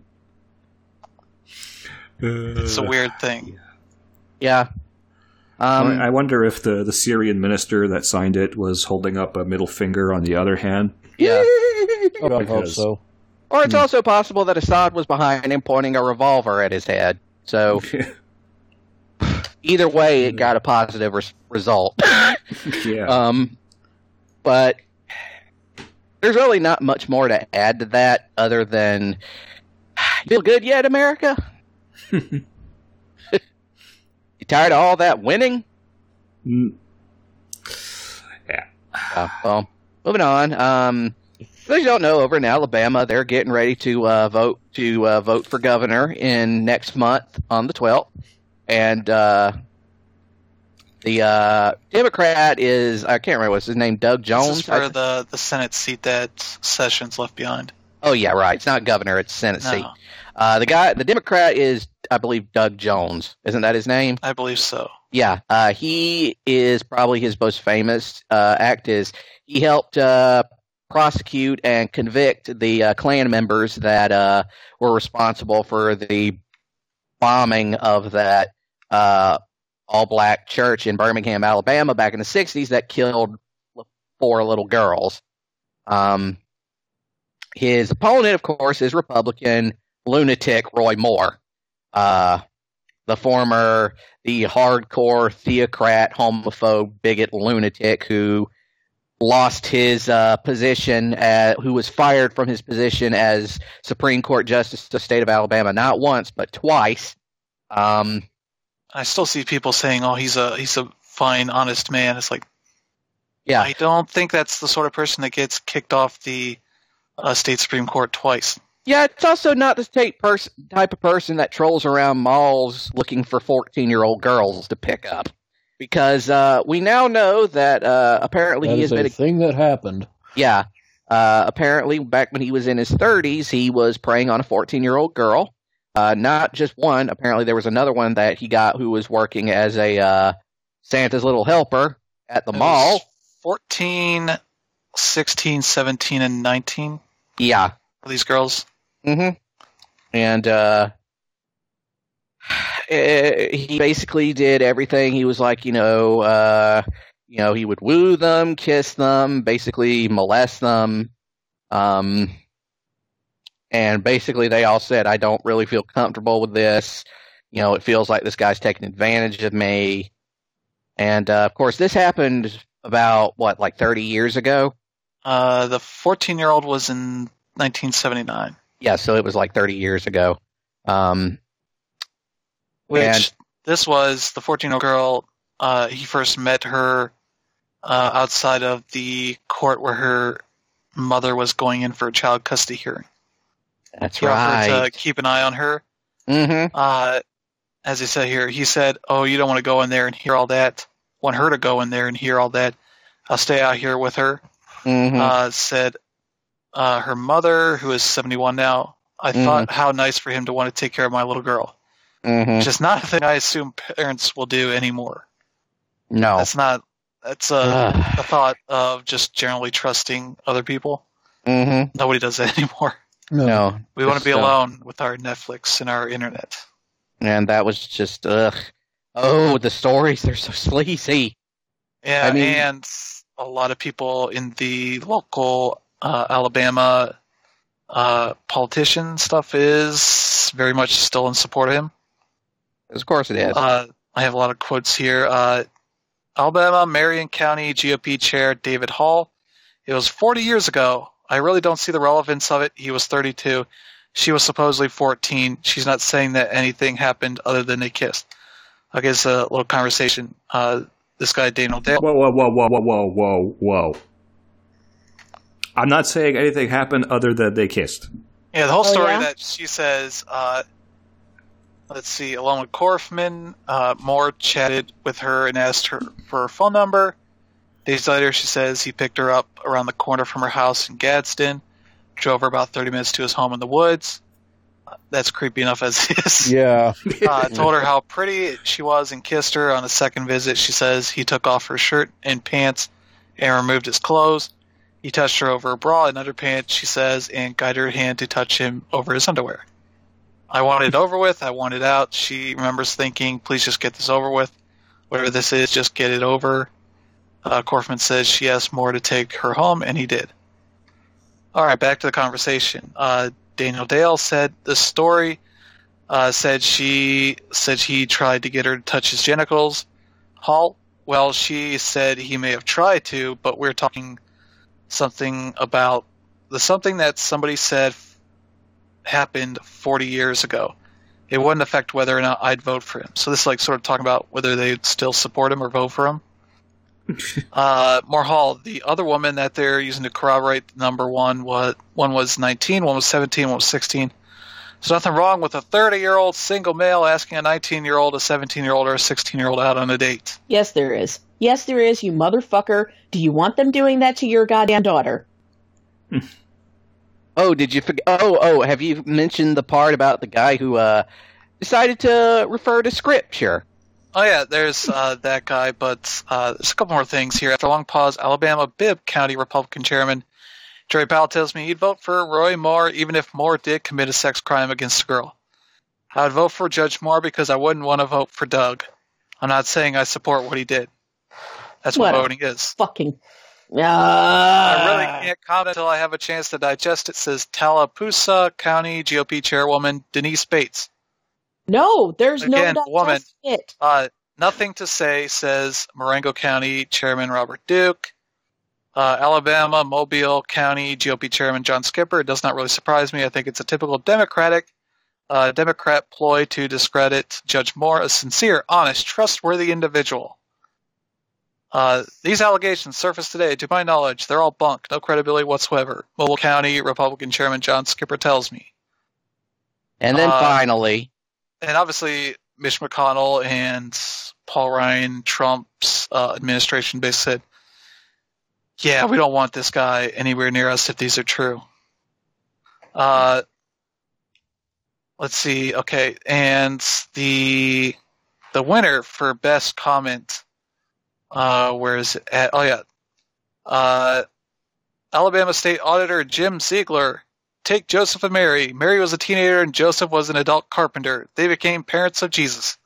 It's a weird thing. Yeah. I wonder if the Syrian minister that signed it was holding up a middle finger on the other hand. Yeah. I hope Because- so. Or it's also possible that Assad was behind him pointing a revolver at his head. So either way, it got a positive result. Yeah. But there's really not much more to add to that other than, feel good yet, America? You tired of all that winning? Mm. Yeah. Well, moving on. Those you don't know, over in Alabama, they're getting ready to vote for governor in next month on the 12th, and the Democrat is, I can't remember what's his name, Doug Jones. This is for the Senate seat that Sessions left behind. Oh yeah, right. It's not governor; it's Senate No. seat. The Democrat is, I believe, Doug Jones. Isn't that his name? I believe so. Yeah. He is probably his most famous act is he helped prosecute and convict the Klan members that were responsible for the bombing of that all-black church in Birmingham, Alabama, back in the 60s that killed 4 little girls. His opponent, of course, is Republican lunatic Roy Moore, the hardcore theocrat, homophobe, bigot lunatic who lost his position, who was fired from his position as Supreme Court Justice of the state of Alabama not once but twice. I still see people saying, "Oh, he's a fine, honest man." It's like, Yeah, I don't think that's the sort of person that gets kicked off the state Supreme Court twice. yeah. It's also not the type of person that trolls around malls looking for 14-year-old girls to pick up, because we now know that apparently That he is has been a thing that happened. Yeah. Apparently, back when he was in his 30s, he was preying on a 14-year-old girl. Not just one. Apparently, there was another one that he got who was working as a Santa's little helper at the It mall. was 14, 16, 17, and 19 Yeah. for these girls. Mm-hmm. And he basically did everything. He was like, he would woo them, kiss them, basically molest them. And basically they all said, I don't really feel comfortable with this. It feels like this guy's taking advantage of me. And, of course, this happened about, 30 years ago? The 14-year-old was in 1979. Yeah, so it was like 30 years ago. Which this was the 14-year-old girl. He first met her outside of the court where her mother was going in for a child custody hearing. That's He offered right. to keep an eye on her. Mm-hmm. As he said here, he said, "Oh, you don't want to go in there and hear all that. Want her to go in there and hear all that. I'll stay out here with her." Mm-hmm. Said her mother, who is 71 now, I thought how nice for him to want to take care of my little girl. Mm-hmm. Which is not a thing I assume parents will do anymore. No. That's a thought of just generally trusting other people. Mm-hmm. Nobody does that anymore. No. We want to be Just, alone with our Netflix and our internet. And that was just, ugh. Oh, the stories, they're so sleazy. Yeah, I mean- and a lot of people in the local Alabama politician stuff is very much still in support of him. Of course it is. I have a lot of quotes here. Alabama Marion County GOP Chair David Hall. It was 40 years ago. I really don't see the relevance of it. He was 32. She was supposedly 14. She's not saying that anything happened other than they kissed. I guess a little conversation. This guy, Daniel Dale. Whoa. I'm not saying anything happened other than they kissed. Yeah, the whole story yeah? that she says, let's see, along with Korfman, Moore chatted with her and asked her for her phone number. Days later, she says he picked her up around the corner from her house in Gadsden, drove her about 30 minutes to his home in the woods. That's creepy enough as is. Yeah. Told her how pretty she was and kissed her. On a second visit, she says he took off her shirt and pants and removed his clothes. He touched her over her bra and underpants, she says, and guided her hand to touch him over his underwear. I want it over with. I want it out. She remembers thinking, please just get this over with. Whatever this is, just get it over. Korfman says she asked Moore to take her home, and he did. All right, back to the conversation. Daniel Dale said the story said he tried to get her to touch his genitals. Hall, well, she said he may have tried to, but we're talking something about something that somebody said happened 40 years ago. It wouldn't affect whether or not I'd vote for him. So this is like sort of talking about whether they'd still support him or vote for him. More Hall, the other woman that they're using to corroborate number one was 19, one was 17, one was 16. There's nothing wrong with a 30-year-old single male asking a 19-year-old, a 17-year-old, or a 16-year-old out on a date. Yes, there is. Yes, there is, you motherfucker. Do you want them doing that to your goddamn daughter? Oh, did you forget? Oh, have you mentioned the part about the guy who decided to refer to scripture? Oh, yeah, there's that guy, but there's a couple more things here. After a long pause, Alabama Bibb County Republican Chairman Jerry Powell tells me he'd vote for Roy Moore even if Moore did commit a sex crime against a girl. I would vote for Judge Moore because I wouldn't want to vote for Doug. I'm not saying I support what he did. That's what voting is. Fucking. I really can't comment until I have a chance to digest it, says Tallapoosa County GOP Chairwoman Denise Bates. No, there's Again, no woman. it. Nothing to say, says Marengo County Chairman Robert Duke. Alabama, Mobile County GOP Chairman John Skipper. It does not really surprise me. I think it's a typical Democrat ploy to discredit Judge Moore, a sincere, honest, trustworthy individual. These allegations surfaced today. To my knowledge, they're all bunk, no credibility whatsoever. Mobile County Republican Chairman John Skipper tells me. And then finally... And obviously, Mitch McConnell and Paul Ryan, Trump's administration basically said, yeah, we don't want this guy anywhere near us if these are true. Let's see. Okay, and the winner for best comment, where is it at? Oh, yeah. Alabama State Auditor Jim Ziegler. Take Joseph and Mary. Mary was a teenager and Joseph was an adult carpenter. They became parents of Jesus.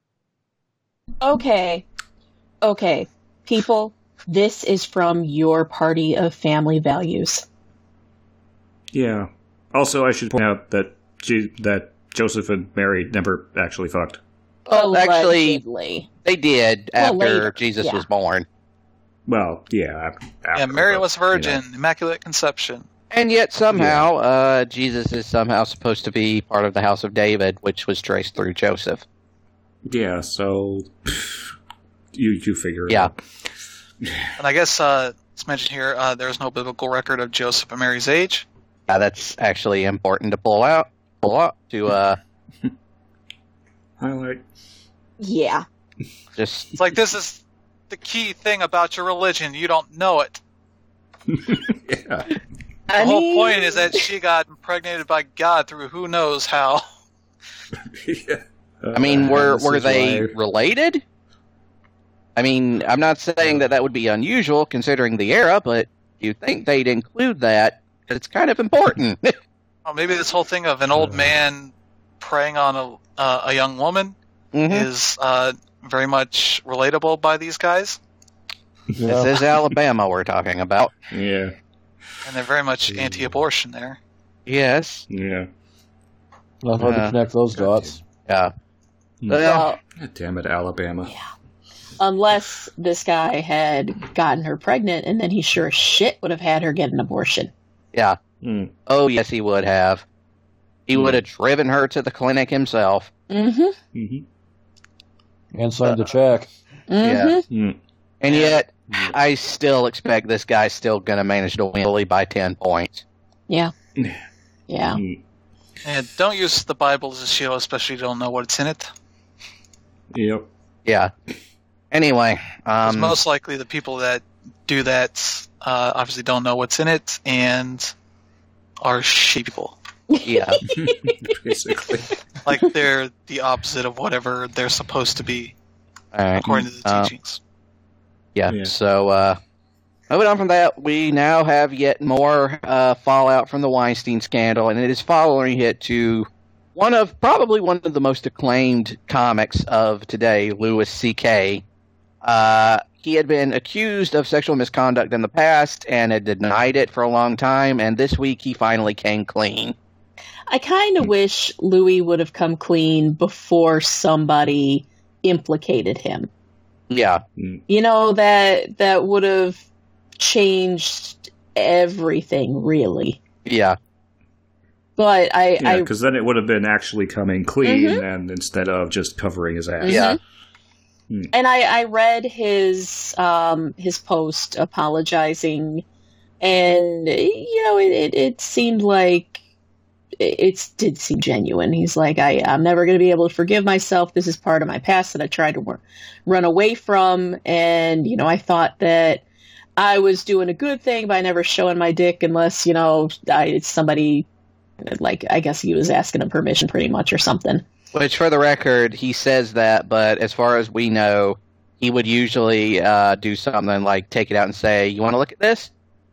Okay. People, this is from your party of family values. Yeah. Also, I should point out that Joseph and Mary never actually fucked. Well, actually, Allegedly. they did after later, Jesus yeah. was born. Well, yeah. Yeah, Mary was a virgin, Immaculate Conception. And yet somehow, Jesus is somehow supposed to be part of the house of David, which was traced through Joseph. Yeah, so you figure it out. And I guess it's mentioned here, there's no biblical record of Joseph and Mary's age. That's actually important to pull up to highlight. Yeah. just... It's like, this is the key thing about your religion. You don't know it. Yeah. The whole point is that she got impregnated by God through who knows how. Yeah. I mean, were they related? I mean, I'm not saying that would be unusual considering the era, but you'd think they'd include that because it's kind of important. Oh, maybe this whole thing of an old man preying on a young woman is very much relatable by these guys. Yeah. This is Alabama we're talking about. Yeah. And they're very much anti-abortion there. Yes. Yeah. Not hard to connect those dots. Yeah. Well, God damn it, Alabama. Yeah. Unless this guy had gotten her pregnant, and then he sure as shit would have had her get an abortion. Yeah. Oh, yes, he would have. He would have driven her to the clinic himself. Mm-hmm. And signed the check. Yeah. And Yeah. yet, I still expect this guy's still going to manage to win only by 10 points. Yeah. Mm. Yeah. And don't use the Bible as a shield, especially if you don't know what's in it. Yep. Yeah. Anyway, 'Cause most likely the people that do that obviously don't know what's in it and are shitty people. yeah. Basically. Like they're the opposite of whatever they're supposed to be, All right. according to the teachings. Yeah. Yeah. So, moving on from that, we now have yet more fallout from the Weinstein scandal, and it is following it to probably one of the most acclaimed comics of today, Louis C.K. He had been accused of sexual misconduct in the past and had denied it for a long time, and this week he finally came clean. I kind of wish Louis would have come clean before somebody implicated him. Yeah. You know, that would have changed everything, really. Yeah. But Yeah, because then it would have been actually coming clean, and instead of just covering his ass. Yeah. And I read his post apologizing, and you know it seemed like it did seem genuine. He's like, I'm never going to be able to forgive myself. This is part of my past that I tried to run away from, and you know I thought that I was doing a good thing by never showing my dick unless you know it's somebody like I guess he was asking him permission pretty much or something. Which, for the record, he says that, but as far as we know, he would usually do something like take it out and say, "You want to look at this?"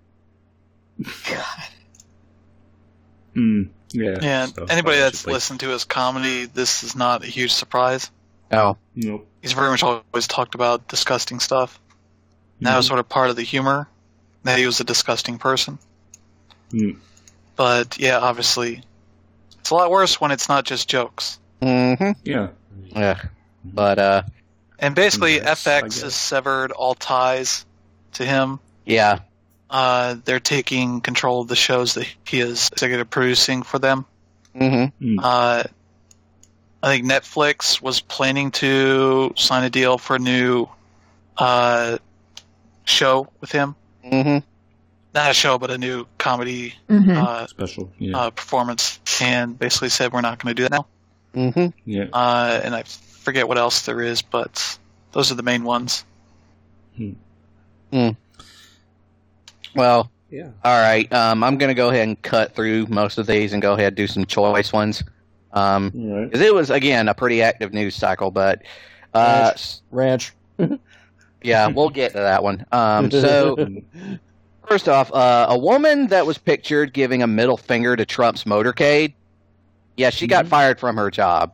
Yeah. And so, anybody that's allegedly. listened to his comedy, this is not a huge surprise. Oh, Nope. He's very much always talked about disgusting stuff. And that was sort of part of the humor, that he was a disgusting person. Mm. But yeah, obviously, it's a lot worse when it's not just jokes. mm-hmm. Yeah. Yeah. But, And basically, Yes, I FX guess. has severed all ties to him. yeah. They're taking control of the shows that he is executive producing for them. Mm-hmm. I think Netflix was planning to sign a deal for a new show with him. Mm-hmm. Not a show, but a new comedy Special. Yeah. performance. And basically said, we're not going to do that now. Mm-hmm. Yeah. And I forget what else there is, but those are the main ones. Well, Yeah. all right. I'm going to go ahead and cut through most of these and go ahead and do some choice ones. All right. 'Cause it was, again, a pretty active news cycle, but Ranch. yeah, we'll get to that one. So, first off, a woman that was pictured giving a middle finger to Trump's motorcade, yeah, she got fired from her job.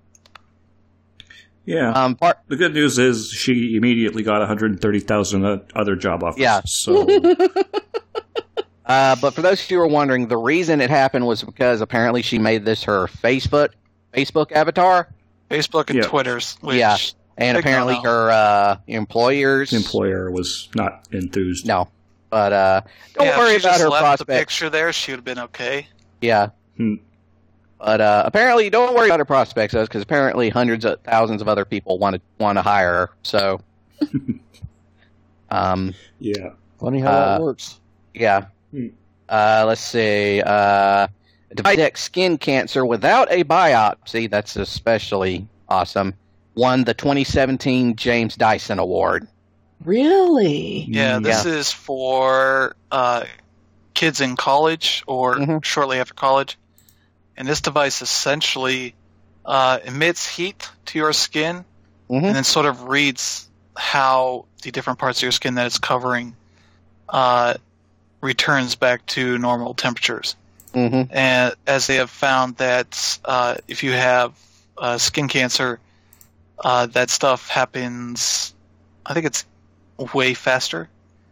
Yeah. The good news is she immediately got 130,000 other job offers. Yeah. So But for those who were wondering, the reason it happened was because apparently she made this her Facebook avatar. Facebook and Yeah. Twitter's. Which Yeah. And Big apparently no-no. her employers... the employer was not enthused. No. But don't yeah, worry if she about just her left prospects. the picture there, she would have been okay. Yeah. Hmm. But apparently, don't worry about her prospects, because apparently hundreds of thousands of other people want to hire her. So, Yeah. Funny how that works. yeah. Let's see. Detect skin cancer without a biopsy. That's especially awesome. Won the 2017 James Dyson Award. Really? Yeah, this is for kids in college or Mhm. shortly after college. And this device essentially emits heat to your skin Mhm. and then sort of reads how the different parts of your skin that it's covering returns back to normal temperatures. Mm-hmm. And as they have found that if you have skin cancer, that stuff happens, I think it's way faster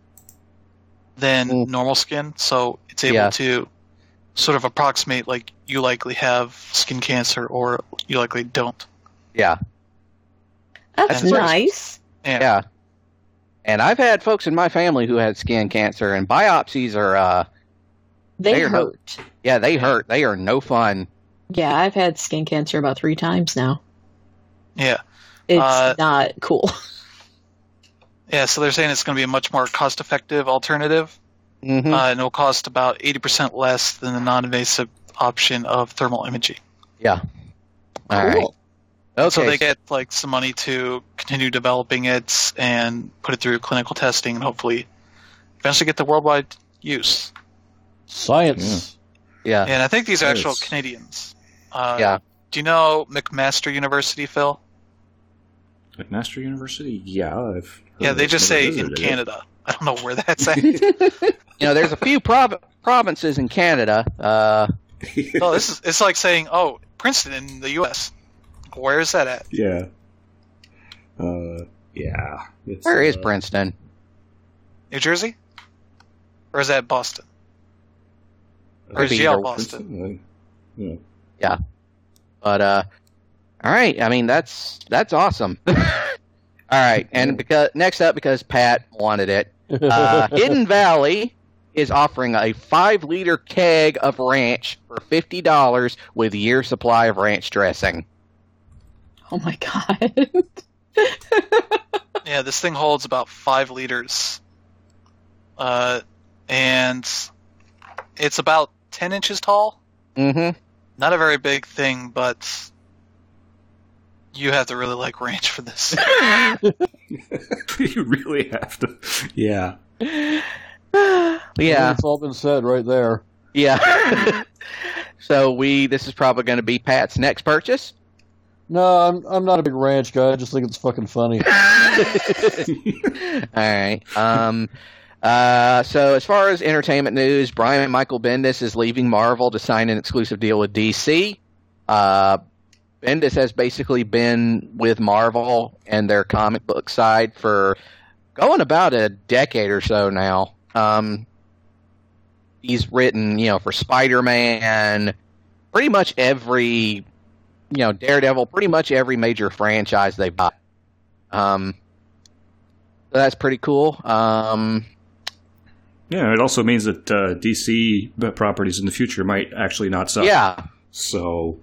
than normal skin. So it's able to sort of approximate like you likely have skin cancer or you likely don't. Yeah. That's And- nice. Yeah. And I've had folks in my family who had skin cancer, and biopsies are, They They are no- hurt. yeah, they hurt. They are no fun. Yeah, I've had skin cancer about 3 times now. Yeah. It's not cool. Yeah, so they're saying it's going to be a much more cost-effective alternative, Mm-hmm. and it'll cost about 80% less than the non-invasive option of thermal imaging. Yeah. All right. Cool. Okay. So they get like some money to continue developing it and put it through clinical testing and hopefully eventually get the worldwide use. Science. yeah. And I think these are actual Yes. Canadians. Yeah. Do you know McMaster University, Phil? McMaster University? Yeah, I've heard Yeah, of they it, just never say visited in it. Canada. I don't know where that's at. There's a few provinces in Canada. No, it's like saying, oh, Princeton in the U.S. Where is that at? Yeah. Yeah. It's, Where is Princeton? New Jersey? Or is that Boston? Or is Could be Yale either. Boston? Yeah. But all right. I mean, that's awesome. All right, and because Pat wanted it, Hidden Valley is offering a 5-liter keg of ranch for $50 with a year's supply of ranch dressing. Oh my god. Yeah, this thing holds about 5 liters. And it's about 10 inches tall. Mm-hmm. Not a very big thing, but you have to really like ranch for this. You really have to. Yeah. Yeah. It's all been said right there. Yeah. So this is probably going to be Pat's next purchase. No, I'm not a big ranch guy. I just think it's fucking funny. All right. So as far as entertainment news, Brian Michael Bendis is leaving Marvel to sign an exclusive deal with DC. Bendis has basically been with Marvel and their comic book side for going about a decade or so now. He's written, for Spider-Man, pretty much every, Daredevil, pretty much every major franchise they've got. So that's pretty cool. Yeah, it also means that DC properties in the future might actually not suck. Yeah. So,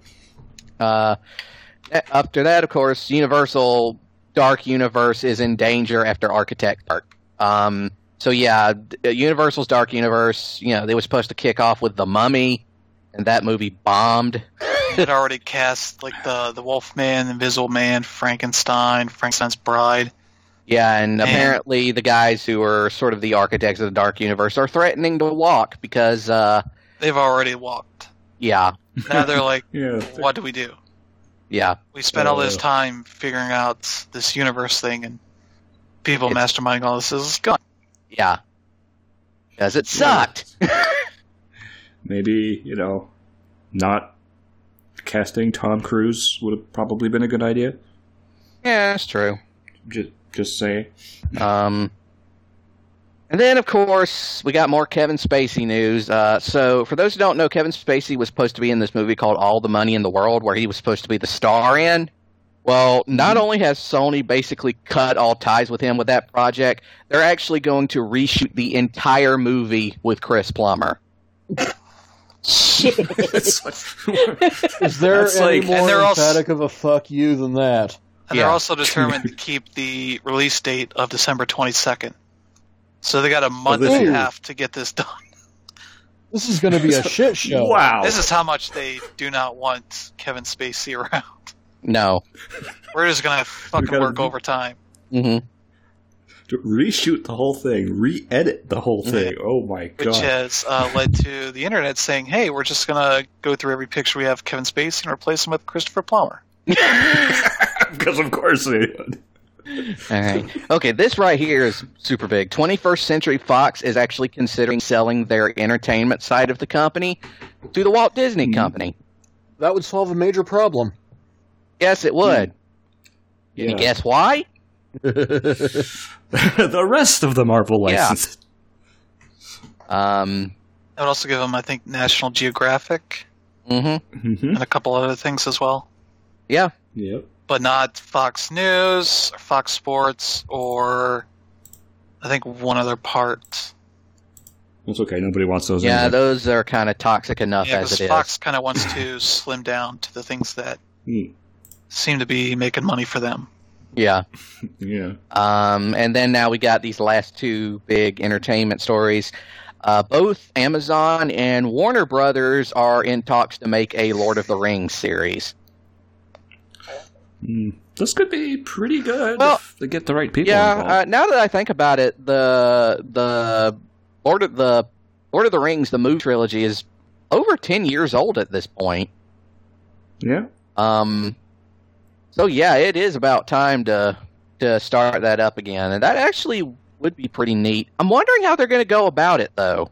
After that, of course, Universal Dark Universe is in danger after Architect Park. So yeah, Universal's Dark Universe, they were supposed to kick off with The Mummy, and that movie bombed. It already cast like the Wolfman, Invisible Man, Frankenstein's Bride. Yeah, and apparently the guys who are sort of the architects of the Dark Universe are threatening to walk because, They've already walked. yeah, Now they're like, yeah. what do we do? yeah, We spent all this time figuring out this universe thing, and people masterminding all this is gone. yeah. Because it sucked. Maybe, not casting Tom Cruise would have probably been a good idea. Yeah, that's true. Just say. And then, of course, we got more Kevin Spacey news. So, for those who don't know, Kevin Spacey was supposed to be in this movie called All the Money in the World, where he was supposed to be the star in. Well, not only has Sony basically cut all ties with him with that project, they're actually going to reshoot the entire movie with Chris Plummer. Shit. It's like- Is there That's any like- more and they're also- emphatic of a fuck you than that? And Yeah. they're also determined to keep the release date of December 22nd. So they got a month this and a year. half to get this done. This is going to be a shit show. Wow. This is how much they do not want Kevin Spacey around. No. We're just going to fucking gotta work do- overtime. Hmm. To reshoot the whole thing, re-edit the whole thing. Oh my god. Which has led to the internet saying, hey, we're just going to go through every picture we have of Kevin Spacey and replace him with Christopher Plummer. Because of course they would. All right. Okay, this right here is super big. 21st Century Fox is actually considering selling their entertainment side of the company to the Walt Disney Company. That would solve a major problem. Yes, it would. Can you guess why? The rest of the Marvel Yeah. license. That would also give them, I think, National Geographic Mm-hmm. and a couple other things as well. Yeah. Yep. But not Fox News, or Fox Sports, or I think one other part. That's okay. Nobody wants those. Yeah, anyway. those are kind of toxic enough Yeah, as because it is. Fox kind of wants to slim down to the things that Hmm. seem to be making money for them. Yeah. Yeah. And then now we got these last two big entertainment stories. Both Amazon and Warner Brothers are in talks to make a Lord of the Rings series. This could be pretty good if they get the right people Yeah, involved. now that I think about it, the Lord of the Rings, the movie trilogy, is over 10 years old at this point. Yeah. So yeah, it is about time to start that up again, and that actually would be pretty neat. I'm wondering how they're going to go about it, though.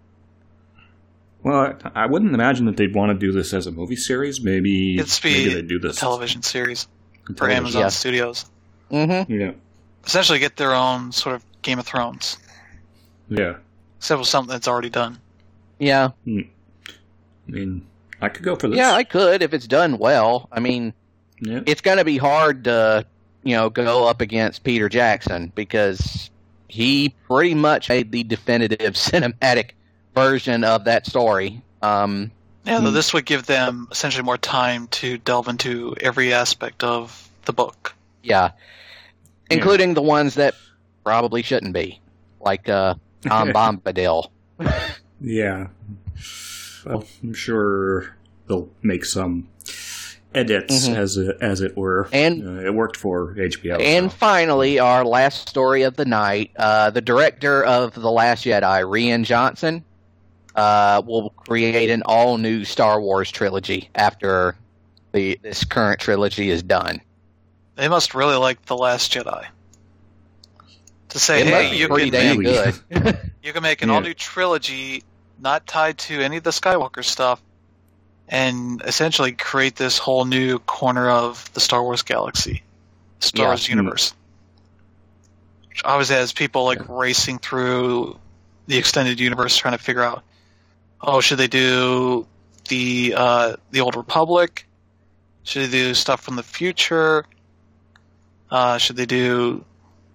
Well, I wouldn't imagine that they'd want to do this as a movie series. Maybe Maybe they'd do a this television series for television. Amazon Yeah. Studios. Mm-hmm. Yeah. Essentially get their own sort of Game of Thrones, Yeah. except with something that's already done. Yeah. I mean, I could go for this. Yeah, I could if it's done well. I mean, Yeah. it's going to be hard to, go up against Peter Jackson because he pretty much made the definitive cinematic version of that story. Yeah, though this would give them essentially more time to delve into every aspect of the book. Yeah. Including the ones that probably shouldn't be, like Tom Bombadil. Yeah. Well, I'm sure they'll make some edits, as it were. And it worked for HBO. And so. finally, our last story of the night, the director of The Last Jedi, Rian Johnson, will create an all-new Star Wars trilogy after this current trilogy is done. They must really like The Last Jedi. To say, It must hey, be you pretty can, damn make, good. you can make an Yeah. all-new trilogy not tied to any of the Skywalker stuff and essentially create this whole new corner of the Star Wars galaxy, Star Wars universe. Which always has people like racing through the extended universe trying to figure out, should they do the Old Republic? Should they do stuff from the future? Should they do,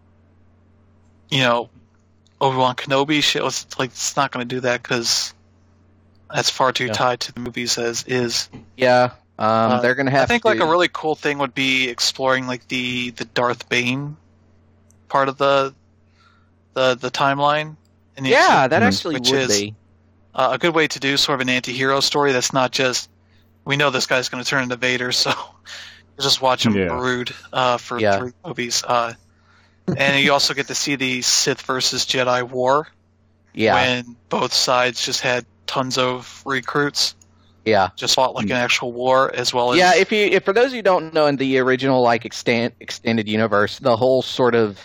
Obi-Wan Kenobi shit? It's not going to do that because that's far too tied to the movies as is. Yeah, they're going to have I think to... like a really cool thing would be exploring like the Darth Bane part of the timeline. And Yeah, that actually which would is be. a good way to do sort of an anti-hero story that's not just, we know this guy's going to turn into Vader, so just watch him brood for 3 movies. And you also get to see the Sith versus Jedi war, when both sides just had tons of recruits. Yeah. Just fought like an actual war, as well as... Yeah, if for those who don't know, in the original extended universe, the whole sort of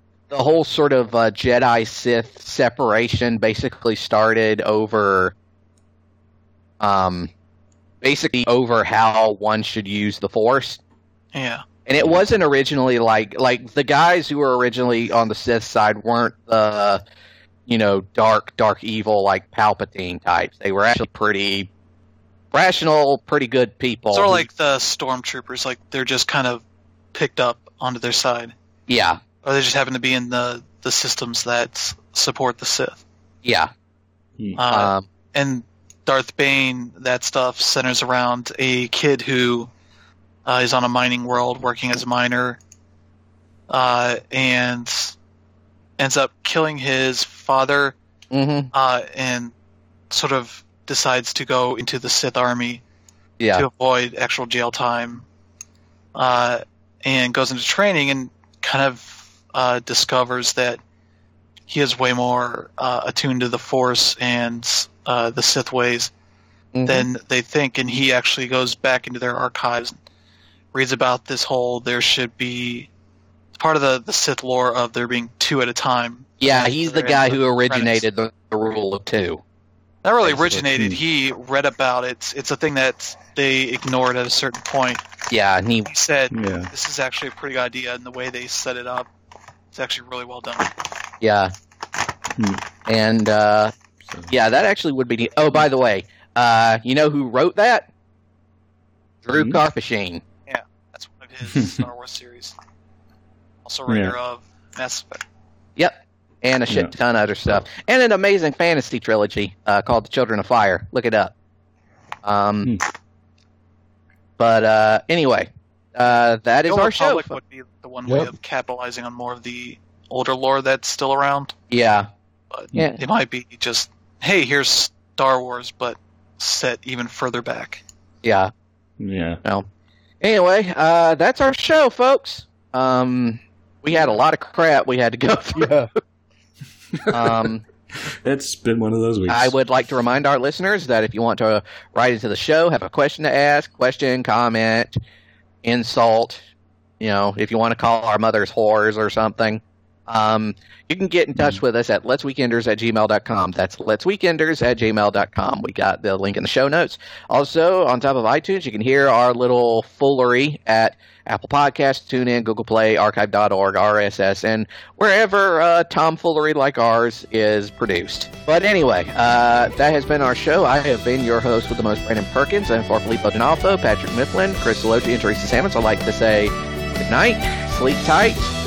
Jedi Sith separation basically started over how one should use the Force. Yeah. And it wasn't originally like the guys who were originally on the Sith side weren't the dark evil like Palpatine types. They were actually pretty rational, pretty good people. Sort of like the stormtroopers, like they're just kind of picked up onto their side. Yeah. Or they just happen to be in the systems that support the Sith. Yeah. And Darth Bane, that stuff centers around a kid who is on a mining world working as a miner and ends up killing his father and sort of decides to go into the Sith army to avoid actual jail time and goes into training and kind of discovers that he is way more attuned to the Force and the Sith ways than they think, and he actually goes back into their archives and reads about this whole, there should be part of the Sith lore of there being 2 at a time. Yeah, he's the guy who originated the rule of 2. Not really originated, he read about it. It's a thing that they ignored at a certain point. Yeah, and he said, this is actually a pretty good idea, and the way they set it up, it's actually really well done. Yeah. And, that actually would be neat. Oh, by the way, you know who wrote that? Drew Karpyshyn. Yeah, that's one of his Star Wars series. Also writer of Mass Effect. Yep. And a shit ton of other stuff. And an amazing fantasy trilogy called The Children of Fire. Look it up. But anyway, that is Old our show. Republic would be the one way of capitalizing on more of the older lore that's still around. Yeah. But it might be just, hey, here's Star Wars, but set even further back. Yeah. Yeah. Well, anyway, that's our show, folks. We had a lot of crap we had to go through. Yeah. It's been one of those weeks. I would like to remind our listeners that if you want to write into the show, have a question to ask, comment, insult, if you want to call our mothers whores or something, you can get in touch with us at letsweekenders@gmail.com. That's letsweekenders@gmail.com. We got the link in the show notes. Also, on top of iTunes, you can hear our little foolery at Apple Podcasts, TuneIn, Google Play, Archive.org, RSS, and wherever tomfoolery like ours is produced. But anyway, that has been our show. I have been your host with the most, Brandon Perkins, and for Filippo D'Onofrio, Patrick Mifflin, Chris Deloche, and Teresa Sammons, I'd like to say good night, sleep tight,